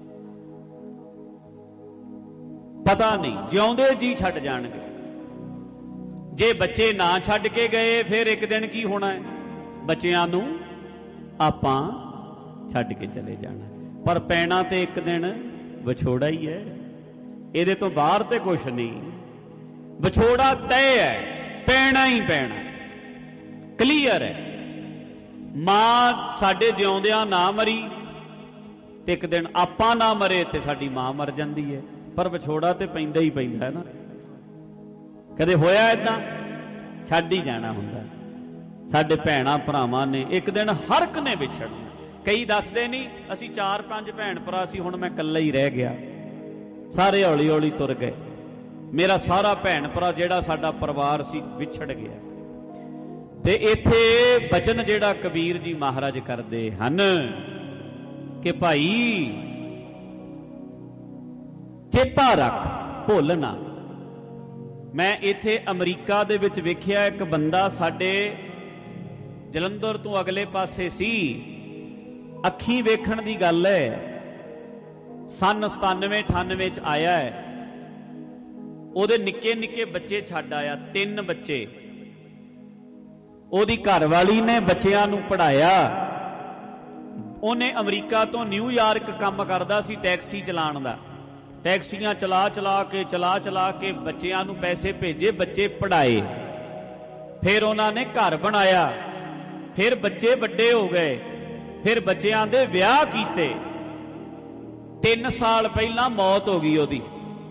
ਪਤਾ ਨਹੀਂ। ਜਿਉਂਦੇ ਜੀ ਛੱਡ ਜਾਣਗੇ। ਜੇ ਬੱਚੇ ਨਾ ਛੱਡ ਕੇ ਗਏ ਫਿਰ ਇੱਕ ਦਿਨ ਕੀ ਹੋਣਾ ਹੈ? ਬੱਚਿਆਂ ਨੂੰ ਆਪਾਂ ਛੱਡ ਕੇ ਚਲੇ ਜਾਣਾ। ਪਰ ਪੈਣਾ ਤੇ ਇੱਕ ਦਿਨ ਵਿਛੋੜਾ ਹੀ ਹੈ, ਇਹਦੇ ਤੋਂ ਬਾਹਰ ਤੇ ਕੁਛ ਨਹੀਂ। ਵਿਛੋੜਾ ਤੈਅ ਹੈ, ਪੈਣਾ ਹੀ ਪੈਣਾ, ਕਲੀਅਰ ਹੈ। ਮਾਂ ਸਾਡੇ ਜਿਉਂਦਿਆਂ ਨਾ ਮਰੀ ਤੇ ਇੱਕ ਦਿਨ ਆਪਾਂ ਨਾ ਮਰੇ ਤੇ ਸਾਡੀ ਮਾਂ ਮਰ ਜਾਂਦੀ ਹੈ, ਪਰ ਵਿਛੋੜਾ ਤੇ ਪੈਂਦਾ ਹੀ ਪੈਂਦਾ ਹੈ ਨਾ। ਕਦੇ ਹੋਇਆ ਏਦਾਂ? ਛੱਡ ਹੀ ਜਾਣਾ ਹੁੰਦਾ। ਸਾਡੇ ਭੈਣਾਂ ਭਰਾਵਾਂ ਨੇ ਇੱਕ ਦਿਨ ਹਰ ਇੱਕ ਨੇ ਵਿਛੜਨਾ। ਕਈ ਦੱਸਦੇ ਨਹੀਂ ਅਸੀਂ ਚਾਰ ਪੰਜ ਭੈਣ ਭਰਾ ਸੀ, ਹੁਣ ਮੈਂ ਇਕੱਲਾ ਹੀ ਰਹਿ ਗਿਆ। ਸਾਰੇ ਹੌਲੀ ਹੌਲੀ ਤੁਰ ਗਏ। ਮੇਰਾ ਸਾਰਾ ਭੈਣ ਭਰਾ ਜਿਹੜਾ ਸਾਡਾ ਪਰਿਵਾਰ ਸੀ ਵਿਛੜ ਗਿਆ। ਤੇ ਇੱਥੇ ਬਚਨ ਜਿਹੜਾ ਕਬੀਰ ਜੀ ਮਹਾਰਾਜ ਕਰਦੇ ਹਨ, कि भाई चेता रख, भुल ना। मैं इत्थे अमरीका दे विच वेखिया एक बंदा साडे जलंधर तो अगले पासे सी, अखी वेखण दी गल है, सन सतानवे अठानवे च आया है। ਉਹਦੇ ਨਿੱਕੇ ਨਿੱਕੇ ਬੱਚੇ ਛੱਡ ਆਇਆ, ਤਿੰਨ ਬੱਚੇ। ਉਹਦੀ ਘਰਵਾਲੀ ਨੇ ਬੱਚਿਆਂ ਨੂੰ ਪੜ੍ਹਾਇਆ। ਉਹਨੇ ਅਮਰੀਕਾ ਤੋਂ ਨਿਊਯਾਰਕ ਕੰਮ ਕਰਦਾ ਸੀ ਟੈਕਸੀ ਚਲਾਉਣ ਦਾ। ਟੈਕਸੀਆਂ ਚਲਾ ਚਲਾ ਕੇ ਚਲਾ ਚਲਾ ਕੇ ਬੱਚਿਆਂ ਨੂੰ ਪੈਸੇ ਭੇਜੇ, ਬੱਚੇ ਪੜ੍ਹਾਏ। ਫਿਰ ਉਹਨਾਂ ਨੇ ਘਰ ਬਣਾਇਆ, ਫਿਰ ਬੱਚੇ ਵੱਡੇ ਹੋ ਗਏ, ਫਿਰ ਬੱਚਿਆਂ ਦੇ ਵਿਆਹ ਕੀਤੇ। ਤਿੰਨ ਸਾਲ ਪਹਿਲਾਂ ਮੌਤ ਹੋ ਗਈ ਉਹਦੀ।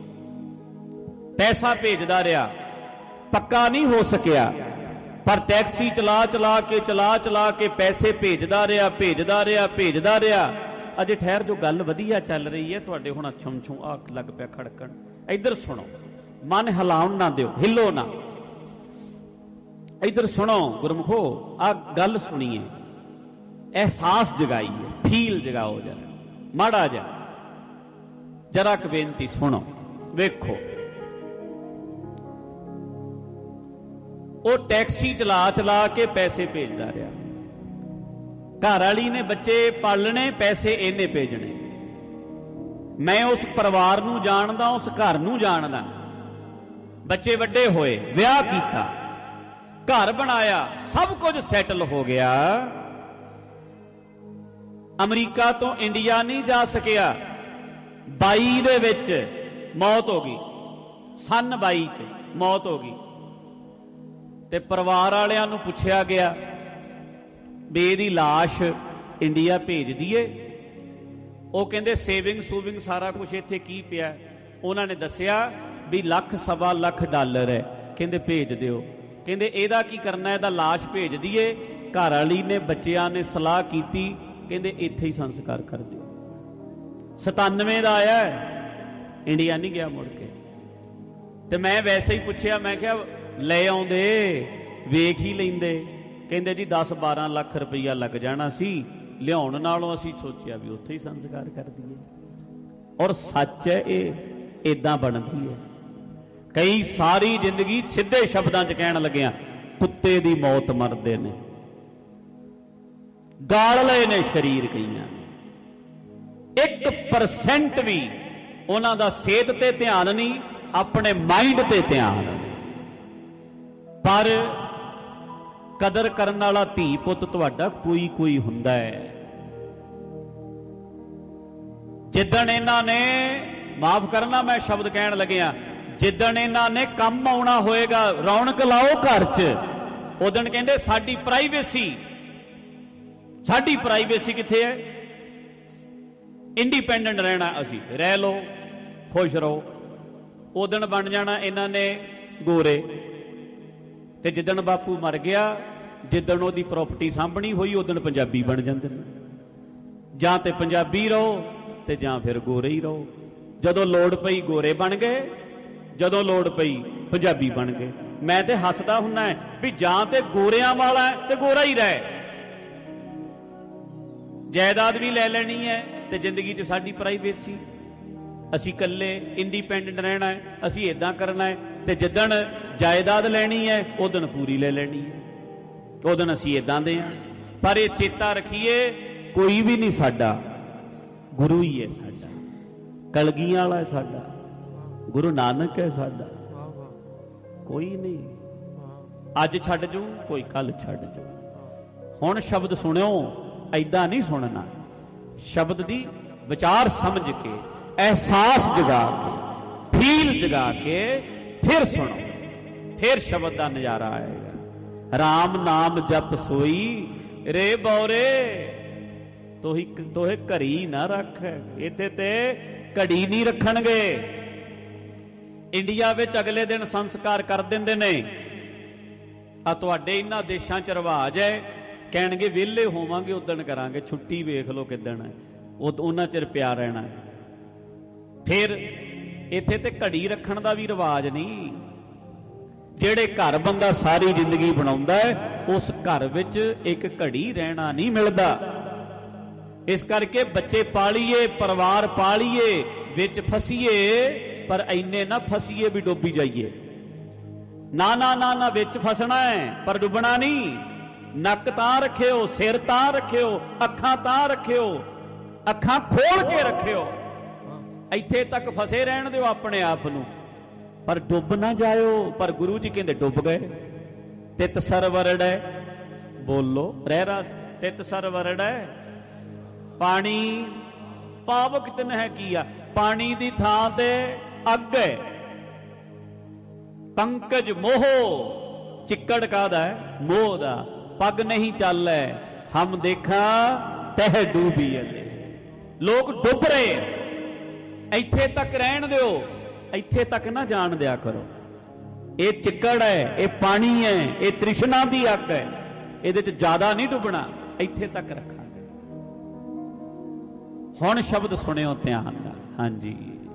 पैसा भेजदा रहा, पक्का नहीं हो सकिया, पर टैक्सी चला चला के चला चला के पैसे भेजदा रहा भेजदा रहा भेजदा रहा। अजे ठहर जो गल वधिया चल रही है, तुहाडे हुण छुम छुम आ लग पिया खड़कण। इधर सुनो, मन हिलाउण ना दिओ, हिलो ना। इधर सुनो गुरमुखो, आ गल सुनिए, एहसास जगाइए, फील जगाओ जरा माड़ा जा। जरा क बेनती सुनो, वेखो। वो टैक्सी चला चला के पैसे भेजदा रहा। घर वाली ने बच्चे पालने, पैसे इन्ने भेजने। मैं उस परिवार नूं जानदा, उस घर नूं जानदा। बच्चे वड्डे होए, विआह कीता, घर बनाया, सब कुछ सैटल हो गया। अमरीका तो इंडिया नहीं जा सकिया। बाई दे विच मौत हो गई, सन बाई च मौत हो गई। ते परिवार वालियां नूं पुछया गया भी इहदी लाश इंडिया भेज दईए। वो कहंदे सेविंग सूविंग सारा कुछ इत्थे की पिया। उन्होंने दसिया भी लख सवा लख डॉलर है, कहंदे भेज दिओ। कहंदे इहदा की करना, इहदा लाश भेज दईए। घर वाली ने बच्चियां ने सलाह कीती, कहंदे इत्थे ही संस्कार कर दिओ। सतानवे दा आया, इंडिया नहीं गया मुड़ के। ते मैं वैसे ही पुछया, मैं क्या ले आउंदे, वेख ही लेंदे। कहंदे जी दस बारह लाख रुपया लग जाना सी, लियाउण नालों असीं सोचिया भी उत्थे ही संस्कार कर दईए। और सच है, ये इदां बनदी है। कई सारी जिंदगी सीधे शब्दां च कहण लगिया, कुत्ते दी मौत मरदे ने, गाल लए ने शरीर कईयां। एक परसेंट भी उन्हां दा सेहत ते ध्यान नहीं, अपने माइंड ते ध्यान। पर कदर करने वाला धी पुत तुहाडा कोई कोई हुंदा है। जिदण इन्हां ने, माफ करना मैं शब्द कहण लगिया, जिदण इन्हां ने कम आउणा होएगा, रौनक लाओ घर च, उदण कहंदे साडी प्राइवेसी, साडी प्राइवेसी कित्थे है? इंडिपेंडेंट रहना, असी रह लो, खुश रहो। उदण बन जाना इन्हां ने गोरे। ते जिदण बापू मर गया, जिदण ओदी प्रॉपर्टी सामभणी होई, उदण पंजाबी बन जांदे ने। जां ते पंजाबी रहो ते जां फिर गोरे ही रहो। जदों लोड़ पई गोरे बन गए, जदों लोड़ पई पंजाबी बन गए। मैं ते हसदा हुन्ना है भी जां ते गोरियां वाला है ते गोरा ही रहे। जायदाद भी ले लेनी है ते जिंदगी च साडी प्राइवेसी, असी कल्ले इंडिपेंडेंट रहना है, असी इदां करना है। ते जिदण जायदाद लैनी है, उदण पूरी ले लेनी है, उदण असी इदां दे हां। पर ये चेता रखिए, कोई भी नहीं साडा, गुरु ही है साडा। कलगियां वाला है साडा, गुरु नानक है साडा, कोई नहीं। अज छड्ड जू, कोई कल छड्ड जू। हुण शब्द सुणिओ, ऐदां नहीं सुनना। शब्द दी विचार समझ के, एहसास जगा के, फील जगा के फिर सुनो, फिर शब्द का नजारा आएगा। राम नाम जप सोई रे बौरे, तो ही तोहे घरी ना रख। इत्थे ते घड़ी नहीं रखणगे। इंडिया विच अगले दिन संस्कार कर दिंदे ने। आ तुहाडे इन्हां देशां च रिवाज है, कहणगे विहले होवांगे उदण करांगे, छुट्टी वेख लो किदण है, उन्हां चिर पिया रहना। फिर इत्थे ते घड़ी रखण दा भी रिवाज नहीं। ਜਿਹੜੇ घर बंदा सारी जिंदगी बनाउंदा है, उस घर विच एक घड़ी रहना नहीं मिलता। इस करके बच्चे पालीए, परिवार पालीए, विच फसीए, पर इन्ने ना फसीए भी डुबी जाइए। ना ना ना ना विच फसना है पर डुबना नहीं। नक तां रखियो, सिर तां रखियो, अखां तां रखियो, अखां खोल के रखियो। इत्थे तक फसे रहन दिओ अपने आप नूं, पर डुब ना जाओ। पर गुरु जी कहंदे डुब गए। तित सरवरड़ है, बोलो रह रस, तित सरवरड़ है पानी। पावक तिन है किया, पानी दी थां ते अग है। पंकज मोह, चिक्कड़ कादा है, मोह दा। पग नहीं चल है, हम देखा तह डूबी अले। लोग डुब रहे, इत्थे तक रहन दिओ, इत्थे तक ना जान दिया करो। ये चिक्कड़ है, ये पानी है, ये तृष्णा दी अग है, इहदे च ज्यादा नहीं डुबना, इत्थे तक रखा। हुण शब्द सुनियो ध्यान नाल। हाँ जी।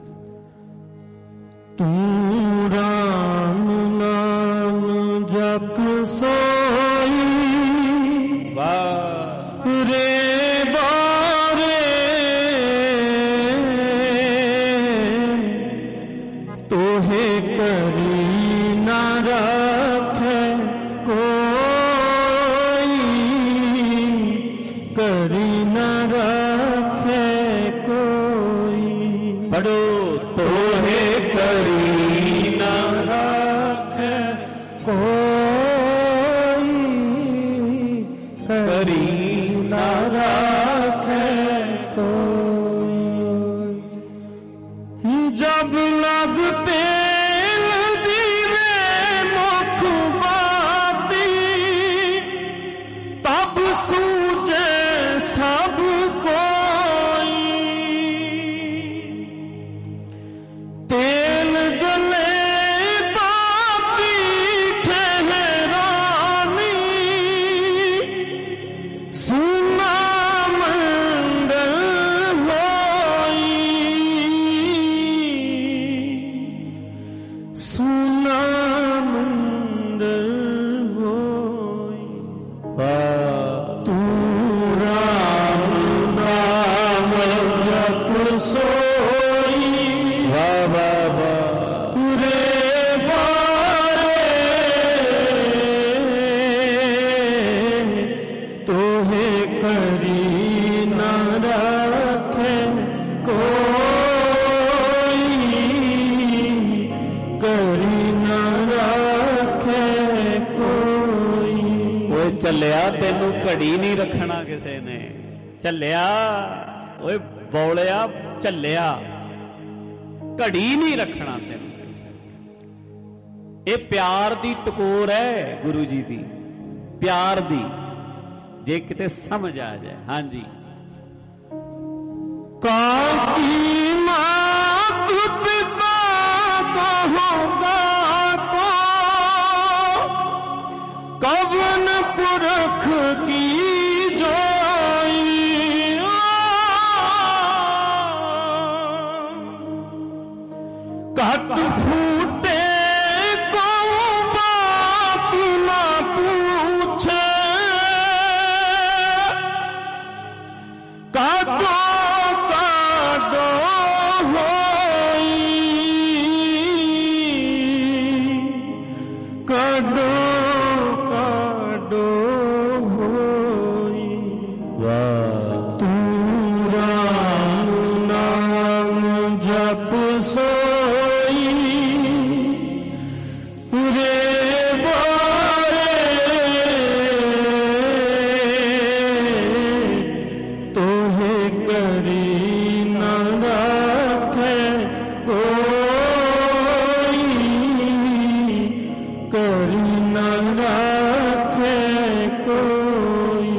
तू राम नाम जप सोई, वाह रे बारे तोहे करी ना रखे कोई, करी ना रखे कोई। पढ़ो, तोहे करी ना रखे कोई, करी ना रखे कोई। जब लग तेल दीवे मुख बाती, तब सूझे सब कोई। तेल जले बाती ठहरानी, सुना मंडल होई, सुना मंडल होई। तू राम नाम जप सोई, वाह वाह वाह। रे बारे तोहे करी ना रखे कोई, करी ना रखे कोई। ओए चलिया, तेनू घड़ी नहीं रखना किसी ने। चलिया ओए बौलिया, चलिया घड़ी नहीं रखना तेनू किसी ने। ये प्यार दी टकोर है गुरु जी दी, प्यार दी, जे किते समझ आ जाए। हाँ जी। काकी मात पिता कहोगा तो, कवन पुरख की जोई। कट फूटे को बात ना पूछे, काटो काटो होई, काटो काटो होई। तू राम नाम जप सोई, रे बारे तोहे करी ना रखे कोई, करी ना रखे कोई।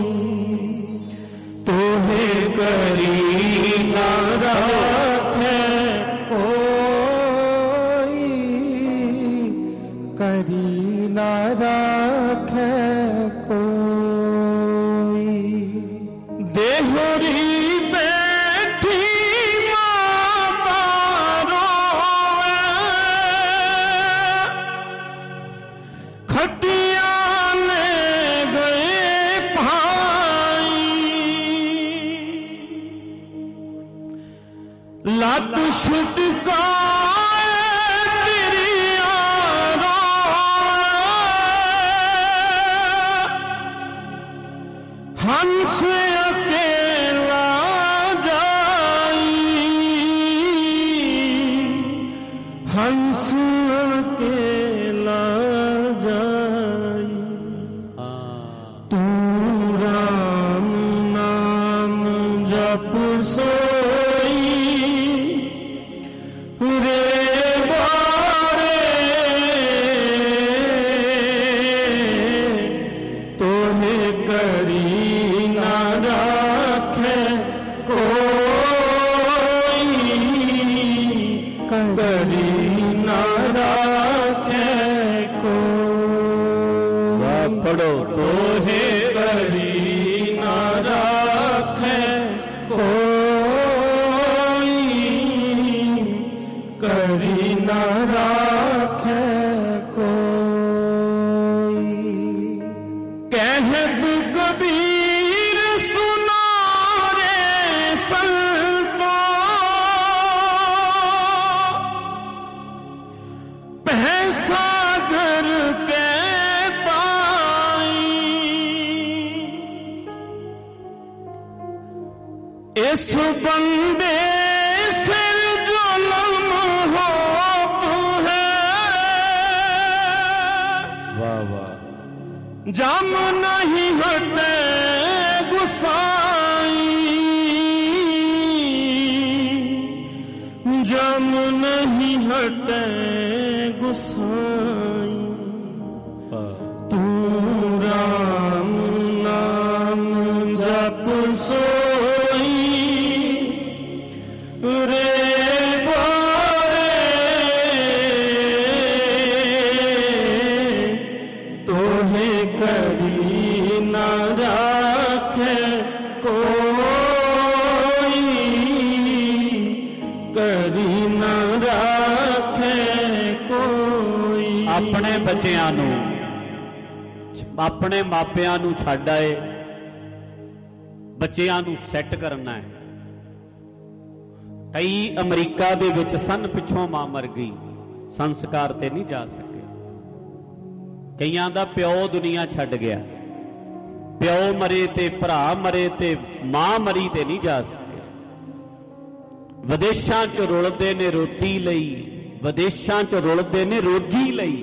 तोहे करी ना रखे कोई, करी ना रखे कोई। देहरी बैठी माता रोवे, खटिया ले गए भाई। हंस अकेला जाई, हंस अकेला जाई। तू राम नाम जप सोई रे बारे, तोहे करी पढ़ो तोहे करी न राखे कोई, करी न राखे कोई। कहत कबीर सुना रे संतो, पैसा घर के इस बंदे से जुल्म हो तू है, वाह वाह, जम नहीं हटे गुसाई, जम नहीं हटे गुसाई। तू राम नाम जप सो अपने बच्चों नू अपने मापियां नू छड्ड आए, बच्चों नू सैट करना है। कई अमरीका दे विच सन पिछों मां मर गई, संस्कार ते नहीं जा सके। कईयां दा प्यो दुनिया छड्ड गया, प्यो मरे ते भरा मरे ते मां मरी ते नहीं जा सके। विदेशां च रुलदे ने रोटी लई, विदेशां च रुलदे ने रोजी लई।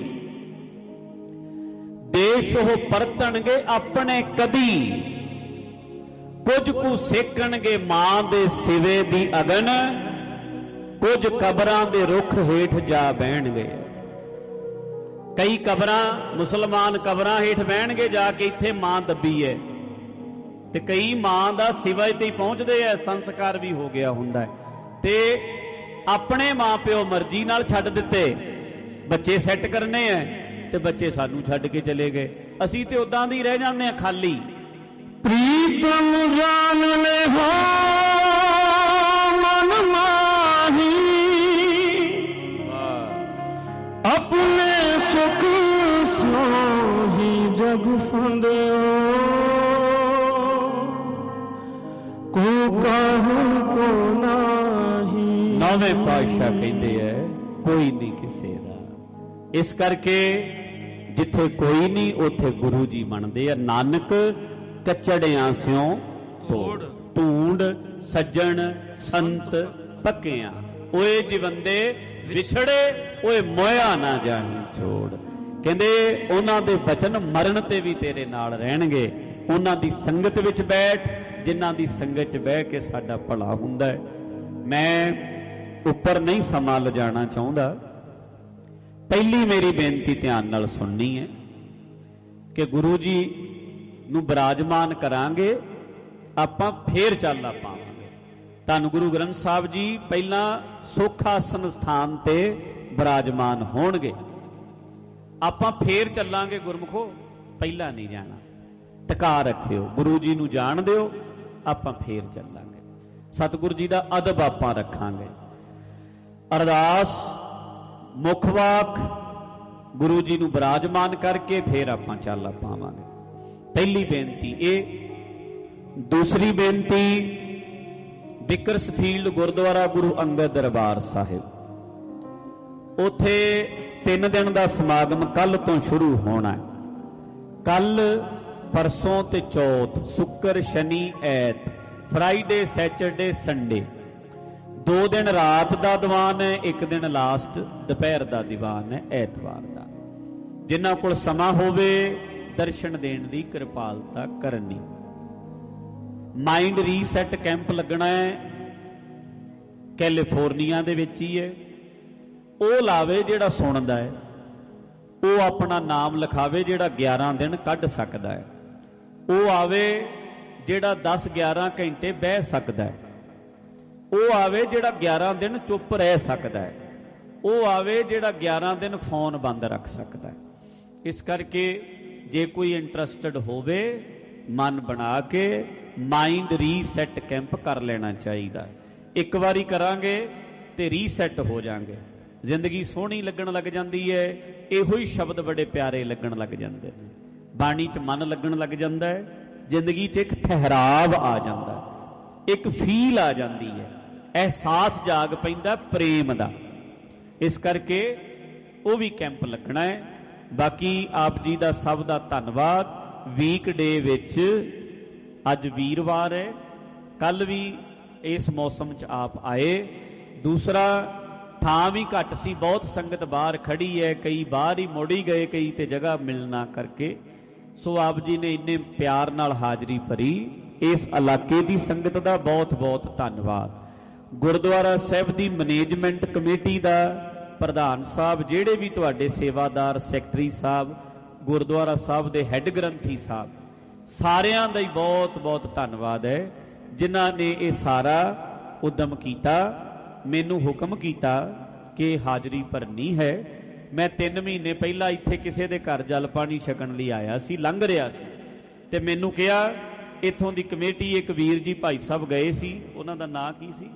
देश ਉਹ ਪਰਤਣਗੇ ਆਪਣੇ ਕਦੀ, ਕੁਝ ਕੁ ਸੇਕਣਗੇ ਮਾਂ ਦੇ ਸਿਵੇ ਦੀ ਅਗਨ, ਕੁਝ ਕਬਰਾਂ ਦੇ ਰੁੱਖ ਹੇਠ ਜਾ ਬਹਿਣਗੇ। ਕਈ ਕਬਰਾਂ ਮੁਸਲਮਾਨ ਕਬਰਾਂ ਹੇਠ ਬਹਿਣਗੇ ਜਾ ਕੇ, ਇੱਥੇ ਮਾਂ ਦੱਬੀ ਹੈ, ਤੇ ਕਈ ਮਾਂ ਦਾ ਸਿਵਾ ਤੇ ਹੀ ਪਹੁੰਚਦੇ ਐ, ਸੰਸਕਾਰ ਵੀ ਹੋ ਗਿਆ ਹੁੰਦਾ ਤੇ ਆਪਣੇ ਮਾਂ ਪਿਓ ਮਰਜ਼ੀ ਨਾਲ ਛੱਡ ਦਿੱਤੇ। ਬੱਚੇ ਸੈੱਟ ਕਰਨੇ ਐ ਤੇ ਬੱਚੇ ਸਾਨੂੰ ਛੱਡ ਕੇ ਚਲੇ ਗਏ, ਅਸੀਂ ਤੇ ਉਦਾਂ ਦੀ ਰਹਿ ਜਾਂਦੇ ਆ ਖਾਲੀ। प्रीतम जान ले हो मन माही, अपने सुख सो ही जग फंदो, को कहू को नाही। नौवें पातशाह कहते है कोई नहीं किसी दा, इस करके जिथे कोई नहीं उथे गुरु जी बनते हैं। नानक कचड़ियां स्यों तोड़, ढूंढ सज्जन संत पक्कियां, ओए जिवंदे विछड़े ओए मोया ना जाही छोड़। कहंदे उन्हां दे बचन मरण ते भी तेरे नाल रहणगे। उन्हां दी संगत विच बैठ, जिन्हां दी संगत च बह के साडा भला हुंदा है। मैं उपर नहीं समा लिजाना चाहुंदा, पहली मेरी बेनती ध्यान नाल सुननी है कि गुरु जी नू विराजमान करांगे, आपां फेर चाला पावांगे। धन गुरु ग्रंथ साहब जी पहला सुख आसन स्थान ते विराजमान होणगे, आपां फेर चलांगे। गुरमुखो पहला नहीं जाना, टका रखियो, गुरु जी नू जान दिओ, आपां फेर चलांगे। सतगुरु जी दा अदब आपां रखांगे। अरदास मुखवाक गुरु जी नू विराजमान करके फिर आपां चाला पावांगे। पहली बेनती ये। दूसरी बेनती ਬਿਕਰਸਫੀਲਡ ਗੁਰਦੁਆਰਾ ਗੁਰੂ ਅੰਗਦ ਦਰਬਾਰ ਸਾਹਿਬ, ਉੱਥੇ ਤਿੰਨ ਦਿਨ ਦਾ ਸਮਾਗਮ ਕੱਲ ਤੋਂ ਸ਼ੁਰੂ ਹੋਣਾ। ਕੱਲ, ਪਰਸੋਂ ਤੇ ਚੌਥ, ਸ਼ੁੱਕਰ, ਸ਼ਨੀ, ਐਤ, ਫਰਾਈਡੇ, ਸੈਚਰਡੇ, ਸੰਡੇ, ਦੋ ਦਿਨ ਰਾਤ ਦਾ ਦੀਵਾਨ ਹੈ, ਇੱਕ ਦਿਨ ਲਾਸਟ ਦੁਪਹਿਰ ਦਾ ਦੀਵਾਨ ਹੈ ਐਤਵਾਰ ਦਾ। ਜਿਨ੍ਹਾਂ ਕੋਲ ਸਮਾਂ ਹੋਵੇ ਦਰਸ਼ਨ ਦੇਣ ਦੀ ਕਿਰਪਾਲਤਾ ਕਰਨੀ। ਮਾਈਂਡ ਰੀਸੈਟ ਕੈਂਪ ਲੱਗਣਾ ਹੈ, ਕੈਲੀਫੋਰਨੀਆ ਦੇ ਵਿੱਚ ਹੀ ਹੈ। ਉਹ ਲਾਵੇ ਜਿਹੜਾ ਸੁਣਦਾ ਹੈ, ਉਹ ਆਪਣਾ ਨਾਮ ਲਿਖਾਵੇ ਜਿਹੜਾ ਗਿਆਰਾਂ ਦਿਨ ਕੱਢ ਸਕਦਾ ਹੈ। ਉਹ ਆਵੇ ਜਿਹੜਾ ਦਸ ਗਿਆਰਾਂ ਘੰਟੇ ਬਹਿ ਸਕਦਾ ਹੈ। ਉਹ ਆਵੇ ਜਿਹੜਾ ਗਿਆਰਾਂ ਦਿਨ ਚੁੱਪ ਰਹਿ ਸਕਦਾ ਹੈ। ਉਹ ਆਵੇ ਜਿਹੜਾ ਗਿਆਰਾਂ ਦਿਨ ਫੋਨ ਬੰਦ ਰੱਖ ਸਕਦਾ ਹੈ। ਇਸ ਕਰਕੇ ਜੇ ਕੋਈ ਇੰਟਰਸਟਡ ਹੋਵੇ, ਮਨ ਬਣਾ ਕੇ ਮਾਈਂਡ ਰੀਸੈਟ ਕੈਂਪ ਕਰ ਲੈਣਾ ਚਾਹੀਦਾ। ਇੱਕ ਵਾਰੀ ਕਰਾਂਗੇ ਤੇ ਰੀਸੈਟ ਹੋ ਜਾਾਂਗੇ। ਜ਼ਿੰਦਗੀ ਸੋਹਣੀ ਲੱਗਣ ਲੱਗ ਜਾਂਦੀ ਹੈ। ਇਹੋ ਹੀ ਸ਼ਬਦ ਬੜੇ ਪਿਆਰੇ ਲੱਗਣ ਲੱਗ ਜਾਂਦੇ ਨੇ। ਬਾਣੀ 'ਚ ਮਨ ਲੱਗਣ ਲੱਗ ਜਾਂਦਾ ਹੈ। ਜ਼ਿੰਦਗੀ 'ਚ ਇੱਕ ਠਹਿਰਾਵ ਆ ਜਾਂਦਾ, ਇੱਕ ਫੀਲ ਆ ਜਾਂਦੀ ਹੈ, ਅਹਿਸਾਸ ਜਾਗ ਪੈਂਦਾ ਪ੍ਰੇਮ ਦਾ। ਇਸ ਕਰਕੇ ਉਹ ਵੀ ਕੈਂਪ ਲੱਗਣਾ ਹੈ। ਬਾਕੀ ਆਪ ਜੀ ਦਾ ਸਭ ਦਾ ਧੰਨਵਾਦ। ਵੀਕ ਡੇ ਵਿੱਚ ਅੱਜ ਵੀਰਵਾਰ ਹੈ, ਕੱਲ ਵੀ ਇਸ ਮੌਸਮ 'ਚ ਆਪ ਆਏ। ਦੂਸਰਾ, ਥਾਂ ਵੀ ਘੱਟ ਸੀ, ਬਹੁਤ ਸੰਗਤ ਬਾਹਰ ਖੜੀ ਹੈ, ਕਈ ਬਾਹਰ ਹੀ ਮੁੜ ਹੀ ਗਏ, ਕਈ ਤੇ ਜਗ੍ਹਾ ਮਿਲਣਾ ਕਰਕੇ। ਸੋ ਆਪ ਜੀ ਨੇ ਇੰਨੇ ਪਿਆਰ ਨਾਲ ਹਾਜ਼ਰੀ ਭਰੀ। ਇਸ ਇਲਾਕੇ ਦੀ ਸੰਗਤ ਦਾ ਬਹੁਤ ਬਹੁਤ ਧੰਨਵਾਦ। ਗੁਰਦੁਆਰਾ ਸਾਹਿਬ ਦੀ ਮੈਨੇਜਮੈਂਟ ਕਮੇਟੀ ਦਾ ਪ੍ਰਧਾਨ ਸਾਹਿਬ, ਜਿਹੜੇ ਵੀ ਤੁਹਾਡੇ ਸੇਵਾਦਾਰ, ਸੈਕਟਰੀ ਸਾਹਿਬ, ਗੁਰਦੁਆਰਾ ਸਾਹਿਬ ਦੇ ਹੈੱਡ ਗ੍ਰੰਥੀ ਸਾਹਿਬ, ਸਾਰਿਆਂ ਦਾ ਹੀ ਬਹੁਤ ਬਹੁਤ ਧੰਨਵਾਦ ਹੈ, ਜਿਨ੍ਹਾਂ ਨੇ ਇਹ ਸਾਰਾ ਉਦਮ ਕੀਤਾ। ਮੈਨੂੰ ਹੁਕਮ ਕੀਤਾ ਕਿ ਹਾਜ਼ਰੀ ਭਰਨੀ ਹੈ। ਮੈਂ ਤਿੰਨ ਮਹੀਨੇ ਪਹਿਲਾਂ ਇੱਥੇ ਕਿਸੇ ਦੇ ਘਰ ਜਲ ਪਾਣੀ ਛਕਣ ਲਈ ਆਇਆ ਸੀ, ਲੰਘ ਰਿਹਾ ਸੀ, ਤੇ ਮੈਨੂੰ ਕਿਹਾ ਇੱਥੋਂ ਦੀ ਕਮੇਟੀ, ਇੱਕ ਵੀਰ ਜੀ ਭਾਈ ਸਾਹਿਬ ਗਏ ਸੀ, ਉਹਨਾਂ ਦਾ ਨਾਂ ਕੀ ਸੀ?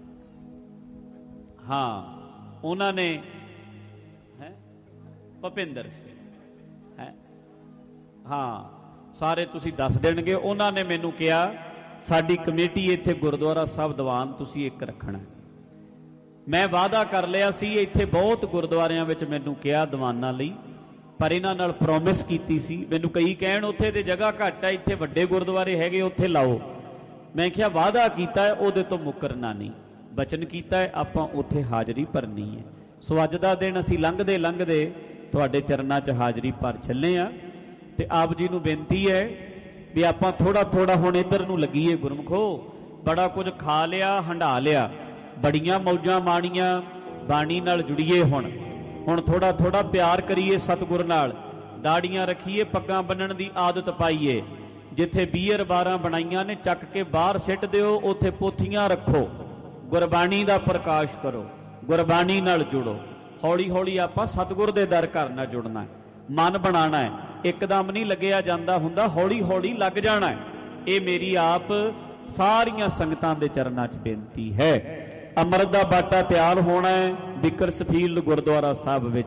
ਹਾਂ, ਉਹਨਾਂ ਨੇ ਹੈ ਭੁਪਿੰਦਰ ਸਿੰਘ ਹੈ, ਹਾਂ, ਸਾਰੇ ਤੁਸੀਂ ਦੱਸ ਦੇਣਗੇ। ਉਹਨਾਂ ਨੇ ਮੈਨੂੰ ਕਿਹਾ ਸਾਡੀ ਕਮੇਟੀ ਇੱਥੇ ਗੁਰਦੁਆਰਾ ਸਾਹਿਬ ਦੀਵਾਨ ਤੁਸੀਂ ਇੱਕ ਰੱਖਣਾ। ਮੈਂ ਵਾਅਦਾ ਕਰ ਲਿਆ ਸੀ, ਇੱਥੇ ਬਹੁਤ ਗੁਰਦੁਆਰਿਆਂ ਵਿੱਚ ਮੈਨੂੰ ਕਿਹਾ ਦੀਵਾਨਾਂ ਲਈ, ਪਰ ਇਹਨਾਂ ਨਾਲ ਪ੍ਰੋਮਿਸ ਕੀਤੀ ਸੀ। ਮੈਨੂੰ ਕਈ ਕਹਿਣ ਉੱਥੇ ਤੇ ਜਗ੍ਹਾ ਘੱਟ ਹੈ, ਇੱਥੇ ਵੱਡੇ ਗੁਰਦੁਆਰੇ ਹੈਗੇ, ਉੱਥੇ ਲਾਓ। ਮੈਂ ਕਿਹਾ ਵਾਅਦਾ ਕੀਤਾ ਹੈ, ਉਹਦੇ ਤੋਂ ਮੁੱਕਰਨਾ ਨਹੀਂ। ਬਚਨ ਕੀਤਾ ਹੈ, ਆਪਾਂ ਉੱਥੇ ਹਾਜ਼ਰੀ ਭਰਨੀ ਹੈ। ਸੋ ਅੱਜ ਦਾ ਦਿਨ ਅਸੀਂ ਲੰਘਦੇ ਲੰਘਦੇ ਤੁਹਾਡੇ ਚਰਨਾਂ 'ਚ ਹਾਜ਼ਰੀ ਭਰ ਚੱਲੇ ਹਾਂ। ਤੇ ਆਪ ਜੀ ਨੂੰ ਬੇਨਤੀ ਹੈ ਵੀ ਆਪਾਂ ਥੋੜਾ ਥੋੜਾ ਹੁਣ ਇੱਧਰ ਨੂੰ ਲੱਗੀਏ। ਗੁਰਮਖੋ, ਬੜਾ ਕੁਝ ਖਾ ਲਿਆ, ਹੰਢਾ ਲਿਆ, ਬੜੀਆਂ ਮੌਜਾਂ ਮਾਣੀਆਂ, ਬਾਣੀ ਨਾਲ ਜੁੜੀਏ। ਹੁਣ ਹੁਣ ਥੋੜਾ ਥੋੜਾ ਪਿਆਰ ਕਰੀਏ ਸਤਿਗੁਰ ਨਾਲ, ਦਾੜੀਆਂ ਰੱਖੀਏ, ਪੱਗਾਂ ਬੰਨਣ ਦੀ ਆਦਤ ਪਾਈਏ। ਜਿੱਥੇ ਬੀਅਰ ਬਾਰਾਂ ਬਣਾਈਆਂ ਨੇ ਚੱਕ ਕੇ ਬਾਹਰ ਸਿੱਟ ਦਿਓ, ਉੱਥੇ ਪੋਥੀਆਂ ਰੱਖੋ, ਗੁਰਬਾਣੀ ਦਾ ਪ੍ਰਕਾਸ਼ ਕਰੋ, ਗੁਰਬਾਣੀ ਨਾਲ ਜੁੜੋ। ਹੌਲੀ ਹੌਲੀ ਆਪਾਂ ਸਤਿਗੁਰ ਦੇ ਦਰ ਘਰ ਨਾਲ ਜੁੜਨਾ, ਮਨ ਬਣਾਉਣਾ ਹੈ। ਇੱਕਦਮ ਨਹੀਂ ਲੱਗਿਆ ਜਾਂਦਾ ਹੁੰਦਾ, ਹੌਲੀ ਹੌਲੀ ਲੱਗ ਜਾਣਾ ਹੈ। ਇਹ ਮੇਰੀ ਆਪ ਸਾਰੀਆਂ ਸੰਗਤਾਂ ਦੇ ਚਰਨਾਂ 'ਚ ਬੇਨਤੀ ਹੈ। ਅੰਮ੍ਰਿਤ ਦਾ ਬਾਟਾ ਤਿਆਰ ਹੋਣਾ ਹੈ ਬਿਕਰਸਫੀਲਡ ਗੁਰਦੁਆਰਾ ਸਾਹਿਬ ਵਿੱਚ।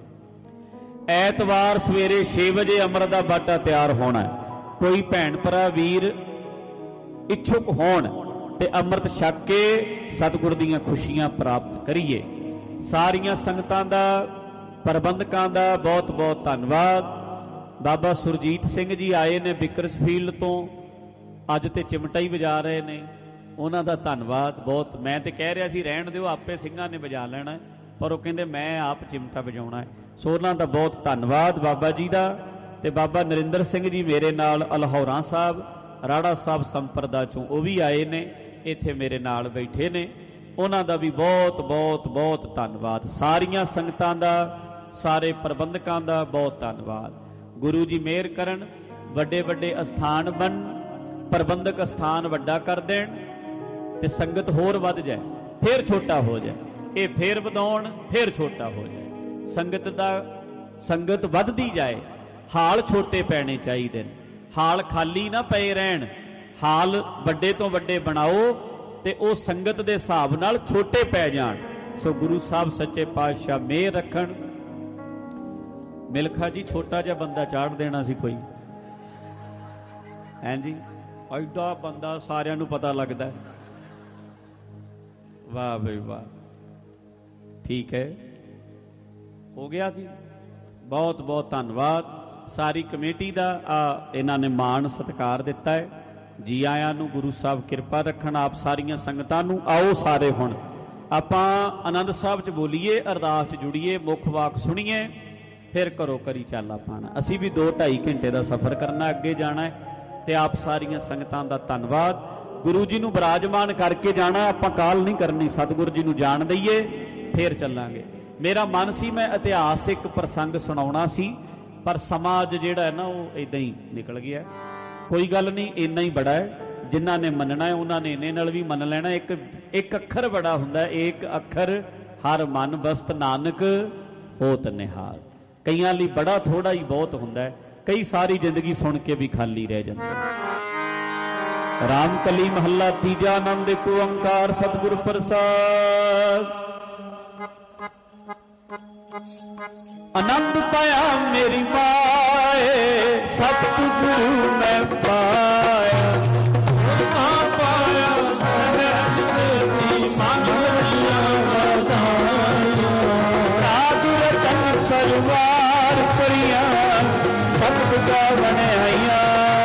ਐਤਵਾਰ ਸਵੇਰੇ ਛੇ ਵਜੇ ਅੰਮ੍ਰਿਤ ਦਾ ਬਾਟਾ ਤਿਆਰ ਹੋਣਾ ਹੈ। ਕੋਈ ਭੈਣ ਭਰਾ ਵੀਰ ਇੱਛੁਕ ਹੋਣ ਤੇ ਅੰਮ੍ਰਿਤ ਛਕ ਕੇ ਸਤਿਗੁਰ ਦੀਆਂ ਖੁਸ਼ੀਆਂ ਪ੍ਰਾਪਤ ਕਰੀਏ। ਸਾਰੀਆਂ ਸੰਗਤਾਂ ਦਾ, ਪ੍ਰਬੰਧਕਾਂ ਦਾ ਬਹੁਤ ਬਹੁਤ ਧੰਨਵਾਦ। ਬਾਬਾ ਸੁਰਜੀਤ ਸਿੰਘ ਜੀ ਆਏ ਨੇ ਬਿਕਰਸਫੀਲਡ ਤੋਂ, ਅੱਜ ਤੇ ਚਿਮਟਾ ਹੀ ਵਜਾ ਰਹੇ ਨੇ, ਉਹਨਾਂ ਦਾ ਧੰਨਵਾਦ ਬਹੁਤ। ਮੈਂ ਤੇ ਕਹਿ ਰਿਹਾ ਸੀ ਰਹਿਣ ਦਿਓ, ਆਪੇ ਸਿੰਘਾਂ ਨੇ ਵਜਾ ਲੈਣਾ, ਪਰ ਉਹ ਕਹਿੰਦੇ ਮੈਂ ਆਪ ਚਿਮਟਾ ਵਜਾਉਣਾ ਹੈ। ਸੋ ਉਹਨਾਂ ਦਾ ਬਹੁਤ ਧੰਨਵਾਦ ਬਾਬਾ ਜੀ ਦਾ। ਤੇ ਬਾਬਾ ਨਰਿੰਦਰ ਸਿੰਘ ਜੀ ਮੇਰੇ ਨਾਲ ਅਲਹੌਰਾ ਸਾਹਿਬ, ਰਾੜਾ ਸਾਹਿਬ ਸੰਪਰਦਾ ਚੋਂ, ਉਹ ਵੀ ਆਏ ਨੇ, ਇੱਥੇ ਮੇਰੇ ਨਾਲ ਬੈਠੇ ਨੇ। ਉਹਨਾਂ ਦਾ ਵੀ ਬਹੁਤ ਬਹੁਤ ਬਹੁਤ ਧੰਨਵਾਦ। ਸਾਰੀਆਂ ਸੰਗਤਾਂ ਦਾ, ਸਾਰੇ ਪ੍ਰਬੰਧਕਾਂ ਦਾ ਬਹੁਤ ਧੰਨਵਾਦ। ਗੁਰੂ ਜੀ ਮਿਹਰ ਕਰਨ, ਵੱਡੇ ਵੱਡੇ ਅਸਥਾਨ ਬਣ, ਪ੍ਰਬੰਧਕ ਅਸਥਾਨ ਵੱਡਾ ਕਰ ਦੇਣ ਤੇ ਸੰਗਤ ਹੋਰ ਵੱਧ ਜਾਏ, ਫੇਰ ਛੋਟਾ ਹੋ ਜਾਏ। ਇਹ ਫੇਰ ਵਧਾਉਣ, ਫੇਰ ਛੋਟਾ ਹੋ ਜਾਏ। ਸੰਗਤ ਦਾ ਸੰਗਤ ਵੱਧਦੀ ਜਾਏ, ਹਾਲ ਛੋਟੇ ਪੈਣੇ ਚਾਹੀਦੇ ਨੇ, ਹਾਲ ਖਾਲੀ ਨਾ ਪਏ ਰਹਿਣ। ਹਾਲ ਵੱਡੇ ਤੋਂ ਵੱਡੇ ਬਣਾਓ ਤੇ ਉਹ ਸੰਗਤ ਦੇ ਹਿਸਾਬ ਨਾਲ ਛੋਟੇ ਪੈ ਜਾਣ। ਸੋ ਗੁਰੂ ਸਾਹਿਬ ਸੱਚੇ ਪਾਤਸ਼ਾਹ ਮਿਹਰ ਰੱਖਣ। ਮਿਲਖਾ ਜੀ ਛੋਟਾ ਜਿਹਾ ਬੰਦਾ ਚਾੜ ਦੇਣਾ ਸੀ ਕੋਈ, ਹੈਂ ਜੀ? ਐਡਾ ਬੰਦਾ ਸਾਰਿਆਂ ਨੂੰ ਪਤਾ ਲੱਗਦਾ। वाह भाई वाह, ठीक है, हो गया जी। बहुत बहुत धन्यवाद सारी कमेटी का। आ इन्हां ने मान सत्कार दिता है। जी आयां नूं, गुरु साहब किरपा रखण आप सारियां संगतां नूं। आओ सारे हुण आपां आनंद साहब च बोलीए, अरदास च जुड़ीए, मुख वाक सुणीए, फिर घरों करी चाला पाना। असीं भी दो ढाई घंटे का सफ़र करना, अगे जाना है। ते आप सारियां संगतां दा धन्नवाद। गुरु जी नूं विराजमान करके जाना, आपां काल नहीं करनी, सतगुरु जी नूं जाण दईए फिर चलांगे। मेरा मन सी मैं इतिहासिक प्रसंग सुणाउणा सी, पर समाज जिहड़ा है ना वो इदां ही निकल गया। कोई गल नहीं, इन्ना ही बड़ा है। जिन्हां ने मनना है उन्हां ने इन्ने नाल भी मन लेना। एक एक अखर बड़ा हुंदा है, एक अखर हर मन बसत नानक होत निहाल। कईयां लई बड़ा थोड़ा ही बहुत हुंदा है, कई सारी जिंदगी सुन के भी खाली रह जाते। राम कली महला तीजा, आनंद एक ओंकार सतगुर प्रसाद। आनंद पाया मेरी माए, सतगुरु मैं पाया। पाया सहज सेती मन लिया वधाया। राज रतन सरवार करिया, सत गावण आईया।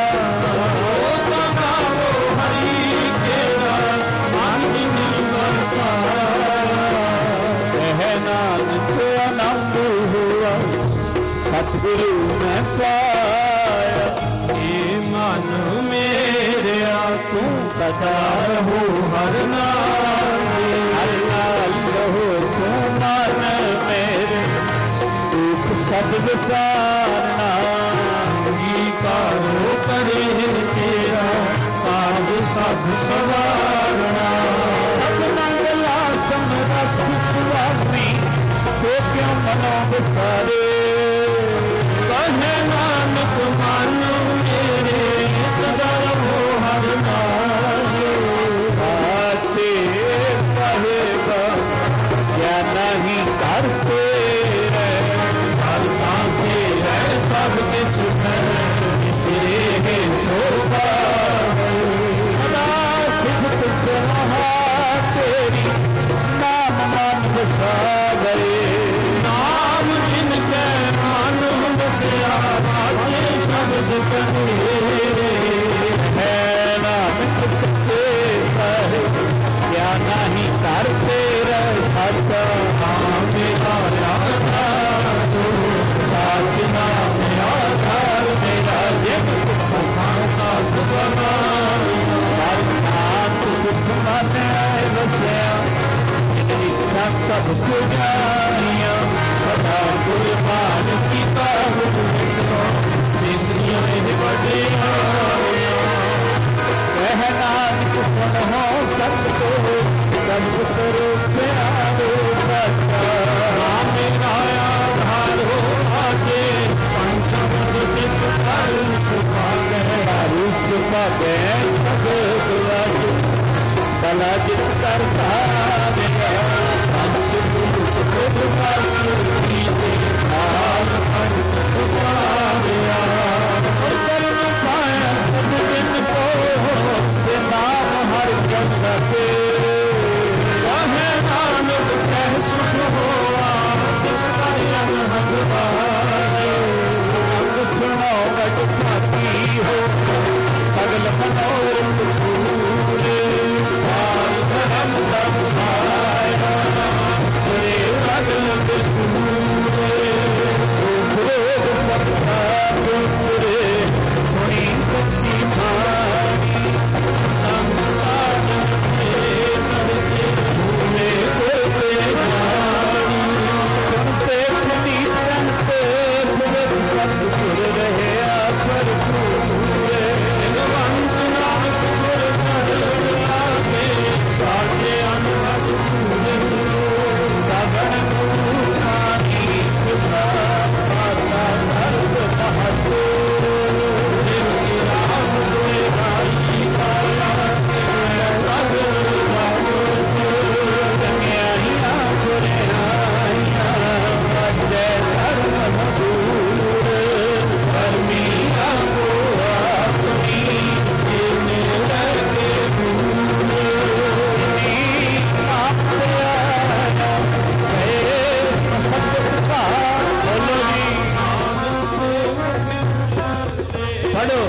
सतगुरु मैं पाया। ये मन मेरा तू बसा रहो हर नाल। हर नाल रहो तू मन मेरे, दुख सब विसारना। जी कारो करे तेरा, काज सब सवारना। सब मंगला समरथ स्वामी, तो क्यों मनो विसारे। कहे नानक मानो मेरे, सदा रहो हर नाल। आते कहेगा क्या नहीं करते रहे, हर सांसे है सब कुछ है, सिरे है शोभा। सदा सिफत सलाह तेरी, नाम मान बसा गए। नाम जिनके मान बसया, बातें शब्द कहे। है नानक सच्चे साहिब, क्या नहीं करते रहे। सच्चा नाम मेरा आधार, सच नाम आधार मेरा। जिन साथ बना दुख मन बसया, इच्छा सब पुजारिया। सदा कुर्बान कीता तीसरिया बड़े। कह नानक सुन हो सत को, सब स्वरूप प्यारो सच्चा। नाम मेरा आधार हो आगे, पंचम चित हर सुभागे। हर सुभागे सब भला जित करता गया। पंच सुख बस कीते, नाम पंच सुभागया। कर्म पाया सब दिन को, ते नाम हर जन रखे। कहे नानक कह सुख होआ, सिख करियन भगवाए। सुनो बट भागी हो, सगल मनोरथ पूरे। धर्म ਪੜੋ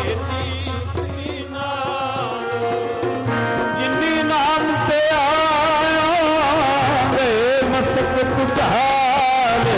ਜਿਨੀ ਨਾਮ ਤੇ ਆਏ ਮਸਕ ਪੁਜਾਰੇ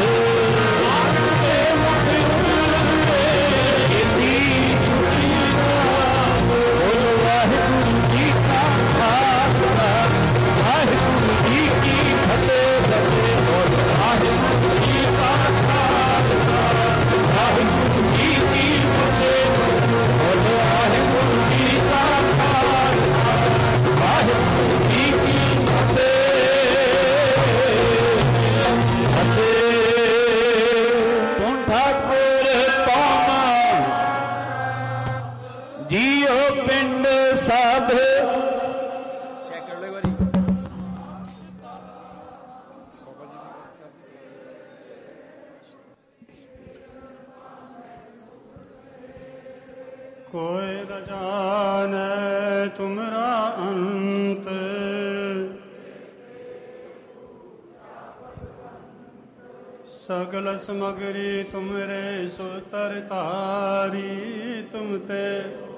कोई न जाने तुमरा अंत सगल समगरी तुमरे सुतर तारी तुम ते